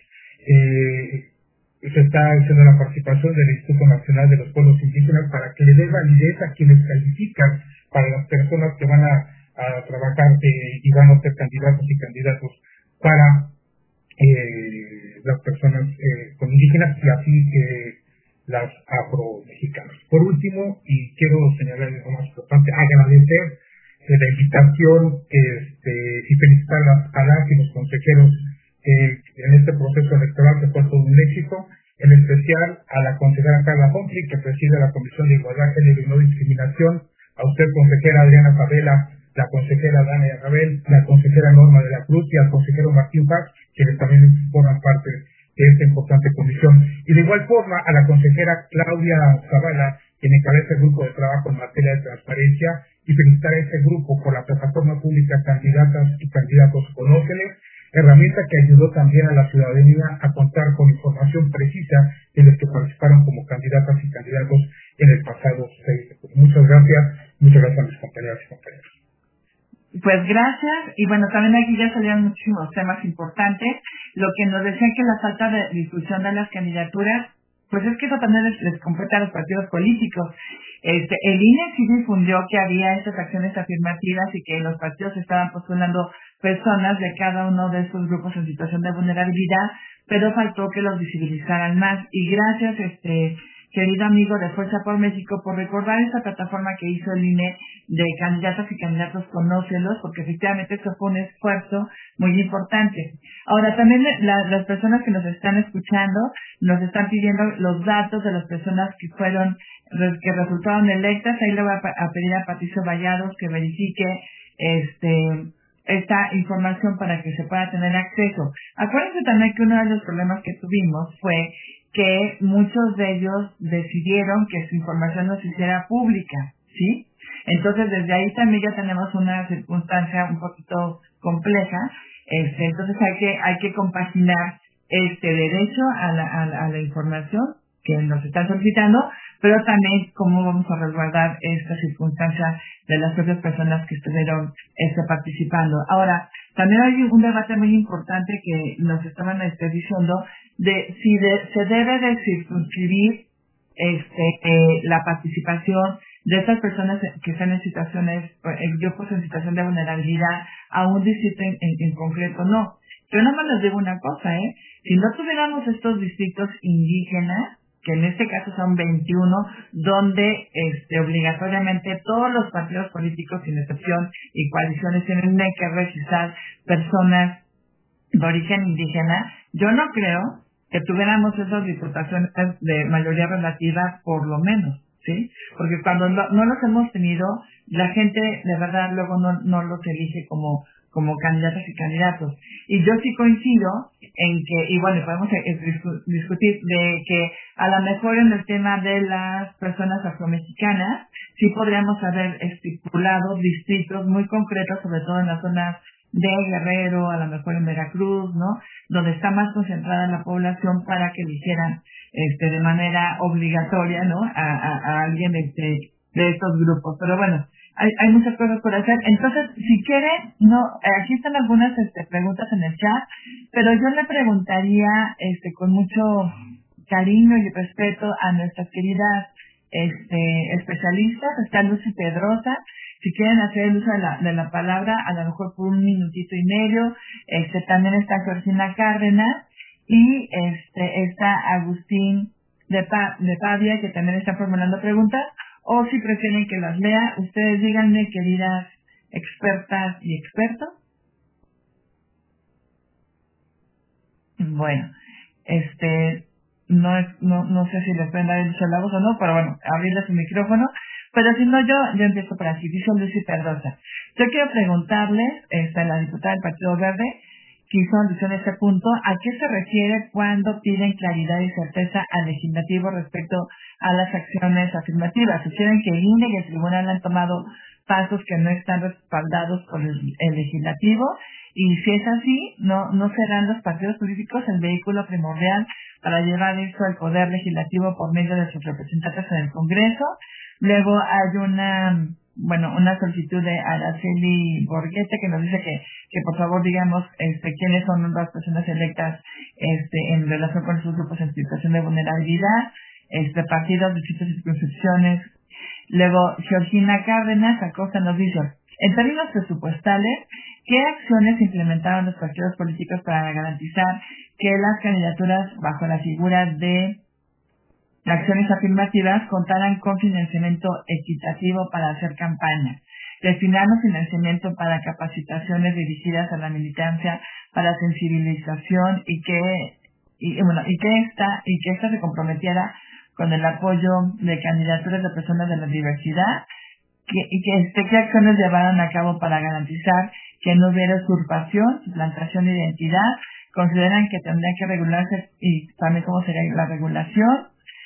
Se está haciendo la participación del Instituto Nacional de los Pueblos Indígenas para que le dé validez a quienes califican para las personas que van a trabajar y van a ser candidatos y candidatos para las personas con indígenas y así las afromexicanas. Por último, y quiero señalar lo más importante, agradecer la invitación y felicitar a las y los consejeros en este proceso electoral que fue todo un éxito, en especial a la consejera Carla Humphrey, que preside la Comisión de Igualdad, Género y No Discriminación, a usted, consejera Adriana Favela, la consejera Dania Rabel, la consejera Norma de la Cruz y al consejero Martín Paz, quienes también forman parte de esta importante comisión. Y de igual forma a la consejera Claudia Zavala, quien encabeza el grupo de trabajo en materia de transparencia, y felicitar a este grupo por la plataforma pública Candidatas y Candidatos Conóceles, herramienta que ayudó también a la ciudadanía a contar con información precisa de los que participaron como candidatas y candidatos en el pasado 6 de julio. Muchas gracias a mis compañeras y compañeros. Pues gracias, y bueno, también aquí ya salieron muchísimos temas importantes. Lo que nos decían que la falta de difusión de las candidaturas, pues es que eso también les compete a los partidos políticos. El INE sí difundió que había estas acciones afirmativas y que los partidos estaban postulando personas de cada uno de estos grupos en situación de vulnerabilidad, pero faltó que los visibilizaran más. Y gracias, querido amigo de Fuerza por México, por recordar esta plataforma que hizo el INE de candidatas y candidatos Conócelos, porque efectivamente esto fue un esfuerzo muy importante. Ahora, también las personas que nos están escuchando nos están pidiendo los datos de las personas que resultaron electas. Ahí le voy a pedir a Patricio Vallados que verifique esta información para que se pueda tener acceso. Acuérdense también que uno de los problemas que tuvimos fue que muchos de ellos decidieron que su información no se hiciera pública, ¿sí? Entonces, desde ahí también ya tenemos una circunstancia un poquito compleja. Entonces, hay que compaginar derecho a la información que nos están solicitando, pero también cómo vamos a resguardar esta circunstancia de las propias personas que estuvieron participando. Ahora, también hay un debate muy importante que nos estaban diciendo de si se debe de circunscribir la participación de estas personas que están en situaciones, grupos en situación de vulnerabilidad, a un distrito en concreto. No. Yo nada más les digo una cosa, si no tuviéramos estos distritos indígenas, que en este caso son 21, donde obligatoriamente todos los partidos políticos, sin excepción, y coaliciones tienen que registrar personas de origen indígena, yo no creo que tuviéramos esas diputaciones de mayoría relativa, por lo menos, ¿sí? Porque cuando no los hemos tenido, la gente de verdad luego no los elige como candidatas y candidatos. Y yo sí coincido en que, y bueno, podemos discutir de que a lo mejor en el tema de las personas afromexicanas sí podríamos haber estipulado distritos muy concretos, sobre todo en las zonas de Guerrero, a lo mejor en Veracruz, ¿no? Donde está más concentrada la población, para que eligieran de manera obligatoria, ¿no? A alguien de estos grupos. Pero bueno, hay muchas cosas por hacer. Entonces, si quieren, aquí están algunas preguntas en el chat, pero yo le preguntaría con mucho cariño y respeto a nuestras queridas especialistas. Está Lucy Pedrosa, si quieren hacer el uso de la palabra, a lo mejor por 1 minutito y medio. También está Georgina Cárdenas y está Agustín de Pavia, que también está formulando preguntas, o si prefieren que las lea, ustedes díganme, queridas expertas y expertos. Bueno, no sé si les pueden dar el uso de la voz o no, pero bueno, abrirle su micrófono. Pero si no, yo empiezo por aquí. Dice Lucy Pedrosa. Yo quiero preguntarles, la diputada del Partido Verde, que hizo alusión a este punto, ¿a qué se refiere cuando piden claridad y certeza al legislativo respecto a las acciones afirmativas? ¿Sugieren que el INE y el tribunal han tomado pasos que no están respaldados por el legislativo? Y si es así, ¿no serán los partidos políticos el vehículo primordial para llevar esto al poder legislativo por medio de sus representantes en el Congreso? Luego hay una solicitud de Araceli Borguete, que nos dice que por favor digamos quiénes son las personas electas en relación con sus grupos en situación de vulnerabilidad, partidos, distritos y circunscripciones. Luego Georgina Cárdenas Acosta nos dice, en términos presupuestales, ¿qué acciones implementaron los partidos políticos para garantizar que las candidaturas bajo la figura de acciones afirmativas contaran con financiamiento equitativo para hacer campaña? Destinaron financiamiento para capacitaciones dirigidas a la militancia, para sensibilización y que esta se comprometiera con el apoyo de candidaturas de personas de la diversidad, ¿qué acciones llevaron a cabo para garantizar que no hubiera usurpación, suplantación de identidad? ¿Consideran que tendría que regularse y también cómo sería la regulación?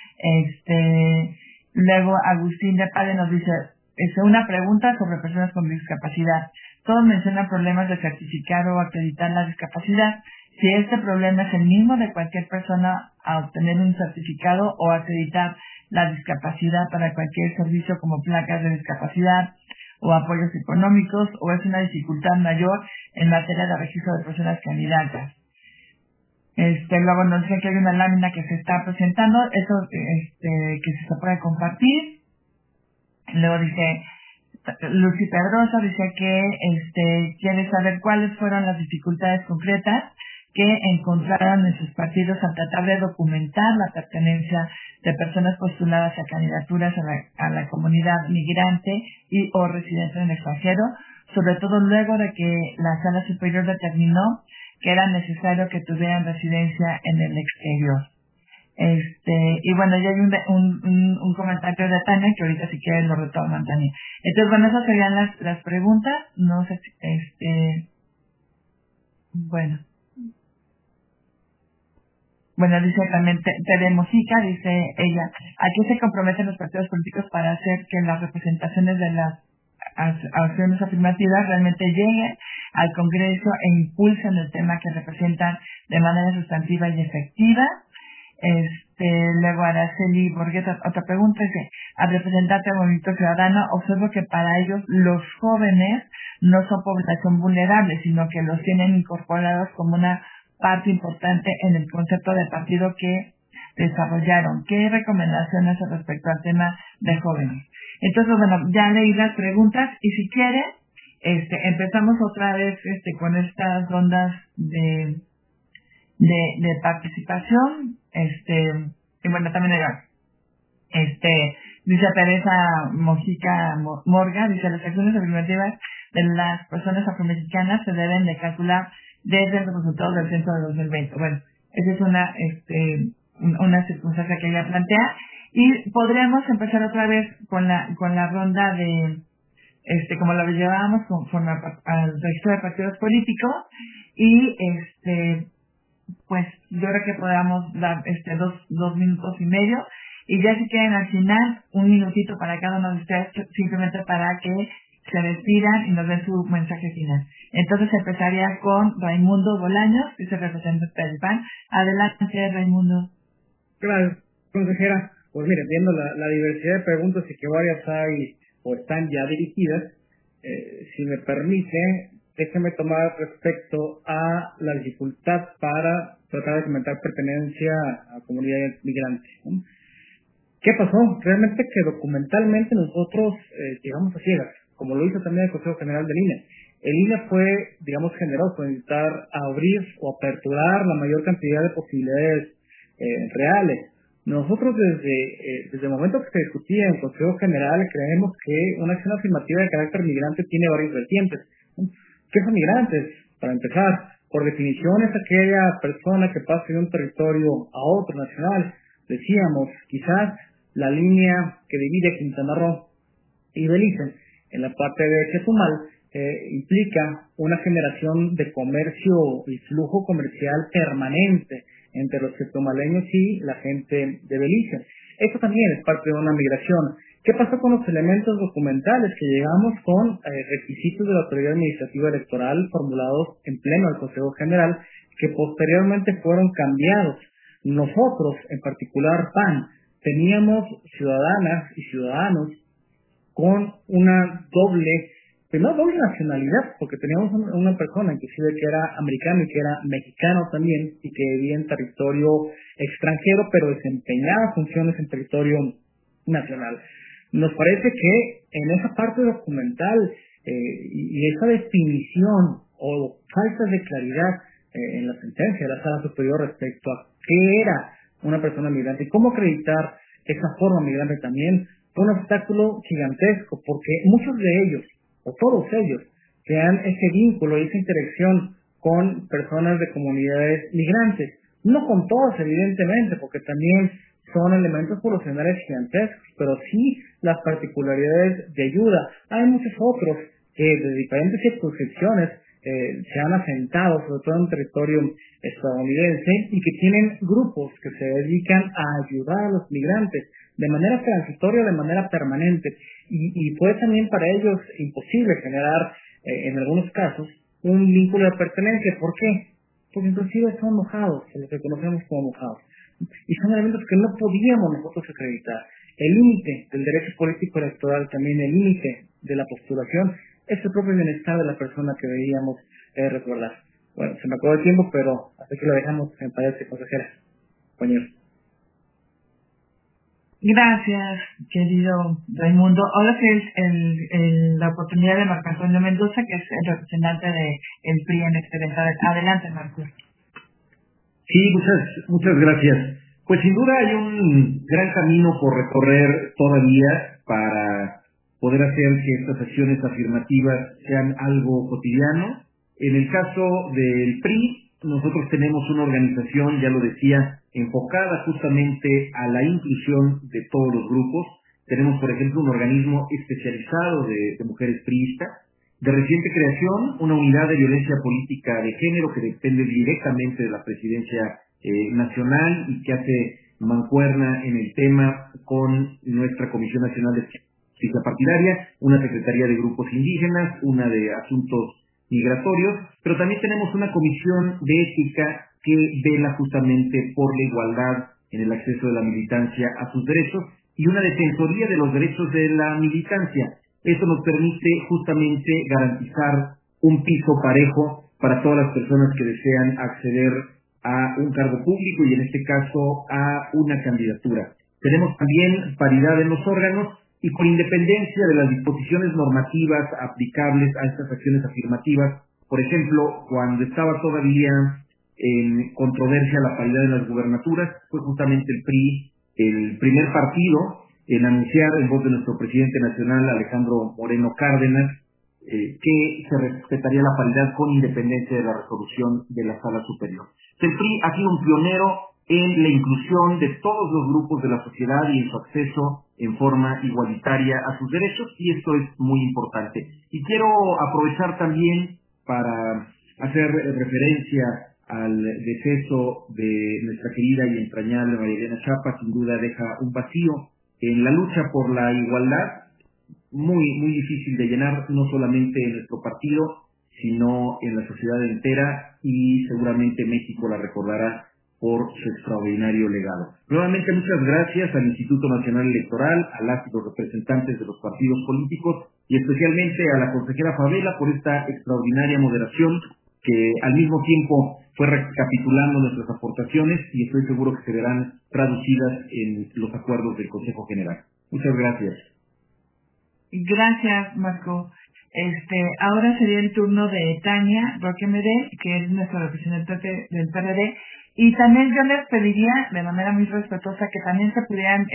Luego Agustín de Pade nos dice, una pregunta sobre personas con discapacidad. Todos mencionan problemas de certificar o acreditar la discapacidad. Si este problema es el mismo de cualquier persona a obtener un certificado o acreditar la discapacidad para cualquier servicio como placas de discapacidad o apoyos económicos, o es una dificultad mayor en materia de registro de personas candidatas. Luego nos dice que hay una lámina que se está presentando, eso que se puede compartir. Luego dice Lucy Pedrosa, dice que quiere saber cuáles fueron las dificultades concretas que encontraron en sus partidos al tratar de documentar la pertenencia de personas postuladas a candidaturas a la comunidad migrante y o residente en el extranjero, sobre todo luego de que la Sala Superior determinó que era necesario que tuvieran residencia en el exterior. Y bueno, ya hay un comentario de Tania, que ahorita si quieres lo retoman, Tania. Entonces, bueno, esas serían las preguntas. No sé si, Bueno, dice también Tere Mosica, dice ella, ¿a qué se comprometen los partidos políticos para hacer que las representaciones de las acciones afirmativas realmente lleguen al Congreso e impulsen el tema que representan de manera sustantiva y efectiva. Luego Araceli Borgueta, otra pregunta, dice, al representante del Movimiento Ciudadano, observo que para ellos los jóvenes no son población vulnerable, sino que los tienen incorporados como una parte importante en el concepto de partido que desarrollaron. ¿Qué recomendaciones respecto al tema de jóvenes? Entonces, bueno, ya leí las preguntas y si quiere, empezamos otra vez con estas rondas de participación. Y bueno, también dice Teresa Mojica Morga, dice, las acciones afirmativas de las personas afromexicanas se deben de calcular desde los resultados del censo de 2020. Bueno, esa es una circunstancia que ella plantea, y podremos empezar otra vez con la ronda de como la llevábamos conforme al registro de partidos políticos, y pues yo creo que podamos dar 2 minutos y medio, y ya si quieren al final 1 minutito para cada uno de ustedes, simplemente para que se despidan y nos den su mensaje final. Entonces empezaría con Raimundo Bolaños, vicerepresentante del PAN. Adelante, Raimundo. Gracias, consejera. Pues mire, viendo la diversidad de preguntas y que varias hay o están ya dirigidas, si me permite, déjeme tomar respecto a la dificultad para tratar de fomentar pertenencia a comunidades migrantes, ¿no? ¿Qué pasó? Realmente que documentalmente nosotros llegamos a ciegas, como lo hizo también el Consejo General del INE. El INE fue, digamos, generoso en intentar abrir o aperturar la mayor cantidad de posibilidades reales. Nosotros desde el momento que se discutía en el Consejo General creemos que una acción afirmativa de carácter migrante tiene varias vertientes, ¿no? ¿Qué son migrantes? Para empezar, por definición es aquella persona que pasa de un territorio a otro nacional. Decíamos, quizás la línea que divide Quintana Roo y Belice en la parte de Chetumal implica una generación de comercio y flujo comercial permanente entre los chetumaleños y la gente de Belice. Esto también es parte de una migración. ¿Qué pasó con los elementos documentales? Que llegamos con requisitos de la Autoridad Administrativa Electoral formulados en pleno del Consejo General, que posteriormente fueron cambiados. Nosotros, en particular PAN, teníamos ciudadanas y ciudadanos con una doble nacionalidad, porque teníamos una persona inclusive que era americano y que era mexicano también, y que vivía en territorio extranjero, pero desempeñaba funciones en territorio nacional. Nos parece que en esa parte documental y esa definición o falta de claridad en la sentencia de la Sala Superior respecto a qué era una persona migrante y cómo acreditar esa forma migrante también, fue un obstáculo gigantesco, porque muchos de ellos, o todos ellos, crean ese vínculo y esa interacción con personas de comunidades migrantes. No con todas, evidentemente, porque también son elementos poblacionales gigantescos, pero sí las particularidades de ayuda. Hay muchos otros que de diferentes circunscripciones se han asentado, sobre todo en territorio estadounidense, y que tienen grupos que se dedican a ayudar a los migrantes de manera transitoria o de manera permanente. Y fue también para ellos imposible generar, en algunos casos, un vínculo de pertenencia. ¿Por qué? Porque inclusive son mojados, se los reconocemos como mojados. Y son elementos que no podíamos nosotros acreditar. El límite del derecho político electoral, también el límite de la postulación, es el propio bienestar de la persona que deberíamos recordar. Bueno, se me acabó el tiempo, pero hasta aquí lo dejamos, me parece, consejera. Compañeros. Gracias, querido Raimundo. Ahora que es la oportunidad de Marco Antonio Mendoza, que es el representante del PRI en Excelente. Adelante, Marco. Sí, muchas gracias. Pues sin duda hay un gran camino por recorrer todavía para poder hacer que estas acciones afirmativas sean algo cotidiano. En el caso del PRI, nosotros tenemos una organización, ya lo decía, enfocada justamente a la inclusión de todos los grupos. Tenemos, por ejemplo, un organismo especializado de mujeres priistas. De reciente creación, una unidad de violencia política de género que depende directamente de la presidencia nacional y que hace mancuerna en el tema con nuestra Comisión Nacional de justicia partidaria, una secretaría de grupos indígenas, una de asuntos migratorios, pero también tenemos una comisión de ética que vela justamente por la igualdad en el acceso de la militancia a sus derechos y una defensoría de los derechos de la militancia. Eso nos permite justamente garantizar un piso parejo para todas las personas que desean acceder a un cargo público y en este caso a una candidatura. Tenemos también paridad en los órganos y con independencia de las disposiciones normativas aplicables a estas acciones afirmativas. Por ejemplo, cuando estaba todavía en controversia la paridad en las gubernaturas, fue justamente el PRI el primer partido en anunciar en voz de nuestro presidente nacional, Alejandro Moreno Cárdenas, que se respetaría la paridad con independencia de la resolución de la Sala Superior. El PRI ha sido un pionero en la inclusión de todos los grupos de la sociedad y en su acceso en forma igualitaria a sus derechos, y esto es muy importante. Y quiero aprovechar también para hacer referencia al deceso de nuestra querida y entrañable María Elena Chapa. Sin duda deja un vacío en la lucha por la igualdad, muy difícil de llenar, no solamente en nuestro partido, sino en la sociedad entera, y seguramente México la recordará por su extraordinario legado. Nuevamente, muchas gracias al Instituto Nacional Electoral, a las y los representantes de los partidos políticos y especialmente a la consejera Favela por esta extraordinaria moderación que al mismo tiempo fue recapitulando nuestras aportaciones y estoy seguro que se verán traducidas en los acuerdos del Consejo General. Muchas gracias. Gracias, Marco. Ahora sería el turno de Tania Roque Medel, que es nuestra representante del PRD, y también yo les pediría, de manera muy respetuosa, que también se pudieran,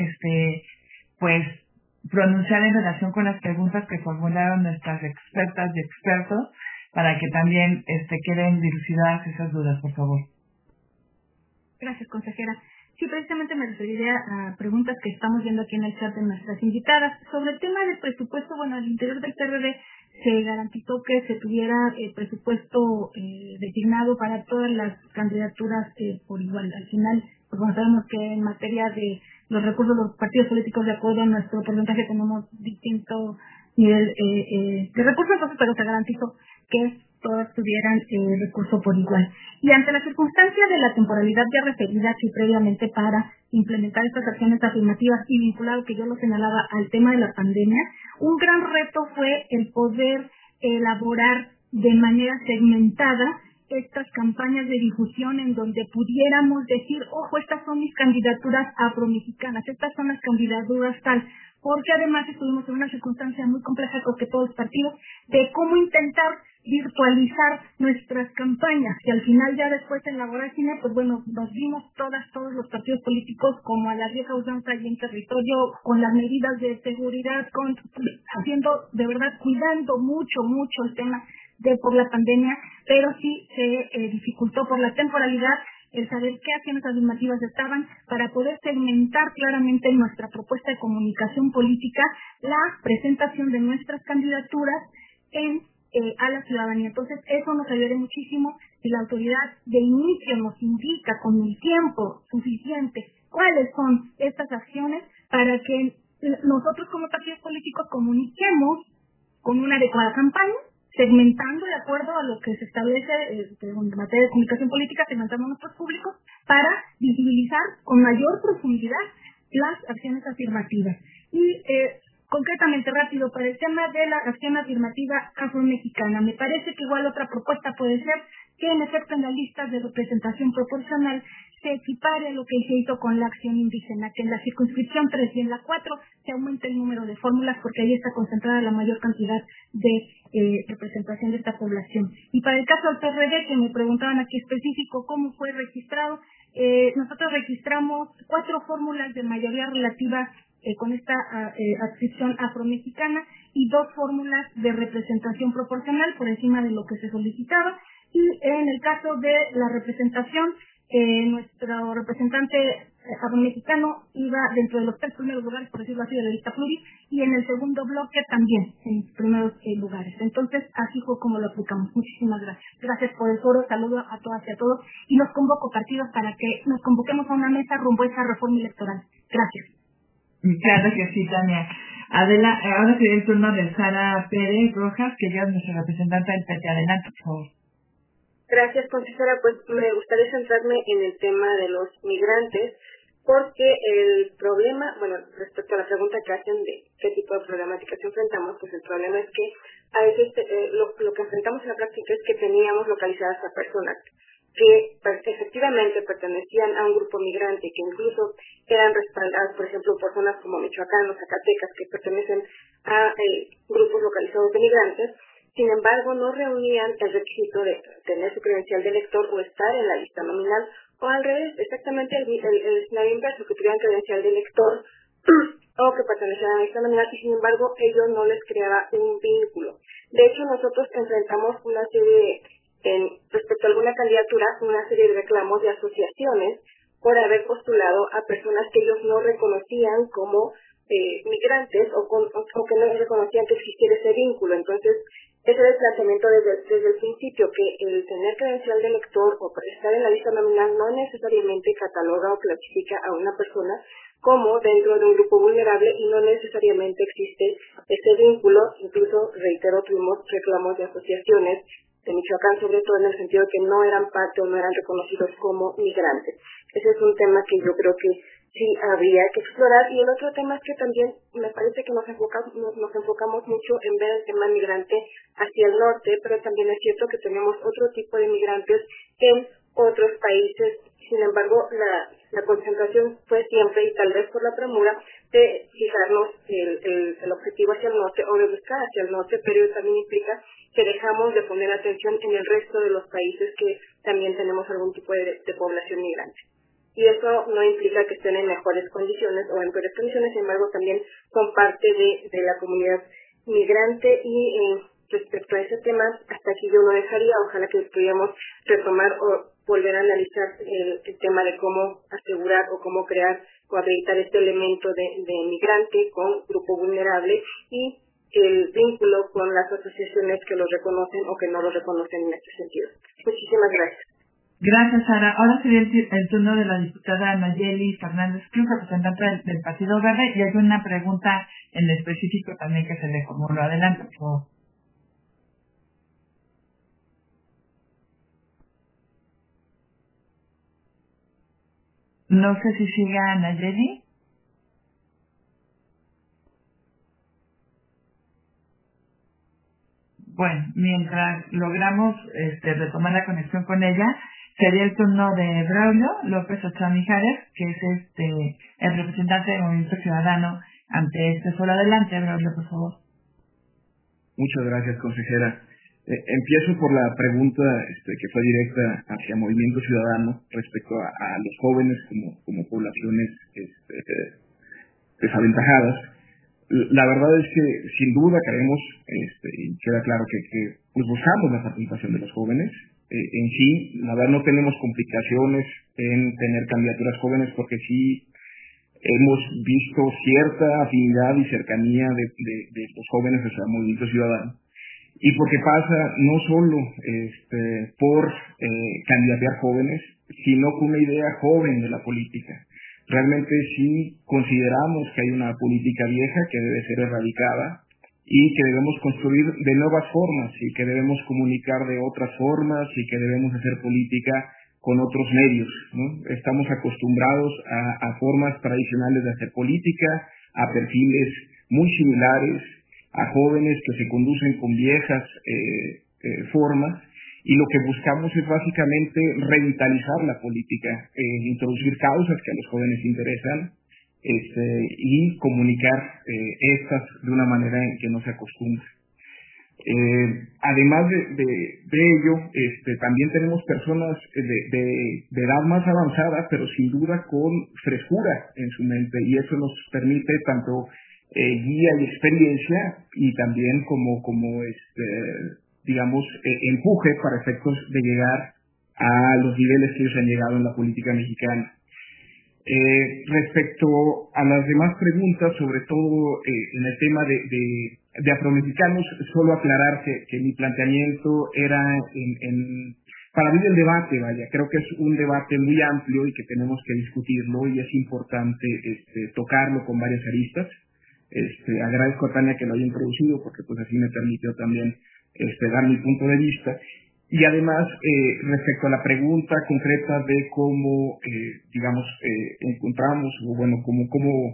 pronunciar en relación con las preguntas que formularon nuestras expertas y expertos, para que también queden dilucidadas esas dudas, por favor. Gracias, consejera. Sí, precisamente me referiría a preguntas que estamos viendo aquí en el chat de nuestras invitadas. Sobre el tema del presupuesto, bueno, al interior del PRD se garantizó que se tuviera presupuesto designado para todas las candidaturas por igual. Al final, pues bueno, sabemos que en materia de los recursos de los partidos políticos, de acuerdo a nuestro porcentaje, tenemos distinto nivel de recursos, entonces, pero se garantizó que todas tuvieran recurso por igual. Y ante la circunstancia de la temporalidad ya referida aquí previamente para implementar estas acciones afirmativas y vinculado, que yo lo señalaba, al tema de la pandemia, un gran reto fue el poder elaborar de manera segmentada estas campañas de difusión en donde pudiéramos decir, ojo, estas son mis candidaturas afromexicanas, estas son las candidaturas tal, porque además estuvimos en una circunstancia muy compleja con que todos los partidos, de cómo intentar virtualizar nuestras campañas, y al final ya después en la vorágine, pues bueno, nos vimos todos los partidos políticos como a la vieja usanza y en territorio, con las medidas de seguridad, haciendo de verdad, cuidando mucho el tema por la pandemia, pero sí se dificultó por la temporalidad el saber qué acciones afirmativas estaban para poder segmentar claramente en nuestra propuesta de comunicación política la presentación de nuestras candidaturas a la ciudadanía. Entonces, eso nos ayudaría muchísimo si la autoridad de inicio nos indica con el tiempo suficiente cuáles son estas acciones para que nosotros como partidos políticos comuniquemos con una adecuada campaña, segmentando de acuerdo a lo que se establece en materia de comunicación política, segmentando a nuestros públicos para visibilizar con mayor profundidad las acciones afirmativas. Y concretamente, rápido, para el tema de la acción afirmativa afromexicana, me parece que igual otra propuesta puede ser que en efecto en las listas de representación proporcional se equipare a lo que se hizo con la acción indígena, que en la circunscripción 3 y en la 4 se aumente el número de fórmulas porque ahí está concentrada la mayor cantidad de representación de esta población. Y para el caso del PRD, que me preguntaban aquí específico cómo fue registrado, nosotros registramos 4 fórmulas de mayoría relativa con esta adscripción afromexicana y 2 fórmulas de representación proporcional por encima de lo que se solicitaba. Y en el caso de la representación, nuestro representante afromexicano iba dentro de los 3 primeros lugares, por decirlo así, de la lista pluri, y en el segundo bloque también, en los primeros lugares. Entonces, así fue como lo aplicamos. Muchísimas gracias. Gracias por el foro, saludo a todas y a todos, y los convoco partidos para que nos convoquemos a una mesa rumbo a esa reforma electoral. Gracias. Claro que sí, Tania. Adela, ahora sería el turno de Sara Pérez Rojas, que ella es nuestra representante del PT. Adelante, por favor. Gracias, consejera. Pues me gustaría centrarme en el tema de los migrantes, porque el problema, bueno, respecto a la pregunta que hacen de qué tipo de problemáticas enfrentamos, pues el problema es que a veces lo que enfrentamos en la práctica es que teníamos localizadas a personas que efectivamente pertenecían a un grupo migrante, que incluso eran respaldadas, por ejemplo, por zonas como Michoacán o Zacatecas, que pertenecen a grupos localizados de migrantes. Sin embargo, no reunían el requisito de tener su credencial de elector o estar en la lista nominal, o al revés, exactamente el escenario inverso, que tuvieran credencial de elector o que pertenecían a la lista nominal, y sin embargo ello no les creaba un vínculo. De hecho, nosotros enfrentamos una serie respecto a alguna candidatura, una serie de reclamos de asociaciones por haber postulado a personas que ellos no reconocían como migrantes o que no reconocían que existiera ese vínculo. Entonces, ese era el planteamiento desde el principio, que el tener credencial de elector o estar en la lista nominal no necesariamente cataloga o clasifica a una persona como dentro de un grupo vulnerable, y no necesariamente existe ese vínculo. Incluso, reitero, tuvimos reclamos de asociaciones de Michoacán, sobre todo en el sentido de que no eran parte o no eran reconocidos como migrantes. Ese es un tema que yo creo que sí habría que explorar. Y el otro tema es que también me parece que nos enfocamos mucho en ver el tema migrante hacia el norte, pero también es cierto que tenemos otro tipo de migrantes en otros países. Sin embargo, la concentración fue siempre, y tal vez por la premura, de fijarnos el objetivo hacia el norte o de buscar hacia el norte, pero eso también implica que dejamos de poner atención en el resto de los países que también tenemos algún tipo de población migrante. Y eso no implica que estén en mejores condiciones o en peores condiciones, sin embargo también son parte de la comunidad migrante. Y respecto a ese tema, hasta aquí yo lo dejaría. Ojalá que pudiéramos retomar o volver a analizar el tema de cómo asegurar o cómo crear o habilitar este elemento de migrante con grupo vulnerable, y el vínculo con las asociaciones que lo reconocen o que no lo reconocen en este sentido. Muchísimas gracias. Gracias, Sara. Ahora sería el turno de la diputada Nayeli Fernández Cruz, representante del Partido Verde, y hay una pregunta en específico también que se le formuló. Adelante, por favor. No sé si siga Nayeli. Bueno, mientras logramos retomar la conexión con ella, sería el turno de Braulio López Ochoa Mijares, que es el representante del Movimiento Ciudadano ante este foro. Adelante, Braulio, por favor. Muchas gracias, consejera. Empiezo por la pregunta que fue directa hacia Movimiento Ciudadano respecto a los jóvenes como poblaciones desaventajadas. La verdad es que sin duda queremos, y queda claro que pues buscamos la participación de los jóvenes. En sí, la verdad no tenemos complicaciones en tener candidaturas jóvenes, porque sí hemos visto cierta afinidad y cercanía de los jóvenes hacia el Movimiento Ciudadano. Y porque pasa no solo por candidatear jóvenes, sino con una idea joven de la política. Realmente sí consideramos que hay una política vieja que debe ser erradicada y que debemos construir de nuevas formas, y que debemos comunicar de otras formas, y que debemos hacer política con otros medios, ¿no? Estamos acostumbrados a formas tradicionales de hacer política, a perfiles muy similares, a jóvenes que se conducen con viejas formas, y lo que buscamos es básicamente revitalizar la política, introducir causas que a los jóvenes interesan, y comunicar estas de una manera en que no se acostumbre. Además de ello, también tenemos personas de edad más avanzada, pero sin duda con frescura en su mente, y eso nos permite tanto guía y experiencia, y también como digamos, empuje para efectos de llegar a los niveles que ellos han llegado en la política mexicana. Respecto a las demás preguntas, sobre todo en el tema de afromexicanos, solo aclarar que mi planteamiento era en para abrir el debate, vaya. Creo que es un debate muy amplio y que tenemos que discutirlo y es importante tocarlo con varias aristas. Agradezco a Tania que lo haya introducido porque pues así me permitió también dar mi punto de vista. Y además, respecto a la pregunta concreta de cómo, encontramos, o bueno, cómo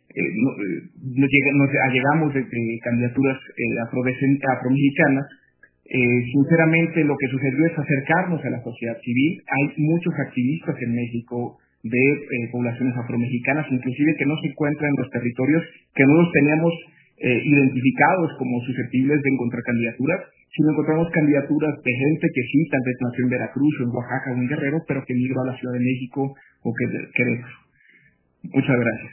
nos allegamos de candidaturas afromexicanas, sinceramente lo que sucedió es acercarnos a la sociedad civil. Hay muchos activistas en México de poblaciones afromexicanas, inclusive que no se encuentran en los territorios que no los teníamos identificados como susceptibles de encontrar candidaturas, sino encontramos candidaturas de gente que sí, tal vez nació en Veracruz o en Oaxaca o en Guerrero, pero que migró a la Ciudad de México o Querétaro. Muchas gracias.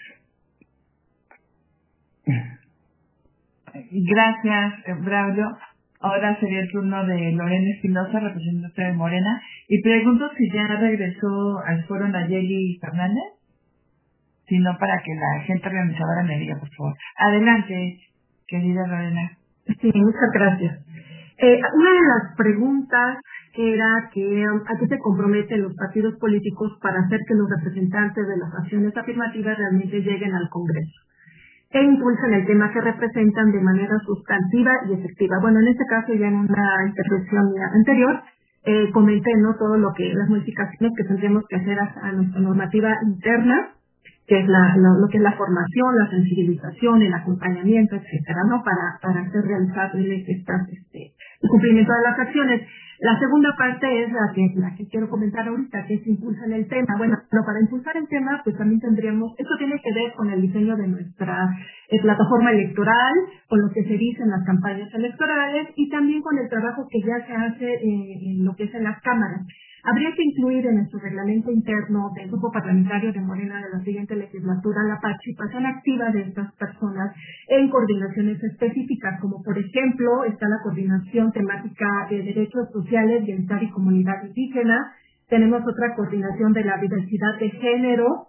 Gracias, Braulio. Ahora sería el turno de Lorena Espinosa, representante de Morena. Y pregunto si ya regresó al foro Nayeli Fernández, si no, para que la gente organizadora me diga, por favor. Adelante, querida Lorena. Sí, muchas gracias. Una de las preguntas era que a qué se comprometen los partidos políticos para hacer que los representantes de las acciones afirmativas realmente lleguen al Congreso e impulsen el tema que representan de manera sustantiva y efectiva. Bueno, en este caso, ya en una intervención anterior, comenté, ¿no?, todo lo que las modificaciones que tendríamos que hacer a nuestra normativa interna, que es lo que es la formación, la sensibilización, el acompañamiento, etcétera, ¿no?, para hacer realizables el cumplimiento de las acciones. La segunda parte es la que quiero comentar ahorita, que es impulsar el tema. Bueno, pero para impulsar el tema, pues también tendríamos, esto tiene que ver con el diseño de nuestra plataforma electoral, con lo que se dice en las campañas electorales y también con el trabajo que ya se hace en lo que es en las cámaras. Habría que incluir en nuestro reglamento interno del Grupo Parlamentario de Morena de la siguiente legislatura la participación activa de estas personas en coordinaciones específicas, como por ejemplo está la coordinación temática de derechos sociales, bienestar y comunidad indígena. Tenemos otra coordinación de la diversidad de género,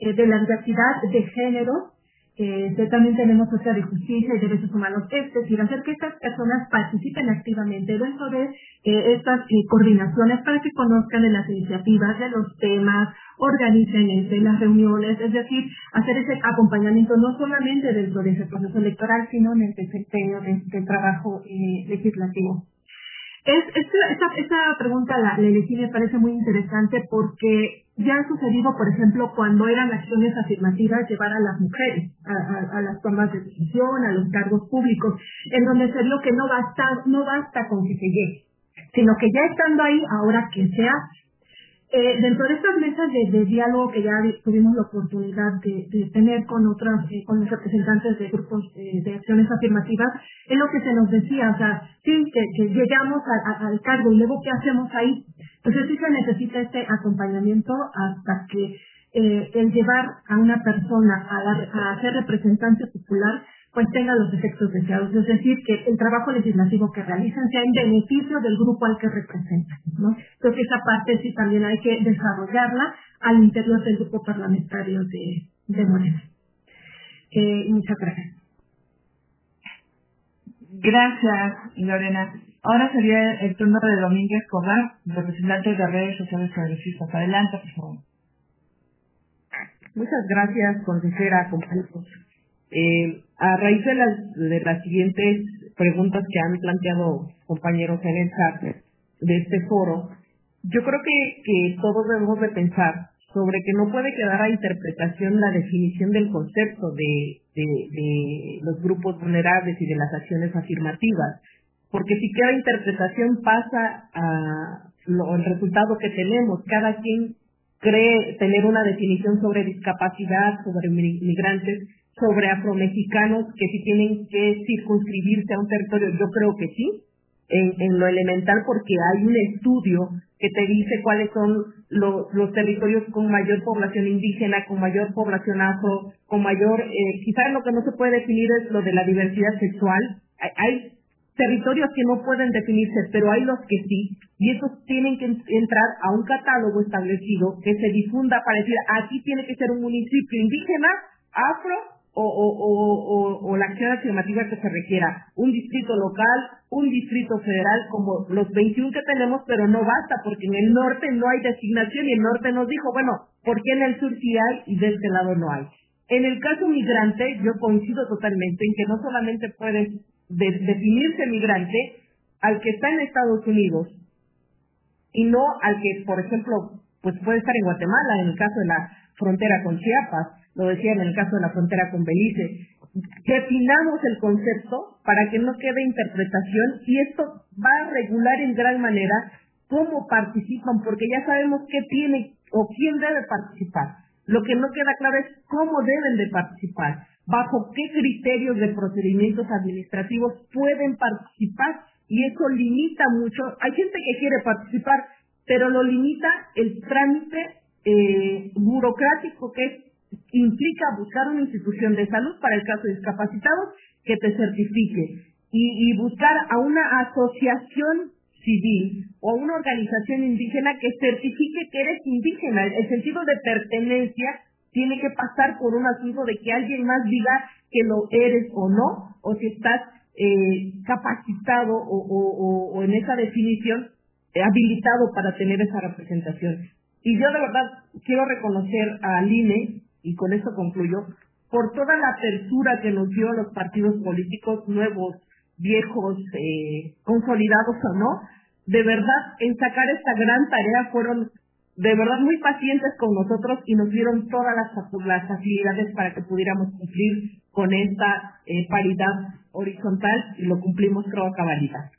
también tenemos otra de justicia y derechos humanos, es decir, hacer que estas personas participen activamente dentro de estas coordinaciones para que conozcan de las iniciativas, de los temas, organicen las reuniones, es decir, hacer ese acompañamiento no solamente dentro de ese proceso electoral, sino en el desempeño del trabajo legislativo. Esta pregunta la elegí, me parece muy interesante porque ya ha sucedido, por ejemplo, cuando eran acciones afirmativas, llevar a las mujeres a las tomas de decisión, a los cargos públicos, en donde se vio que no basta con que se llegue, sino que ya estando ahí, ahora que se hace. Dentro de estas mesas de diálogo que ya tuvimos la oportunidad de tener con los representantes de grupos de acciones afirmativas, es lo que se nos decía, o sea, sí, que llegamos al cargo y luego ¿qué hacemos ahí? Entonces sí se necesita este acompañamiento hasta que el llevar a una persona a ser representante popular pues tenga los efectos deseados, es decir, que el trabajo legislativo que realicen sea en beneficio del grupo al que representan, ¿no? Creo que esa parte sí también hay que desarrollarla al interior del grupo parlamentario de Morena. Muchas gracias. Gracias, Lorena. Ahora sería el turno de Domínguez Corral, representante de las redes sociales progresistas. Adelante, por favor. Muchas gracias, consejera, compañeros. A raíz de las siguientes preguntas que han planteado compañeros en el chat de este foro, yo creo que todos debemos de pensar sobre que no puede quedar a interpretación la definición del concepto de los grupos vulnerables y de las acciones afirmativas, porque si queda interpretación pasa el resultado que tenemos. Cada quien cree tener una definición sobre discapacidad, sobre migrantes, sobre afromexicanos que sí tienen que circunscribirse a un territorio. Yo creo que sí, en lo elemental, porque hay un estudio que te dice cuáles son los territorios con mayor población indígena, con mayor población afro, con mayor, quizás lo que no se puede definir es lo de la diversidad sexual. Hay territorios que no pueden definirse, pero hay los que sí, y esos tienen que entrar a un catálogo establecido que se difunda para decir, aquí tiene que ser un municipio indígena, afro o la acción afirmativa que se requiera. Un distrito local, un distrito federal, como los 21 que tenemos, pero no basta, porque en el norte no hay designación y el norte nos dijo, bueno, ¿por qué en el sur sí hay y de este lado no hay? En el caso migrante, yo coincido totalmente en que no solamente puede definirse migrante al que está en Estados Unidos y no al que, por ejemplo, pues puede estar en Guatemala, en el caso de la frontera con Chiapas, lo decía en el caso de la frontera con Belice. Definamos el concepto para que no quede interpretación y esto va a regular en gran manera cómo participan, porque ya sabemos qué tiene o quién debe participar. Lo que no queda claro es cómo deben de participar, bajo qué criterios de procedimientos administrativos pueden participar, y eso limita mucho. Hay gente que quiere participar, pero lo limita el trámite burocrático que implica buscar una institución de salud para el caso de discapacitados que te certifique y buscar a una asociación civil o una organización indígena que certifique que eres indígena. El sentido de pertenencia tiene que pasar por un asunto de que alguien más diga que lo eres o no, o si estás capacitado o en esa definición habilitado para tener esa representación. Y yo de verdad quiero reconocer al INE, y con esto concluyo, por toda la apertura que nos dio a los partidos políticos nuevos, viejos, consolidados o no. De verdad, en sacar esta gran tarea fueron de verdad muy pacientes con nosotros y nos dieron todas las facilidades para que pudiéramos cumplir con esta paridad horizontal, y lo cumplimos creo a cabalidad.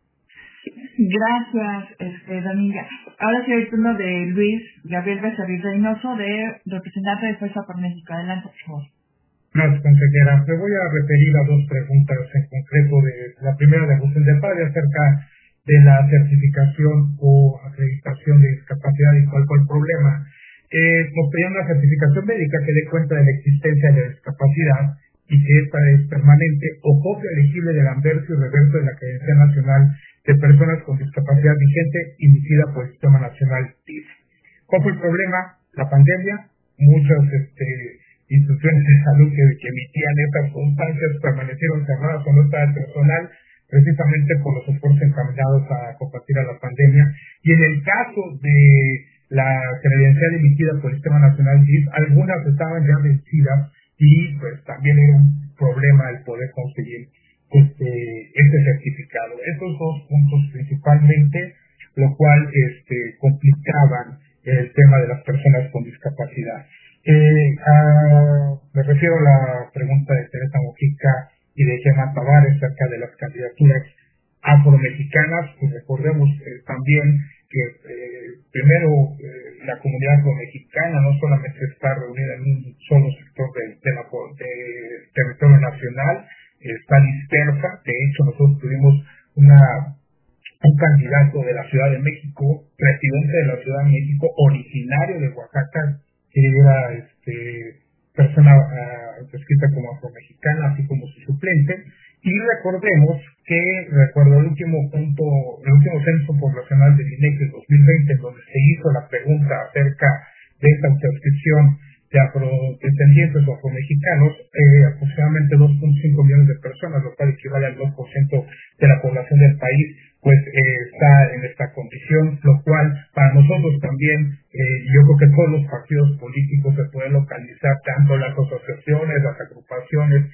Gracias, Dominga. Ahora sí el turno de Luis Gabriel Becerril Reynoso, representante de Fuerza por México. Adelante, por favor. Gracias, consejera. Me voy a referir a dos preguntas en concreto. La primera de José de Padre acerca de la certificación o acreditación de discapacidad y cuál fue el problema. Nos pedían una certificación médica que dé cuenta de la existencia de la discapacidad y que esta es permanente o copia elegible del anverso y reverso de la Credencial Nacional de Personas con Discapacidad vigente emitida por el Sistema Nacional DIF. ¿Cuál fue el problema? La pandemia. Muchas instituciones de salud que emitían estas constancias permanecieron cerradas o no estaba el personal, precisamente por los esfuerzos encaminados a combatir a la pandemia. Y en el caso de la credencial emitida por el Sistema Nacional DIF, algunas estaban ya vencidas y pues también era un problema el poder conseguir este certificado. Esos dos puntos principalmente, lo cual complicaban el tema de las personas con discapacidad. Me refiero a la pregunta de Teresa Mojica y de Gemma Tavares acerca de las candidaturas afromexicanas. Pues recordemos también que primero la comunidad afromexicana no solamente está reunida en un solo sector del territorio nacional, está dispersa. De hecho, nosotros tuvimos un candidato de la Ciudad de México, presidente de la Ciudad de México, originario de Oaxaca, que era persona descrita como afromexicana, así como su suplente. Y recordemos que, recuerdo el último censo poblacional del INEGI en 2020, en donde se hizo la pregunta acerca de esta autodescripción de afrodescendientes o afromexicanos, aproximadamente 2.5 millones de personas, lo cual equivale al 2% de la población del país, pues está en esta condición, lo cual para nosotros también, yo creo que todos los partidos políticos se pueden localizar, tanto las asociaciones, las agrupaciones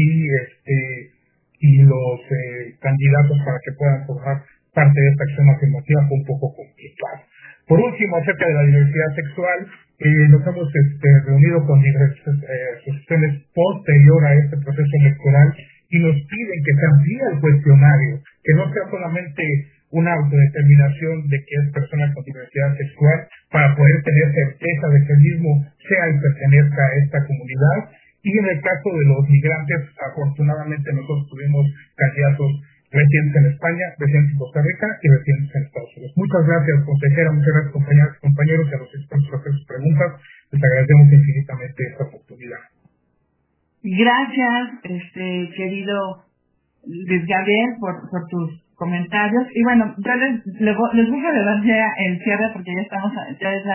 y los candidatos para que puedan formar parte de esta acción afirmativa fue un poco complicado. Por último, acerca de la diversidad sexual, nos hemos reunido con diversas asociaciones posterior a este proceso electoral y nos piden que se amplíe el cuestionario, que no sea solamente una autodeterminación de que es persona con diversidad sexual, para poder tener certeza de que el mismo sea y pertenezca a esta comunidad. Y en el caso de los migrantes, afortunadamente nosotros tuvimos candidatos residentes en España, residentes en Costa Rica y residentes en Estados Unidos. Muchas gracias, consejera, muchas gracias, compañeras y compañeros, y a los expertos por hacer sus preguntas. Les agradecemos infinitamente esta oportunidad. Gracias, querido Luis Gabriel, por tus comentarios. Y bueno, yo les voy a dar ya el cierre porque ya estamos, ya es la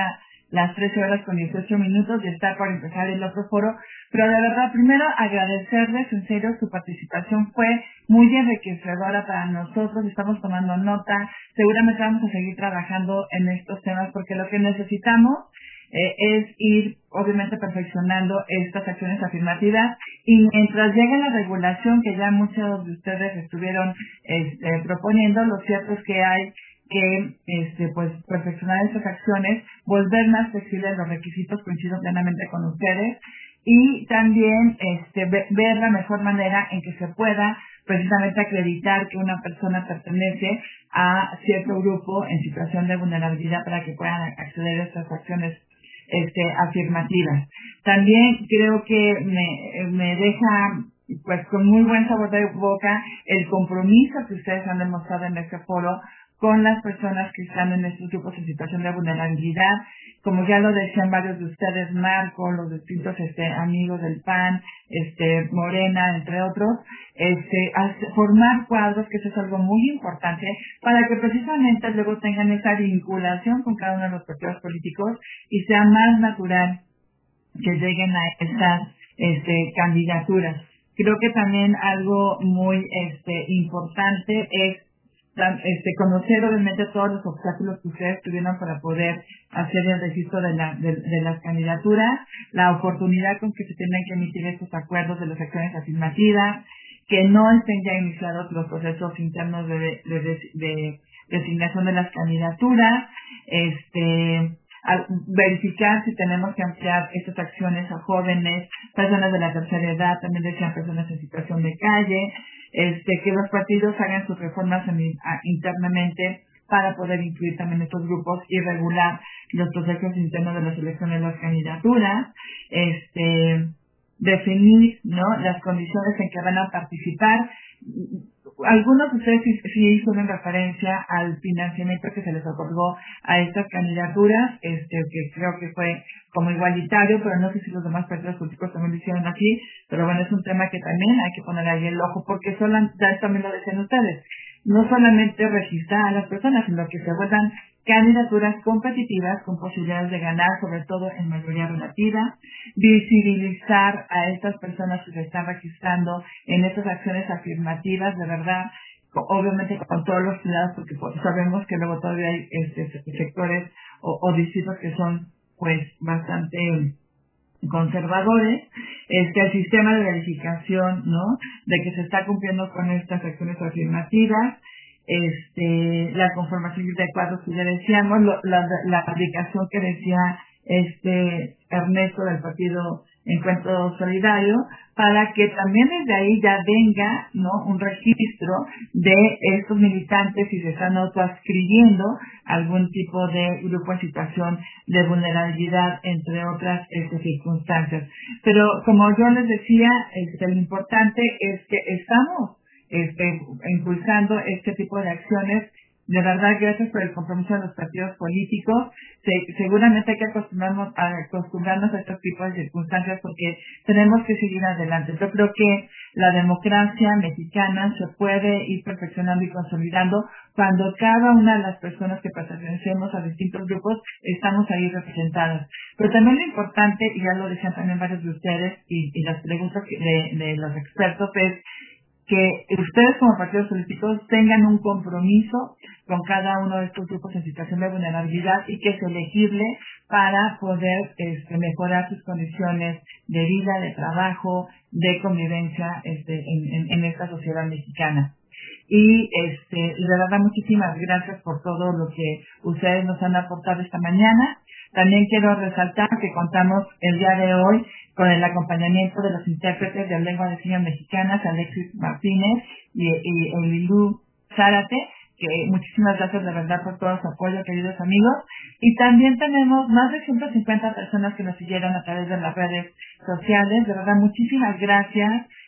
las 13:18 y está por empezar el otro foro, pero de verdad, primero agradecerles, en serio, su participación fue muy enriquecedora para nosotros, estamos tomando nota, seguramente vamos a seguir trabajando en estos temas porque lo que necesitamos es ir, obviamente, perfeccionando estas acciones afirmativas y mientras llegue la regulación que ya muchos de ustedes estuvieron proponiendo, lo cierto es que hay que pues perfeccionar estas acciones, volver más flexibles los requisitos, coincido plenamente con ustedes, y también ver la mejor manera en que se pueda precisamente acreditar que una persona pertenece a cierto grupo en situación de vulnerabilidad para que puedan acceder a estas acciones afirmativas. También creo que me deja pues con muy buen sabor de boca el compromiso que ustedes han demostrado en este foro con las personas que están en estos grupos en situación de vulnerabilidad. Como ya lo decían varios de ustedes, Marco, los distintos amigos del PAN, Morena, entre otros, formar cuadros, que eso es algo muy importante, para que precisamente luego tengan esa vinculación con cada uno de los partidos políticos y sea más natural que lleguen a estas candidaturas. Creo que también algo muy importante es conocer obviamente todos los obstáculos que ustedes tuvieron para poder hacer el registro de las candidaturas, la oportunidad con que se tienen que emitir estos acuerdos de las acciones afirmativas, que no estén ya iniciados los procesos internos de designación de las candidaturas, verificar si tenemos que ampliar estas acciones a jóvenes, personas de la tercera edad, también decían personas en situación de calle, que los partidos hagan sus reformas internamente para poder incluir también estos grupos y regular los procesos internos de las elecciones de las candidaturas, definir, ¿no?, las condiciones en que van a participar. Algunos de ustedes sí hicieron referencia al financiamiento que se les otorgó a estas candidaturas, que creo que fue como igualitario, pero no sé si los demás partidos políticos también lo hicieron aquí, pero bueno, es un tema que también hay que poner ahí el ojo, porque también lo decían ustedes, no solamente registrar a las personas, sino que se vuelvan candidaturas competitivas con posibilidades de ganar, sobre todo en mayoría relativa, visibilizar a estas personas que se están registrando en estas acciones afirmativas, de verdad, obviamente con todos los cuidados, porque sabemos que luego todavía hay sectores o distritos que son pues bastante conservadores, el sistema de verificación, ¿no?, de que se está cumpliendo con estas acciones afirmativas, la conformación de cuadros que ya decíamos, la aplicación que decía Ernesto del Partido Encuentro Solidario, para que también desde ahí ya venga, ¿no?, un registro de estos militantes si se están autoadscribiendo algún tipo de grupo en situación de vulnerabilidad, entre otras circunstancias. Pero como yo les decía, lo importante es que estamos impulsando este tipo de acciones. De verdad, gracias por el compromiso de los partidos políticos. Seguramente hay que acostumbrarnos a estos tipos de circunstancias porque tenemos que seguir adelante. Yo creo que la democracia mexicana se puede ir perfeccionando y consolidando cuando cada una de las personas que pertenecemos a distintos grupos estamos ahí representadas. Pero también lo importante, y ya lo decían también varios de ustedes y las preguntas de los expertos, es que ustedes como partidos políticos tengan un compromiso con cada uno de estos grupos en situación de vulnerabilidad y que es elegible para poder mejorar sus condiciones de vida, de trabajo, de convivencia en esta sociedad mexicana. Y de verdad muchísimas gracias por todo lo que ustedes nos han aportado esta mañana. También quiero resaltar que contamos el día de hoy con el acompañamiento de los intérpretes de lengua de señas mexicanas, Alexis Martínez y Emilú Zárate, que muchísimas gracias de verdad por todo su apoyo, queridos amigos. Y también tenemos más de 150 personas que nos siguieron a través de las redes sociales. De verdad, muchísimas gracias.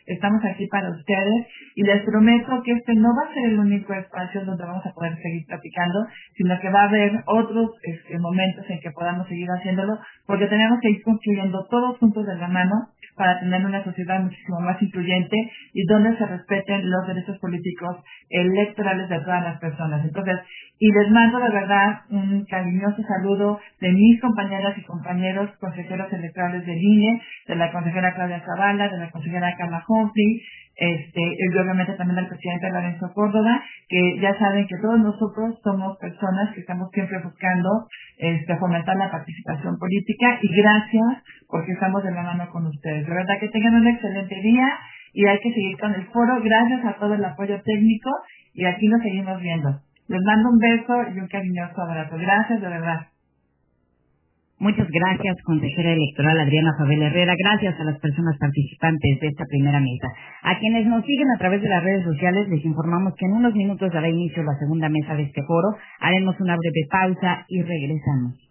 estamos aquí para ustedes y les prometo que este no va a ser el único espacio donde vamos a poder seguir platicando, sino que va a haber otros momentos en que podamos seguir haciéndolo, porque tenemos que ir construyendo todos juntos de la mano para tener una sociedad muchísimo más incluyente y donde se respeten los derechos políticos electorales de todas las personas. Entonces, y les mando de verdad un cariñoso saludo de mis compañeras y compañeros consejeros electorales del INE, de la consejera Claudia Zavala, de la consejera Carla Humphrey, y obviamente también del presidente Lorenzo Córdoba, que ya saben que todos nosotros somos personas que estamos siempre buscando fomentar la participación política, y gracias porque estamos de la mano con ustedes. De verdad que tengan un excelente día y hay que seguir con el foro. Gracias a todo el apoyo técnico y aquí nos seguimos viendo. Les mando un beso y un cariñoso abrazo. Gracias, de verdad. Muchas gracias, consejera electoral Adriana Fabela Herrera. Gracias a las personas participantes de esta primera mesa. A quienes nos siguen a través de las redes sociales, les informamos que en unos minutos dará inicio la segunda mesa de este foro. Haremos una breve pausa y regresamos.